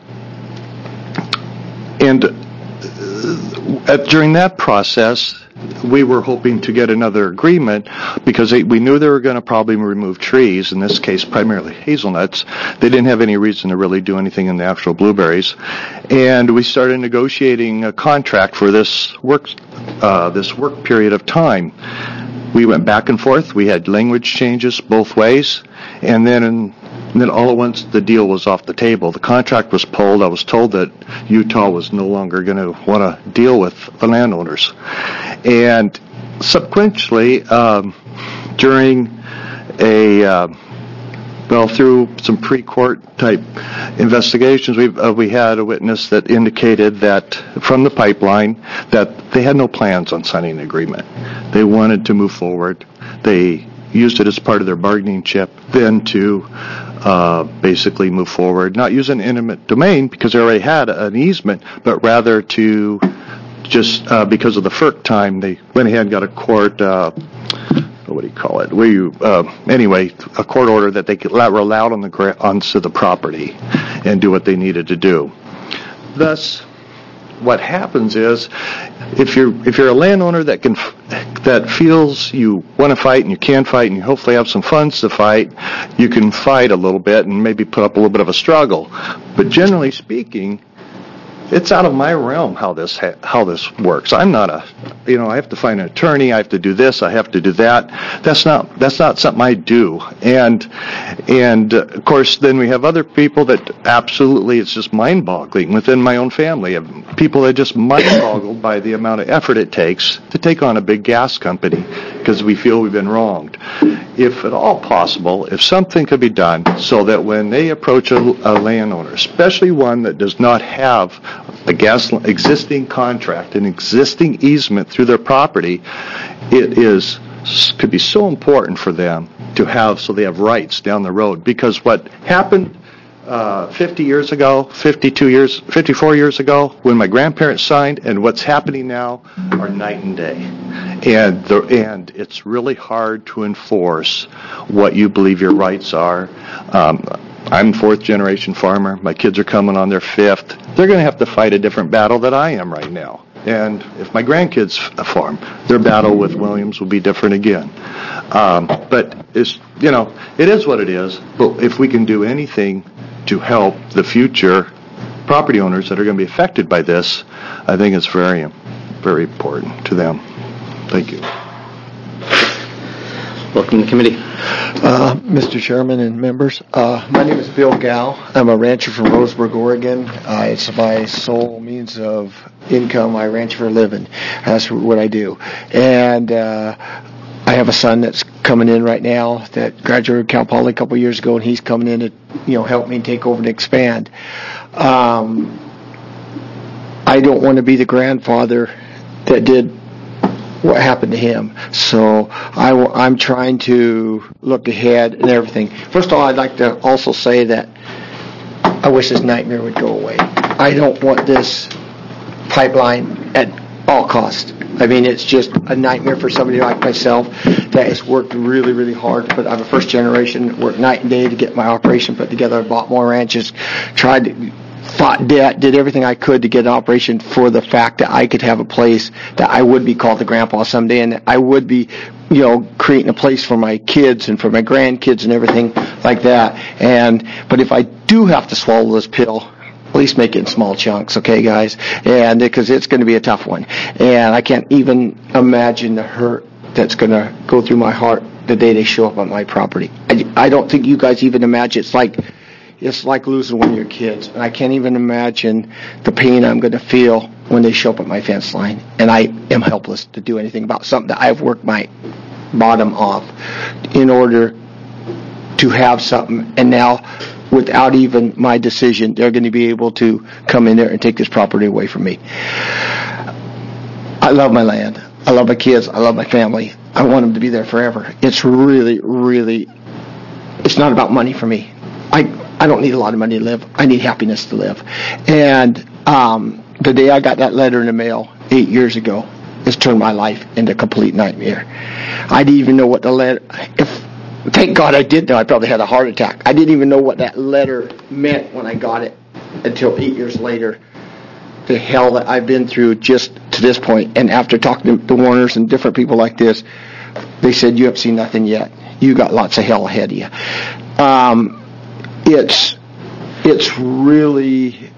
S17: and uh, during that process, we were hoping to get another agreement because they, we knew they were going to probably remove trees, in this case primarily hazelnuts. They didn't have any reason to really do anything in the actual blueberries. And we started negotiating a contract for this work, uh, this work period of time. We went back and forth. We had language changes both ways. And then in And then all at once, the deal was off the table. The contract was pulled. I was told that Utah was no longer going to want to deal with the landowners. And subsequently, um, during a, uh, well, through some pre-court type investigations, we uh, we had a witness that indicated that from the pipeline that they had no plans on signing an agreement. They wanted to move forward. They used it as part of their bargaining chip then to uh, basically move forward, not use an eminent domain because they already had an easement, but rather to just uh, because of the F E R C time, they went ahead and got a court, uh, what do you call it? Where you, uh, anyway, a court order that they could, were allowed on the gra- onto the property and do what they needed to do. Thus, what happens is, if you're if you're a landowner that can that feels you want to fight and you can fight and you hopefully have some funds to fight, you can fight a little bit and maybe put up a little bit of a struggle. But generally speaking, it's out of my realm how this ha- how this works. I'm not a, you know, I have to find an attorney. I have to do this. I have to do that. That's not that's not something I do. And and uh, of course, then we have other people that absolutely it's just mind-boggling within my own family. Of people that are just mind-boggled by the amount of effort it takes to take on a big gas company because we feel we've been wronged. If at all possible, if something could be done so that when they approach a, a landowner, especially one that does not have a gas existing contract, an existing easement through their property, it is could be so important for them to have so they have rights down the road. Because what happened uh, fifty years ago, fifty-two years, fifty-four years ago, when my grandparents signed, and what's happening now are night and day. And the, and it's really hard to enforce what you believe your rights are. Um, I'm fourth generation farmer. My kids are coming on their fifth. They're going to have to fight a different battle that I am right now. And if my grandkids farm, their battle with Williams will be different again. Um, but it's, you know, it is what it is. But if we can do anything to help the future property owners that are going to be affected by this, I think it's very, very important to them. Thank you.
S3: Welcome to the committee.
S18: Uh, Mister Chairman and members, uh, my name is Bill Gow. I'm a rancher from Roseburg, Oregon. Uh, it's my sole means of income. I ranch for a living. That's what I do. And uh, I have a son that's coming in right now that graduated Cal Poly a couple years ago, and he's coming in to, you know, help me take over and expand. Um, I don't want to be the grandfather that did what happened to him. So I w- I'm trying to look ahead and everything. First of all, I'd like to also say that I wish this nightmare would go away. I don't want this pipeline at all costs. I mean, it's just a nightmare for somebody like myself that has worked really, really hard. But I'm a first generation, worked night and day to get my operation put together. I bought more ranches, tried to fought debt, did everything I could to get an operation for the fact that I could have a place that I would be called the grandpa someday, and that I would be, you know, creating a place for my kids and for my grandkids and everything like that. And but if I do have to swallow this pill, at least make it in small chunks, okay, guys? And because it's going to be a tough one, and I can't even imagine the hurt that's going to go through my heart the day they show up on my property. I, I don't think you guys even imagine. It's like It's like losing one of your kids. And I can't even imagine the pain I'm going to feel when they show up at my fence line. And I am helpless to do anything about something that I've worked my bottom off in order to have something. And now, without even my decision, they're going to be able to come in there and take this property away from me. I love my land. I love my kids. I love my family. I want them to be there forever. It's really, really, it's not about money for me. I I don't need a lot of money to live. I need happiness to live. And um, the day I got that letter in the mail eight years ago, it's turned my life into a complete nightmare. I didn't even know what the letter, if, thank God I did know, I probably had a heart attack. I didn't even know what that letter meant when I got it until eight years later. The hell that I've been through just to this point. And after talking to the Warners and different people like this, they said, you haven't seen nothing yet. You got lots of hell ahead of you. Um, It's it's really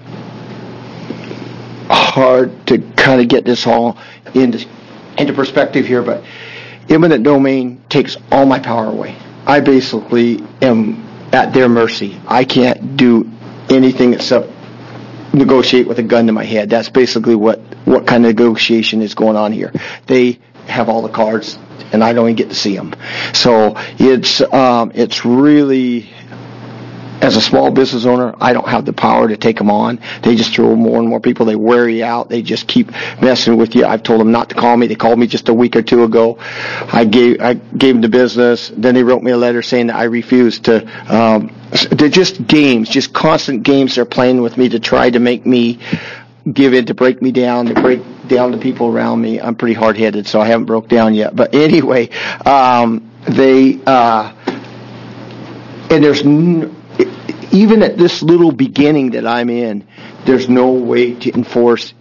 S18: hard to kind of get this all into into perspective here, but eminent domain takes all my power away. I basically am at their mercy. I can't do anything except negotiate with a gun to my head. That's basically what, what kind of negotiation is going on here. They have all the cards, and I don't even get to see them. So it's um, it's really... As a small business owner, I don't have the power to take them on. They just throw more and more people. They wear you out. They just keep messing with you. I've told them not to call me. They called me just a week or two ago. I gave I gave them the business. Then they wrote me a letter saying that I refused to. Um, they're just games, just constant games they're playing with me to try to make me give in, to break me down, to break down the people around me. I'm pretty hard-headed, so I haven't broke down yet. But anyway, um, they uh, and there's. N- Even at this little beginning that I'm in, there's no way to enforce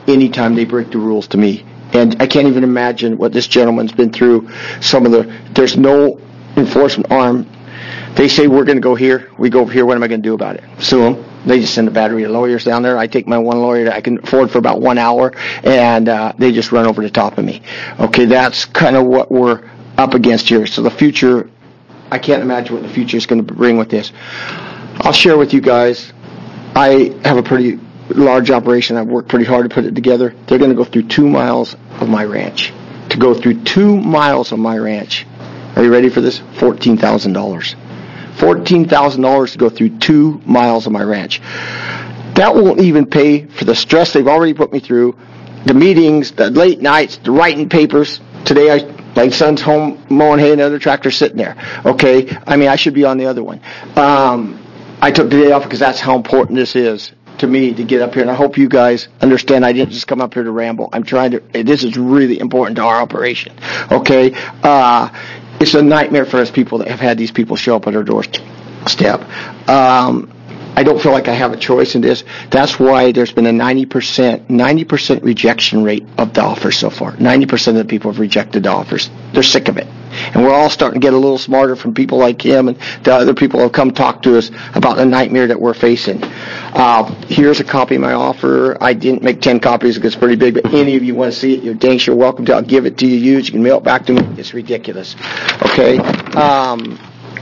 S18: anytime they break the rules to me. And I can't even imagine what this gentleman's been through. Some of the, there's no enforcement arm. They say, we're going to go here. We go over here. What am I going to do about it? Sue them. They just send a battery of lawyers down there. I take my one lawyer that I can afford for about one hour, and uh, they just run over the top of me. Okay, that's kind of what we're up against here. So the future, I can't imagine what the future is going to bring with this. I'll share with you guys, I have a pretty large operation. I've worked pretty hard to put it together. They're going to go through two miles of my ranch. To go through two miles of my ranch. Are you ready for this? fourteen thousand dollars. fourteen thousand dollars to go through two miles of my ranch. That won't even pay for the stress they've already put me through, the meetings, the late nights, the writing papers. Today, I, my son's home mowing hay and another tractor sitting there. Okay? I mean, I should be on the other one. Um, I took the day off because that's how important this is to me to get up here, and I hope you guys understand I didn't just come up here to ramble. I'm trying to, this is really important to our operation. Okay? Uh, it's a nightmare for us people that have had these people show up at our doorstep. Um, I don't feel like I have a choice in this. That's why there's been a ninety percent, ninety percent rejection rate of the offers so far. ninety percent of the people have rejected the offers. They're sick of it. And we're all starting to get a little smarter from people like him and the other people who have come talk to us about the nightmare that we're facing. Uh, here's a copy of my offer. I didn't make ten copies because it's pretty big, but any of you want to see it, you're dang sure welcome to. I'll give it to you used. You can mail it back to me. It's ridiculous. Okay? Um,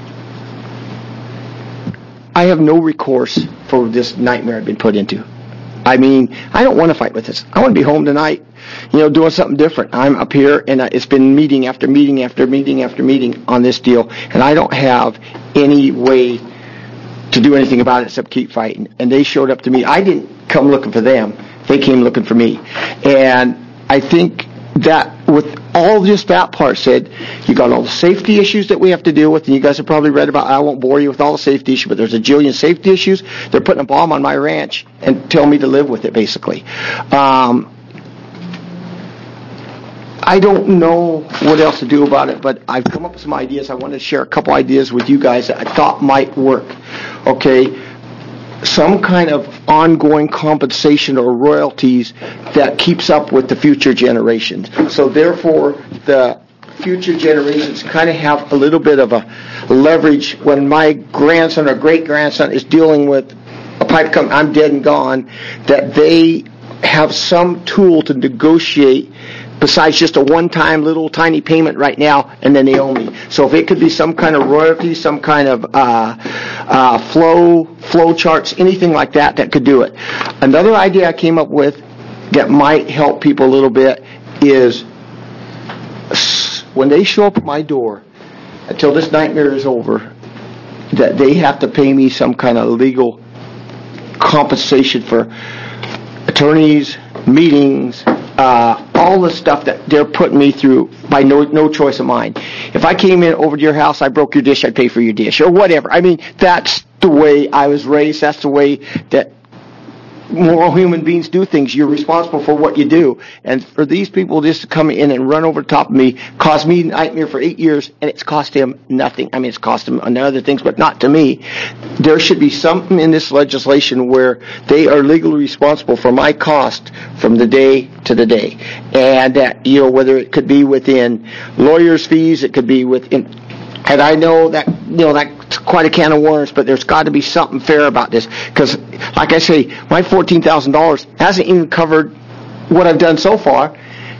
S18: I have no recourse for this nightmare I've been put into. I mean, I don't want to fight with this. I want to be home tonight, you know, doing something different. I'm up here, and it's been meeting after meeting after meeting after meeting on this deal, and I don't have any way to do anything about it except keep fighting. And they showed up to me. I didn't come looking for them. They came looking for me. And I think that with all just that part said, you got all the safety issues that we have to deal with, and you guys have probably read about, I won't bore you with all the safety issues, but there's a jillion safety issues. They're putting a bomb on my ranch and telling me to live with it, basically. Um, I don't know what else to do about it, but I've come up with some ideas. I wanted to share a couple ideas with you guys that I thought might work. Okay? Some kind of ongoing compensation or royalties that keeps up with the future generations. So therefore, the future generations kind of have a little bit of a leverage when my grandson or great-grandson is dealing with a pipe company, I'm dead and gone, that they have some tool to negotiate besides just a one-time little tiny payment right now, and then they owe me. So if it could be some kind of royalty, some kind of uh, uh, flow, flow charts, anything like that that could do it. Another idea I came up with that might help people a little bit is when they show up at my door, until this nightmare is over, that they have to pay me some kind of legal compensation for attorneys, meetings, uh, all the stuff that they're putting me through by no no choice of mine. If I came in over to your house, I broke your dish, I'd pay for your dish, or whatever. I mean, that's the way I was raised. That's the way that moral human beings do things. You're responsible for what you do. And for these people just to come in and run over the top of me, caused me a nightmare for eight years, and it's cost him nothing. I mean, it's cost him other things, but not to me. There should be something in this legislation where they are legally responsible for my cost from the day to the day. And that, you know, whether it could be within lawyers' fees, it could be within... And I know that, you know, that's quite a can of worms, but there's got to be something fair about this. Because, like I say, my fourteen thousand dollars hasn't even covered what I've done so far.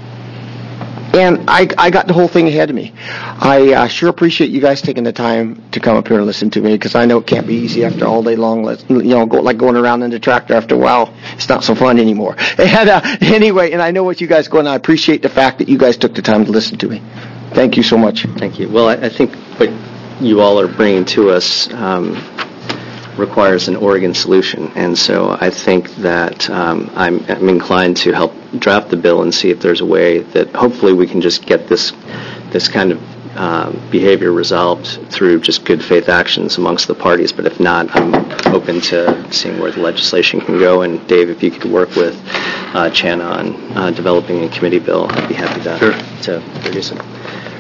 S18: And I, I got the whole thing ahead of me. I uh, sure appreciate you guys taking the time to come up here and listen to me, because I know it can't be easy after all day long. You know, go, like going around in the tractor after a while, it's not so fun anymore. And uh, anyway, and I know what you guys are going on. I appreciate the fact that you guys took the time to listen to me. Thank you so much.
S3: Thank you. Well, I, I think what you all are bringing to us um, requires an Oregon solution, and so I think that um, I'm, I'm inclined to help draft the bill and see if there's a way that hopefully we can just get this this kind of um, behavior resolved through just good faith actions amongst the parties. But if not, I'm open to seeing where the legislation can go. And Dave, if you could work with uh, Chana on uh, developing a committee bill, I'd be happy to,
S16: sure.
S3: to produce it.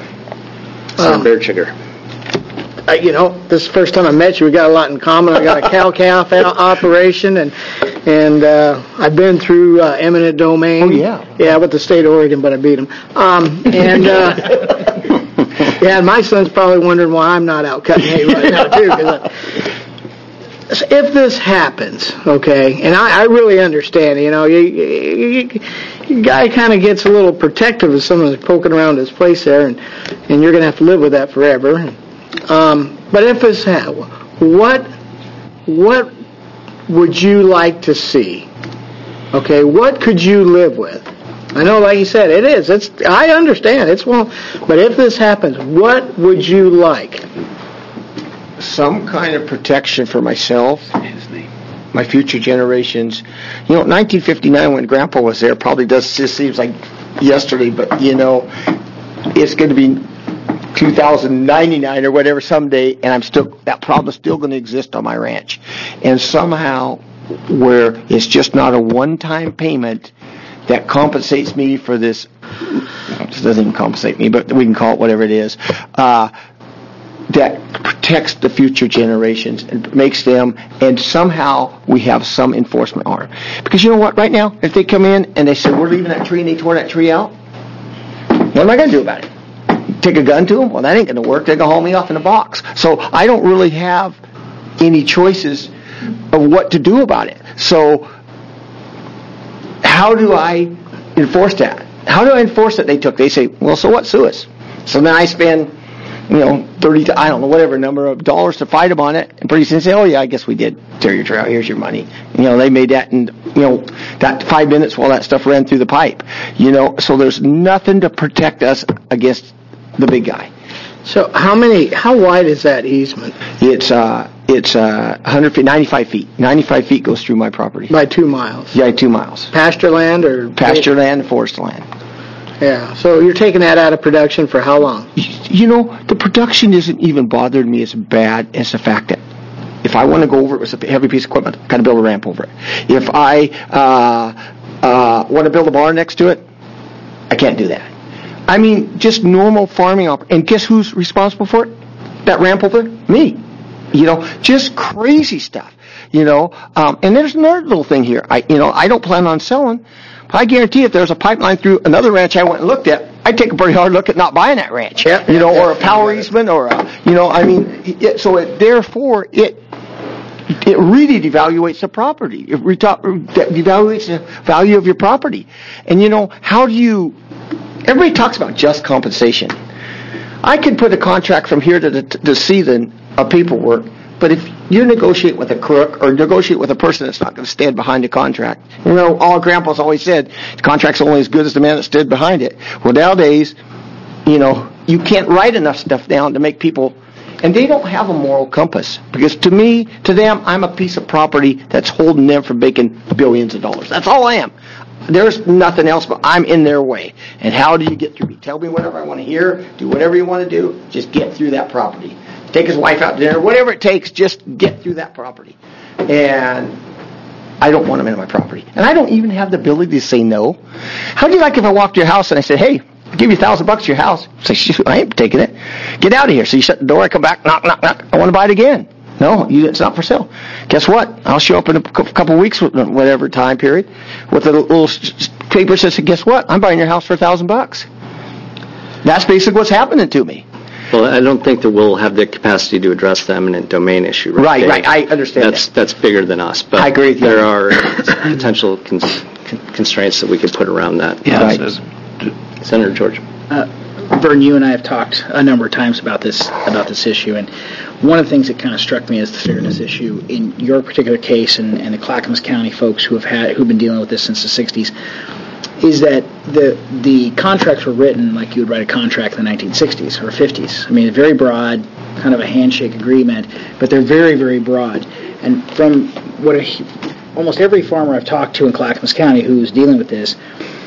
S12: Um,
S3: Bear Sugar.
S12: Uh, you know, this is the first time I met you. We got a lot in common. I got a cow-calf operation, and and uh, I've been through uh, eminent domain.
S18: Oh, yeah.
S12: Yeah, with the state of Oregon, but I beat them. Um, and uh, yeah, and my son's probably wondering why I'm not out cutting hay right now too. 'Cause I, if this happens, okay, and I, I really understand, you know, you, you, you guy kind of gets a little protective if someone's poking around his place there, and, and you're going to have to live with that forever. Um, but if it's ha- what what would you like to see? Okay, what could you live with? I know, like you said, it is. It's I understand. It's well, but if this happens, what would you like?
S18: Some kind of protection for myself, my future generations. You know, nineteen fifty-nine when Grandpa was there probably does just seems like yesterday, but you know, it's going to be two thousand ninety-nine or whatever someday, and I'm still that problem is still going to exist on my ranch, and somehow where it's just not a one-time payment that compensates me for this. This doesn't even compensate me, but we can call it whatever it is. Uh, that protects the future generations and makes them, and somehow we have some enforcement arm. Because you know what, right now, if they come in and they say, we're leaving that tree, and they tore that tree out, what am I going to do about it? Take a gun to them? Well, that ain't going to work. They're going to haul me off in a box. So I don't really have any choices of what to do about it. So how do I enforce that? How do I enforce that they took? They say, well, so what, sue us. So then I spend, you know, thirty, I don't know, whatever number of dollars to fight them on it, and pretty soon say, oh yeah, I guess we did tear your tree out, here's your money. You know, they made that in, you know, that five minutes while that stuff ran through the pipe. You know, so there's nothing to protect us against the big guy.
S12: So how many, how wide is that easement?
S18: It's, uh, it's, uh, one hundred feet, ninety-five feet. ninety-five feet goes through my property.
S12: By two miles?
S18: Yeah, two miles.
S12: Pasture land or?
S18: Pasture land and forest land.
S12: Yeah, so you're taking that out of production for how long?
S18: You know, the production isn't even bothering me as bad as the fact that if I want to go over it with a heavy piece of equipment, I've got to build a ramp over it. If I uh, uh, want to build a barn next to it, I can't do that. I mean, just normal farming. Op- and guess who's responsible for it? That ramp over there? Me. You know, just crazy stuff. You know, um, and there's another little thing here. I, you know, I don't plan on selling. I guarantee if there's a pipeline through another ranch I went and looked at, I'd take a pretty hard look at not buying that ranch.
S12: Yep.
S18: You know, or a power easement, or a, you know, I mean, it, so it, therefore it it really devaluates the property. It reto- devaluates the value of your property. And you know, how do you? Everybody talks about just compensation. I could put a contract from here to the, to the season of paperwork. But if you negotiate with a crook or negotiate with a person that's not going to stand behind the contract, you know, all Grandpa's always said, the contract's only as good as the man that stood behind it. Well, nowadays, you know, you can't write enough stuff down to make people, and they don't have a moral compass. Because to me, to them, I'm a piece of property that's holding them from making billions of dollars. That's all I am. There's nothing else, but I'm in their way. And how do you get through me? Tell me whatever I want to hear, do whatever you want to do, just get through that property. Take his wife out to dinner, whatever it takes, just get through that property. And I don't want him in my property. And I don't even have the ability to say no. How do you like if I walked to your house and I said, hey, I'll give you a thousand bucks for your house? Say, shoot, I ain't taking it. Get out of here. So you shut the door, I come back, knock, knock, knock. I want to buy it again. No, you, it's not for sale. Guess what? I'll show up in a couple of weeks, whatever time period, with a little paper that says, guess what? I'm buying your house for a thousand bucks. That's basically what's happening to me.
S3: Well, I don't think that we'll have the capacity to address the eminent domain issue.
S18: Right,
S3: right.
S18: right. I understand
S3: that's,
S18: that.
S3: That's bigger than us. But
S18: I agree with you.
S3: There are potential cons- constraints that we could put around that.
S12: Yeah.
S3: Right. Senator George.
S12: Uh, Vern, you and I have talked a number of times about this about this issue, and one of the things that kind of struck me as the fairness issue in your particular case, and, and the Clackamas County folks who have had who've been dealing with this since the sixties, is that the the contracts were written like you would write a contract in the nineteen sixties or fifties. I mean, very broad, kind of a handshake agreement, but they're very, very broad. And from what a, almost every farmer I've talked to in Clackamas County who's dealing with this,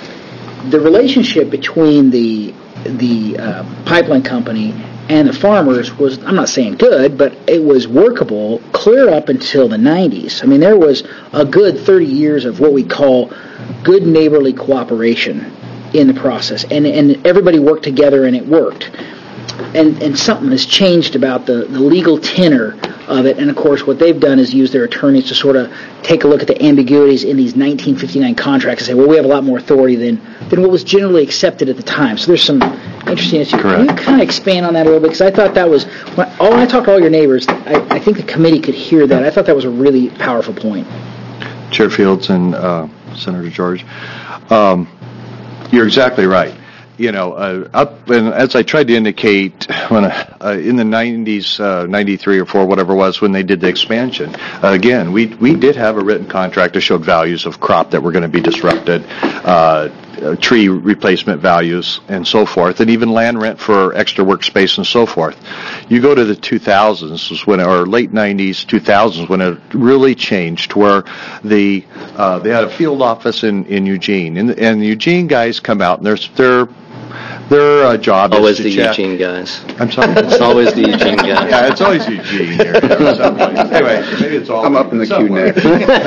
S12: the relationship between the the uh, pipeline company and the farmers was, I'm not saying good, but it was workable clear up until the nineties. I mean, there was a good thirty years of what we call good neighborly cooperation in the process, and and everybody worked together and it worked. And and something has changed about the, the legal tenor of it. And of course, what they've done is use their attorneys to sort of take a look at the ambiguities in these nineteen fifty-nine contracts and say, well, we have a lot more authority than, than what was generally accepted at the time. So there's some interesting issues. Can you kind of expand on that a little bit? Because I thought that was, when, oh, when I talked to all your neighbors, I, I think the committee could hear that. I thought that was a really powerful point.
S17: Chair Fields and uh, Senator George, um, you're exactly right. You know, uh, up and as I tried to indicate, when uh, in the nineties, uh, ninety-three or four, whatever it was, when they did the expansion, uh, again, we we did have a written contract that showed values of crop that were going to be disrupted, uh, uh, tree replacement values, and so forth, and even land rent for extra workspace and so forth. You go to the two thousands, was when, or late nineties, two thousands, when it really changed, where the uh, they had a field office in in Eugene, and, and the Eugene guys come out, and they're they're Their uh, job
S3: always
S17: is to
S3: the
S17: check.
S3: Eugene guys.
S17: I'm sorry.
S3: It's always the Eugene guys.
S17: Yeah, it's always Eugene here. Anyway, maybe it's all.
S16: I'm up in the queue next.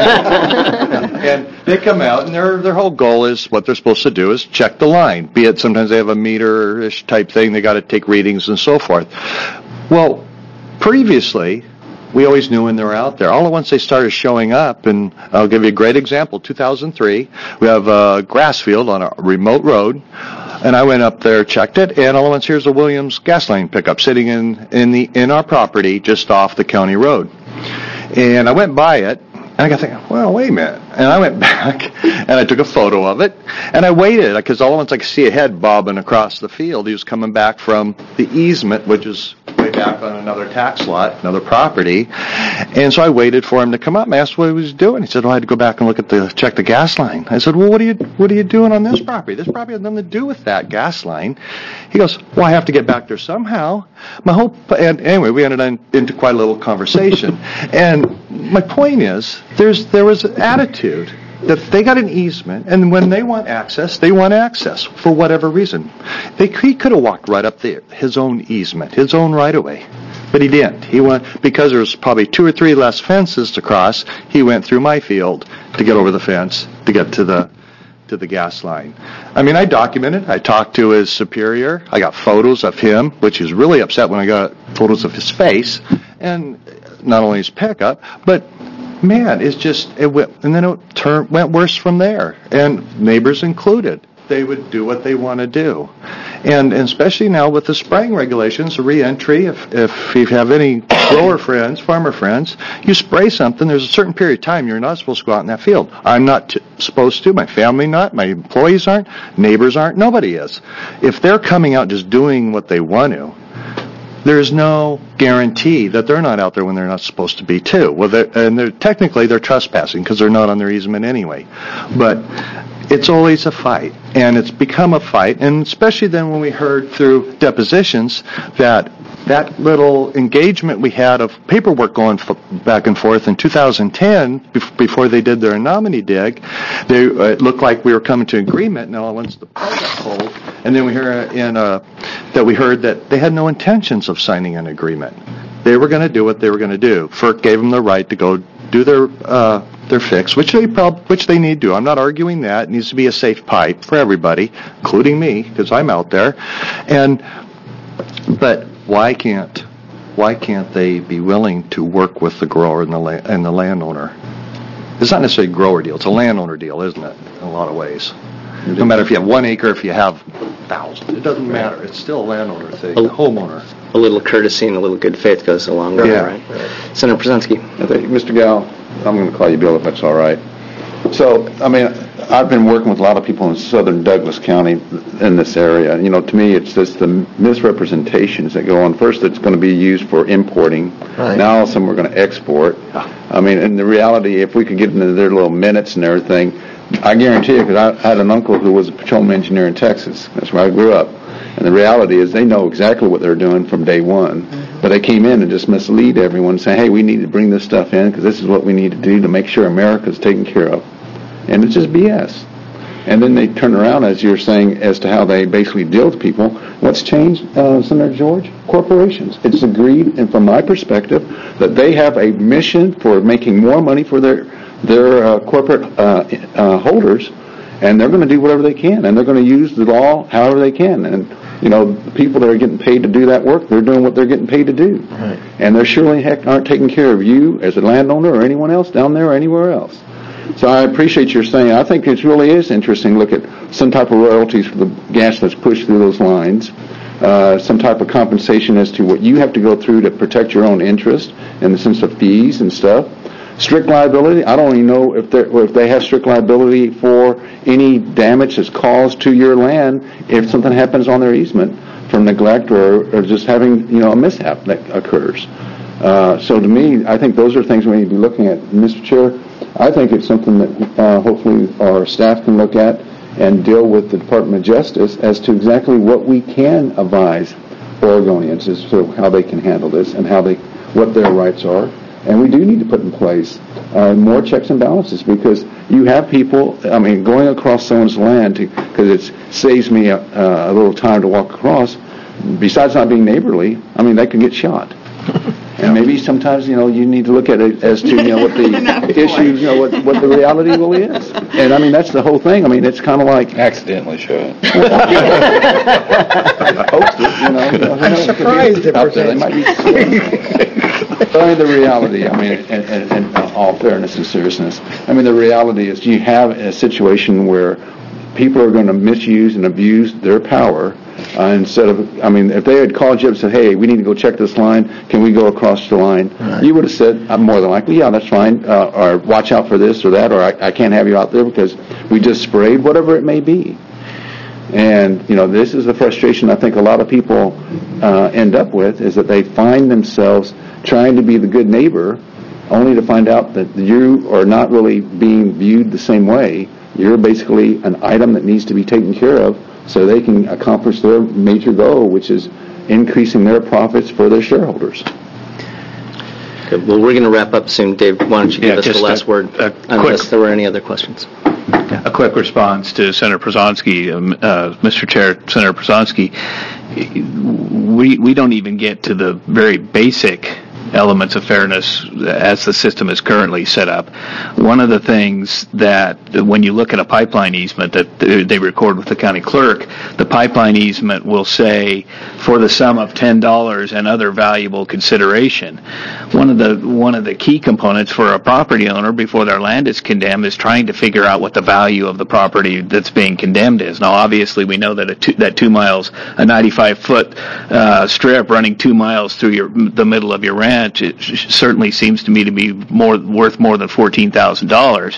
S17: And they come out, and their their whole goal is what they're supposed to do is check the line. Be it sometimes they have a meter-ish type thing. They got to take readings and so forth. Well, previously, we always knew when they were out there. All at once they started showing up, and I'll give you a great example. two thousand three, we have a grass field on a remote road, and I went up there, checked it, and all at once here's a Williams gas line pickup sitting in in the in our property just off the county road. And I went by it, and I got thinking, well, wait a minute. And I went back, and I took a photo of it, and I waited, because all at once I could see a head bobbing across the field. He was coming back from the easement, which is way back on another tax lot, another property. And so I waited for him to come up and asked what he was doing. He said, well, I had to go back and look at the, check the gas line. I said, well, what are you, what are you doing on this property? This property has nothing to do with that gas line. He goes, well, I have to get back there somehow. My whole, and anyway, we ended on, into quite a little conversation. And my point is, there's, there was an attitude that they got an easement, and when they want access, they want access for whatever reason. They, he could have walked right up there, his own easement, his own right-of-way, but he didn't. He went, because there was probably two or three less fences to cross, he went through my field to get over the fence to get to the to the gas line. I mean, I documented. I talked to his superior. I got photos of him, which he was really upset when I got photos of his face, and not only his pickup, but man, it's just, it went, and then it turned, went worse from there, and neighbors included. They would do what they want to do. And, and especially now with the spraying regulations, the re-entry, if, if you have any grower friends, farmer friends, you spray something, there's a certain period of time you're not supposed to go out in that field. I'm not t- supposed to, my family not, my employees aren't, neighbors aren't, nobody is. If they're coming out just doing what they want to, there's no guarantee that they're not out there when they're not supposed to be too. Well, they're, and they're technically they're trespassing because they're not on their easement anyway. But it's always a fight, and it's become a fight, and especially then when we heard through depositions that that little engagement we had of paperwork going f- back and forth in two thousand ten, bef- before they did their nominee dig, they, uh, it looked like we were coming to agreement. Now, once the plug got pulled, and then we hear in uh, that we heard that they had no intentions of signing an agreement. They were going to do what they were going to do. FERC gave them the right to go do their uh, their fix, which they prob- which they need to do. I'm not arguing that. It needs to be a safe pipe for everybody, including me, because I'm out there. And but why can't why can't they be willing to work with the grower and the la- and the landowner? It's not necessarily a grower deal. It's a landowner deal, isn't it? In a lot of ways. No matter if you have one acre, if you have thousands, it doesn't matter. It's still a landowner thing, a homeowner.
S3: A little courtesy and a little good faith goes a long way,
S17: Yeah.
S3: right? right? Senator Brzezinski.
S19: Mister Gal, I'm going to call you Bill if that's all right. So, I mean, I've been working with a lot of people in southern Douglas County in this area. You know, to me, it's just the misrepresentations that go on. First, it's going to be used for importing.
S18: Right.
S19: Now, all of a sudden, we're going to export. I mean, in the reality, if we could get into their little minutes and everything, I guarantee you, because I had an uncle who was a petroleum engineer in Texas. That's where I grew up. And the reality is they know exactly what they're doing from day one. Mm-hmm. But they came in and just mislead everyone, saying, hey, we need to bring this stuff in because this is what we need to do to make sure America's taken care of. And it's just B S. And then they turn around, as you're saying, as to how they basically deal with people. What's changed, uh, Senator George? Corporations. It's agreed, and from my perspective, that they have a mission for making more money for their their uh, corporate uh, uh, holders, and they're going to do whatever they can, and they're going to use the law however they can. And you know, the people that are getting paid to do that work, they're doing what they're getting paid to do.
S18: Right.
S19: And they surely heck aren't taking care of you as a landowner or anyone else down there or anywhere else. So I appreciate your saying. I think it really is interesting to look at some type of royalties for the gas that's pushed through those lines, uh, some type of compensation as to what you have to go through to protect your own interest in the sense of fees and stuff. Strict liability, I don't even know if, if they have strict liability for any damage that's caused to your land if something happens on their easement from neglect or, or just having, you know, a mishap that occurs. Uh, so to me, I think those are things we need to be looking at. Mister Chair, I think it's something that uh, hopefully our staff can look at and deal with the Department of Justice as to exactly what we can advise Oregonians as to how they can handle this and how they, what their rights are. And we do need to put in place uh, more checks and balances because you have people, I mean, going across someone's land because it saves me a, a little time to walk across. Besides not being neighborly, I mean, they can get shot. And maybe sometimes, you know, you need to look at it as to, you know, what the issue, you know, what, what the reality really is. And, I mean, that's the whole thing. I mean, it's kind of like...
S8: Accidentally shot.
S19: Post it, you know. You know
S18: I'm surprised it
S19: out there. They might be... But, I mean, the reality, I mean, and, and, and all fairness and seriousness, I mean, the reality is you have a situation where people are going to misuse and abuse their power uh, instead of, I mean, if they had called you up and said, hey, we need to go check this line, can we go across the line? Right. You would have said, uh, more than likely, yeah, that's fine, uh, or watch out for this or that, or I, I can't have you out there because we just sprayed, whatever it may be. And, you know, this is the frustration I think a lot of people uh, end up with, is that they find themselves trying to be the good neighbor only to find out that you are not really being viewed the same way. You're basically an item that needs to be taken care of so they can accomplish their major goal, which is increasing their profits for their shareholders.
S3: Good. Well, we're going to wrap up soon. Dave, why don't you give
S16: Yeah,
S3: us the
S16: just
S3: last
S16: a-
S3: word,
S16: a
S3: unless
S16: quick-
S3: there were any other questions.
S16: A quick response to Senator Przonski, um, uh, Mister Chair, Senator Przonski. We we don't even get to the very basic elements of fairness as the system is currently set up. One of the things that when you look at a pipeline easement that they record with the county clerk, the pipeline easement will say for the sum of ten dollars and other valuable consideration. One of the one of the key components for a property owner before their land is condemned is trying to figure out what the value of the property that's being condemned is. Now, obviously, we know that a two, that two miles, a ninety-five foot uh, strip running two miles through your the middle of your ranch, it certainly seems to me to be more worth more than fourteen thousand dollars.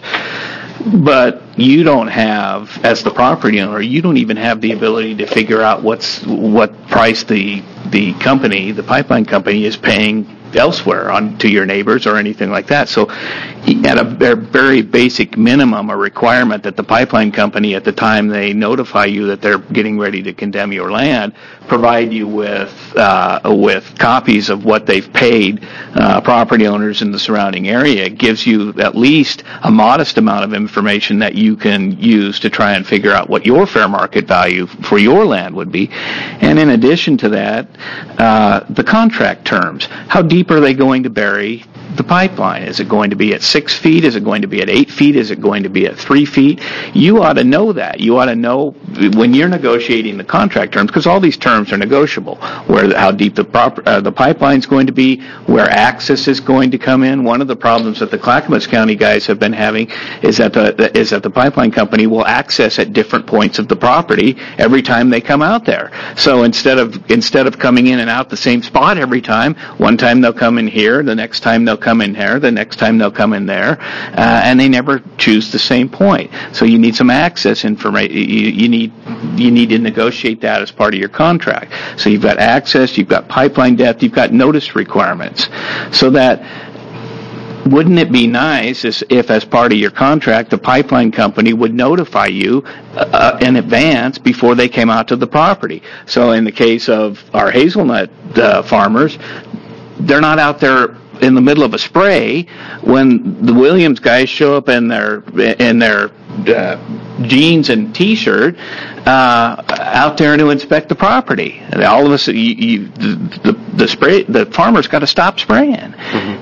S16: But you don't have, as the property owner, you don't even have the ability to figure out what's what price the the company, the pipeline company, is paying elsewhere on to your neighbors or anything like that. So at a very basic minimum, a requirement that the pipeline company at the time they notify you that they're getting ready to condemn your land, provide you with uh, with copies of what they've paid uh, property owners in the surrounding area. It gives you at least a modest amount of information that you can use to try and figure out what your fair market value for your land would be. And in addition to that, uh, the contract terms. How deep are they going to bury the pipeline? Is it going to be at six feet? Is it going to be at eight feet? Is it going to be at three feet? You ought to know that. You ought to know when you're negotiating the contract terms, because all these terms are negotiable. Where how deep the prop, uh, the pipeline is going to be, where access is going to come in. One of the problems that the Clackamas County guys have been having is that the is that the pipeline company will access at different points of the property every time they come out there. So instead of instead of coming in and out the same spot every time, one time they'll come in here, the next time they'll come in here, the next time they'll come in there, uh, and they never choose the same point. So you need some access information. You, you need you need to negotiate that as part of your contract. So you've got access, you've got pipeline depth, you've got notice requirements, so that. Wouldn't it be nice if, if, as part of your contract, the pipeline company would notify you uh, in advance before they came out to the property? So in the case of our hazelnut uh, farmers, they're not out there in the middle of a spray when the Williams guys show up in their in their uh, jeans and T-shirt uh, out there to inspect the property. And all of us, you, you, the, the, the spray, the farmer's got to stop spraying. Mm-hmm.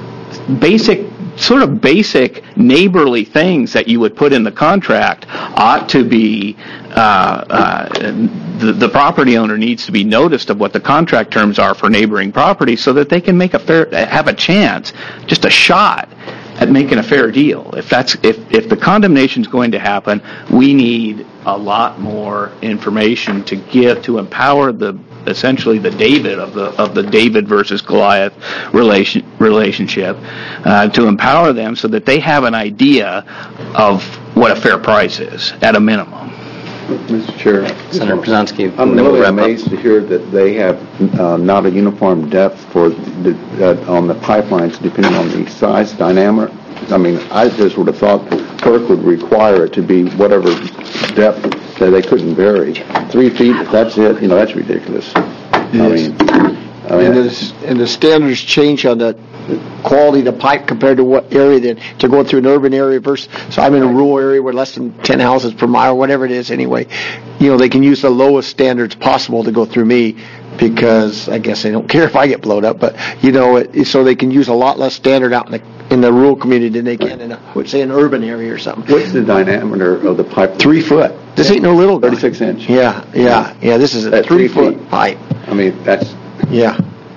S16: Basic, sort of basic neighborly things that you would put in the contract ought to be uh, uh, the, the property owner needs to be noticed of what the contract terms are for neighboring properties so that they can make a fair, have a chance, just a shot at making a fair deal. If that's if, if the condemnation is going to happen, we need a lot more information to give to empower the essentially the David of the of the David versus Goliath relation relationship uh, to empower them so that they have an idea of what a fair price is at a minimum.
S3: Mister Chair, Senator Brzezinski,
S19: I'm really amazed to hear that they have uh, not a uniform depth for the, uh, on the pipelines, depending on the size dynamic. I mean, I just would have thought FERC would require it to be whatever depth that they couldn't vary. Three feet, if that's it, you know, that's ridiculous. I mean, I mean,
S18: and, the, and the standards change on the quality of the pipe compared to what area that to go through an urban area versus. So I'm in a rural area where less than ten houses per mile, whatever it is. Anyway, you know, they can use the lowest standards possible to go through me because I guess they don't care if I get blown up. But you know, it, so they can use a lot less standard out in the in the rural community than they can in a, let's say, an urban area or something.
S19: What's the diameter of the pipe?
S18: Three foot. This ain't no little guy.
S19: thirty-six inch.
S18: Yeah, yeah, yeah. This is a
S19: That's
S18: three,
S19: three
S18: foot
S19: feet.
S18: pipe.
S19: I mean, that's.
S18: Yeah.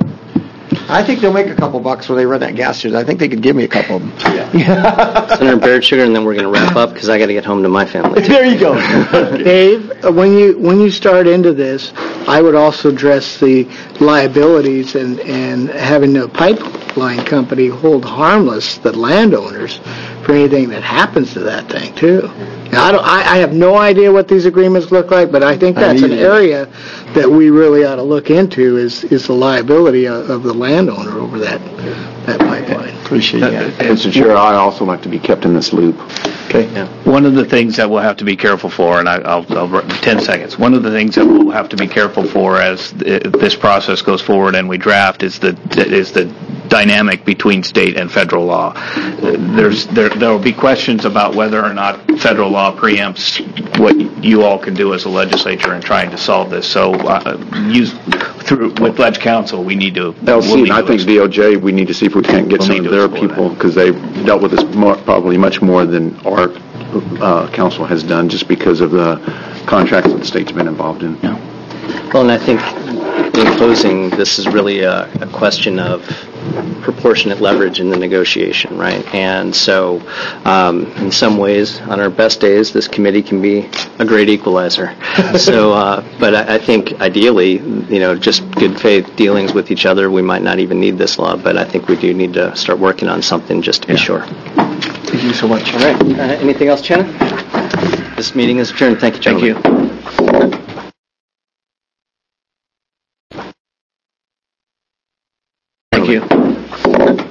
S18: I think they'll make a couple bucks when they run that gas station. I think they could give me a couple of them.
S3: Yeah. Senator Baird Sugar, and then we're going to wrap up because I got to get home to my family. Too.
S18: There you go.
S20: Dave, uh, when you when you start into this, I would also address the liabilities and, and having the pipeline company hold harmless the landowners for anything that happens to that thing too. Now, I, don't, I, I have no idea what these agreements look like, but I think that's an area that we really ought to look into is is the liability of, of the landowner over that that pipeline.
S18: Appreciate that.
S19: Mister Chair, I also like to be kept in this loop.
S18: Okay.
S16: Yeah. One of the things that we'll have to be careful for, and I, I'll, I'll ten seconds. One of the things that we'll have to be careful for as th- this process goes forward and we draft is the is the dynamic between state and federal law. Uh, there's there there will be questions about whether or not federal law preempts what you all can do as a legislature in trying to solve this. So, uh, use through with Ledge Council, we need to.
S19: L C,
S16: we'll need
S19: and I
S16: to
S19: think D O J, we need to see if we can't get
S16: We'll
S19: some
S16: need
S19: of
S16: to
S19: their
S16: explore
S19: people, because they've dealt with this more, probably much more than our uh, council has done, just because of the contracts that the state's been involved in.
S16: Yeah.
S3: Well, and I think in closing, this is really a, a question of proportionate leverage in the negotiation, right? And so, um, in some ways, on our best days, this committee can be a great equalizer. so, uh, but I, I think ideally, you know, just good faith dealings with each other, we might not even need this law, but I think we do need to start working on something just to be
S16: Yeah.
S3: sure.
S18: Thank you so much.
S3: All right. Uh, anything else, Shannon? This meeting is adjourned. Thank you, gentlemen.
S16: Thank you. Thank you.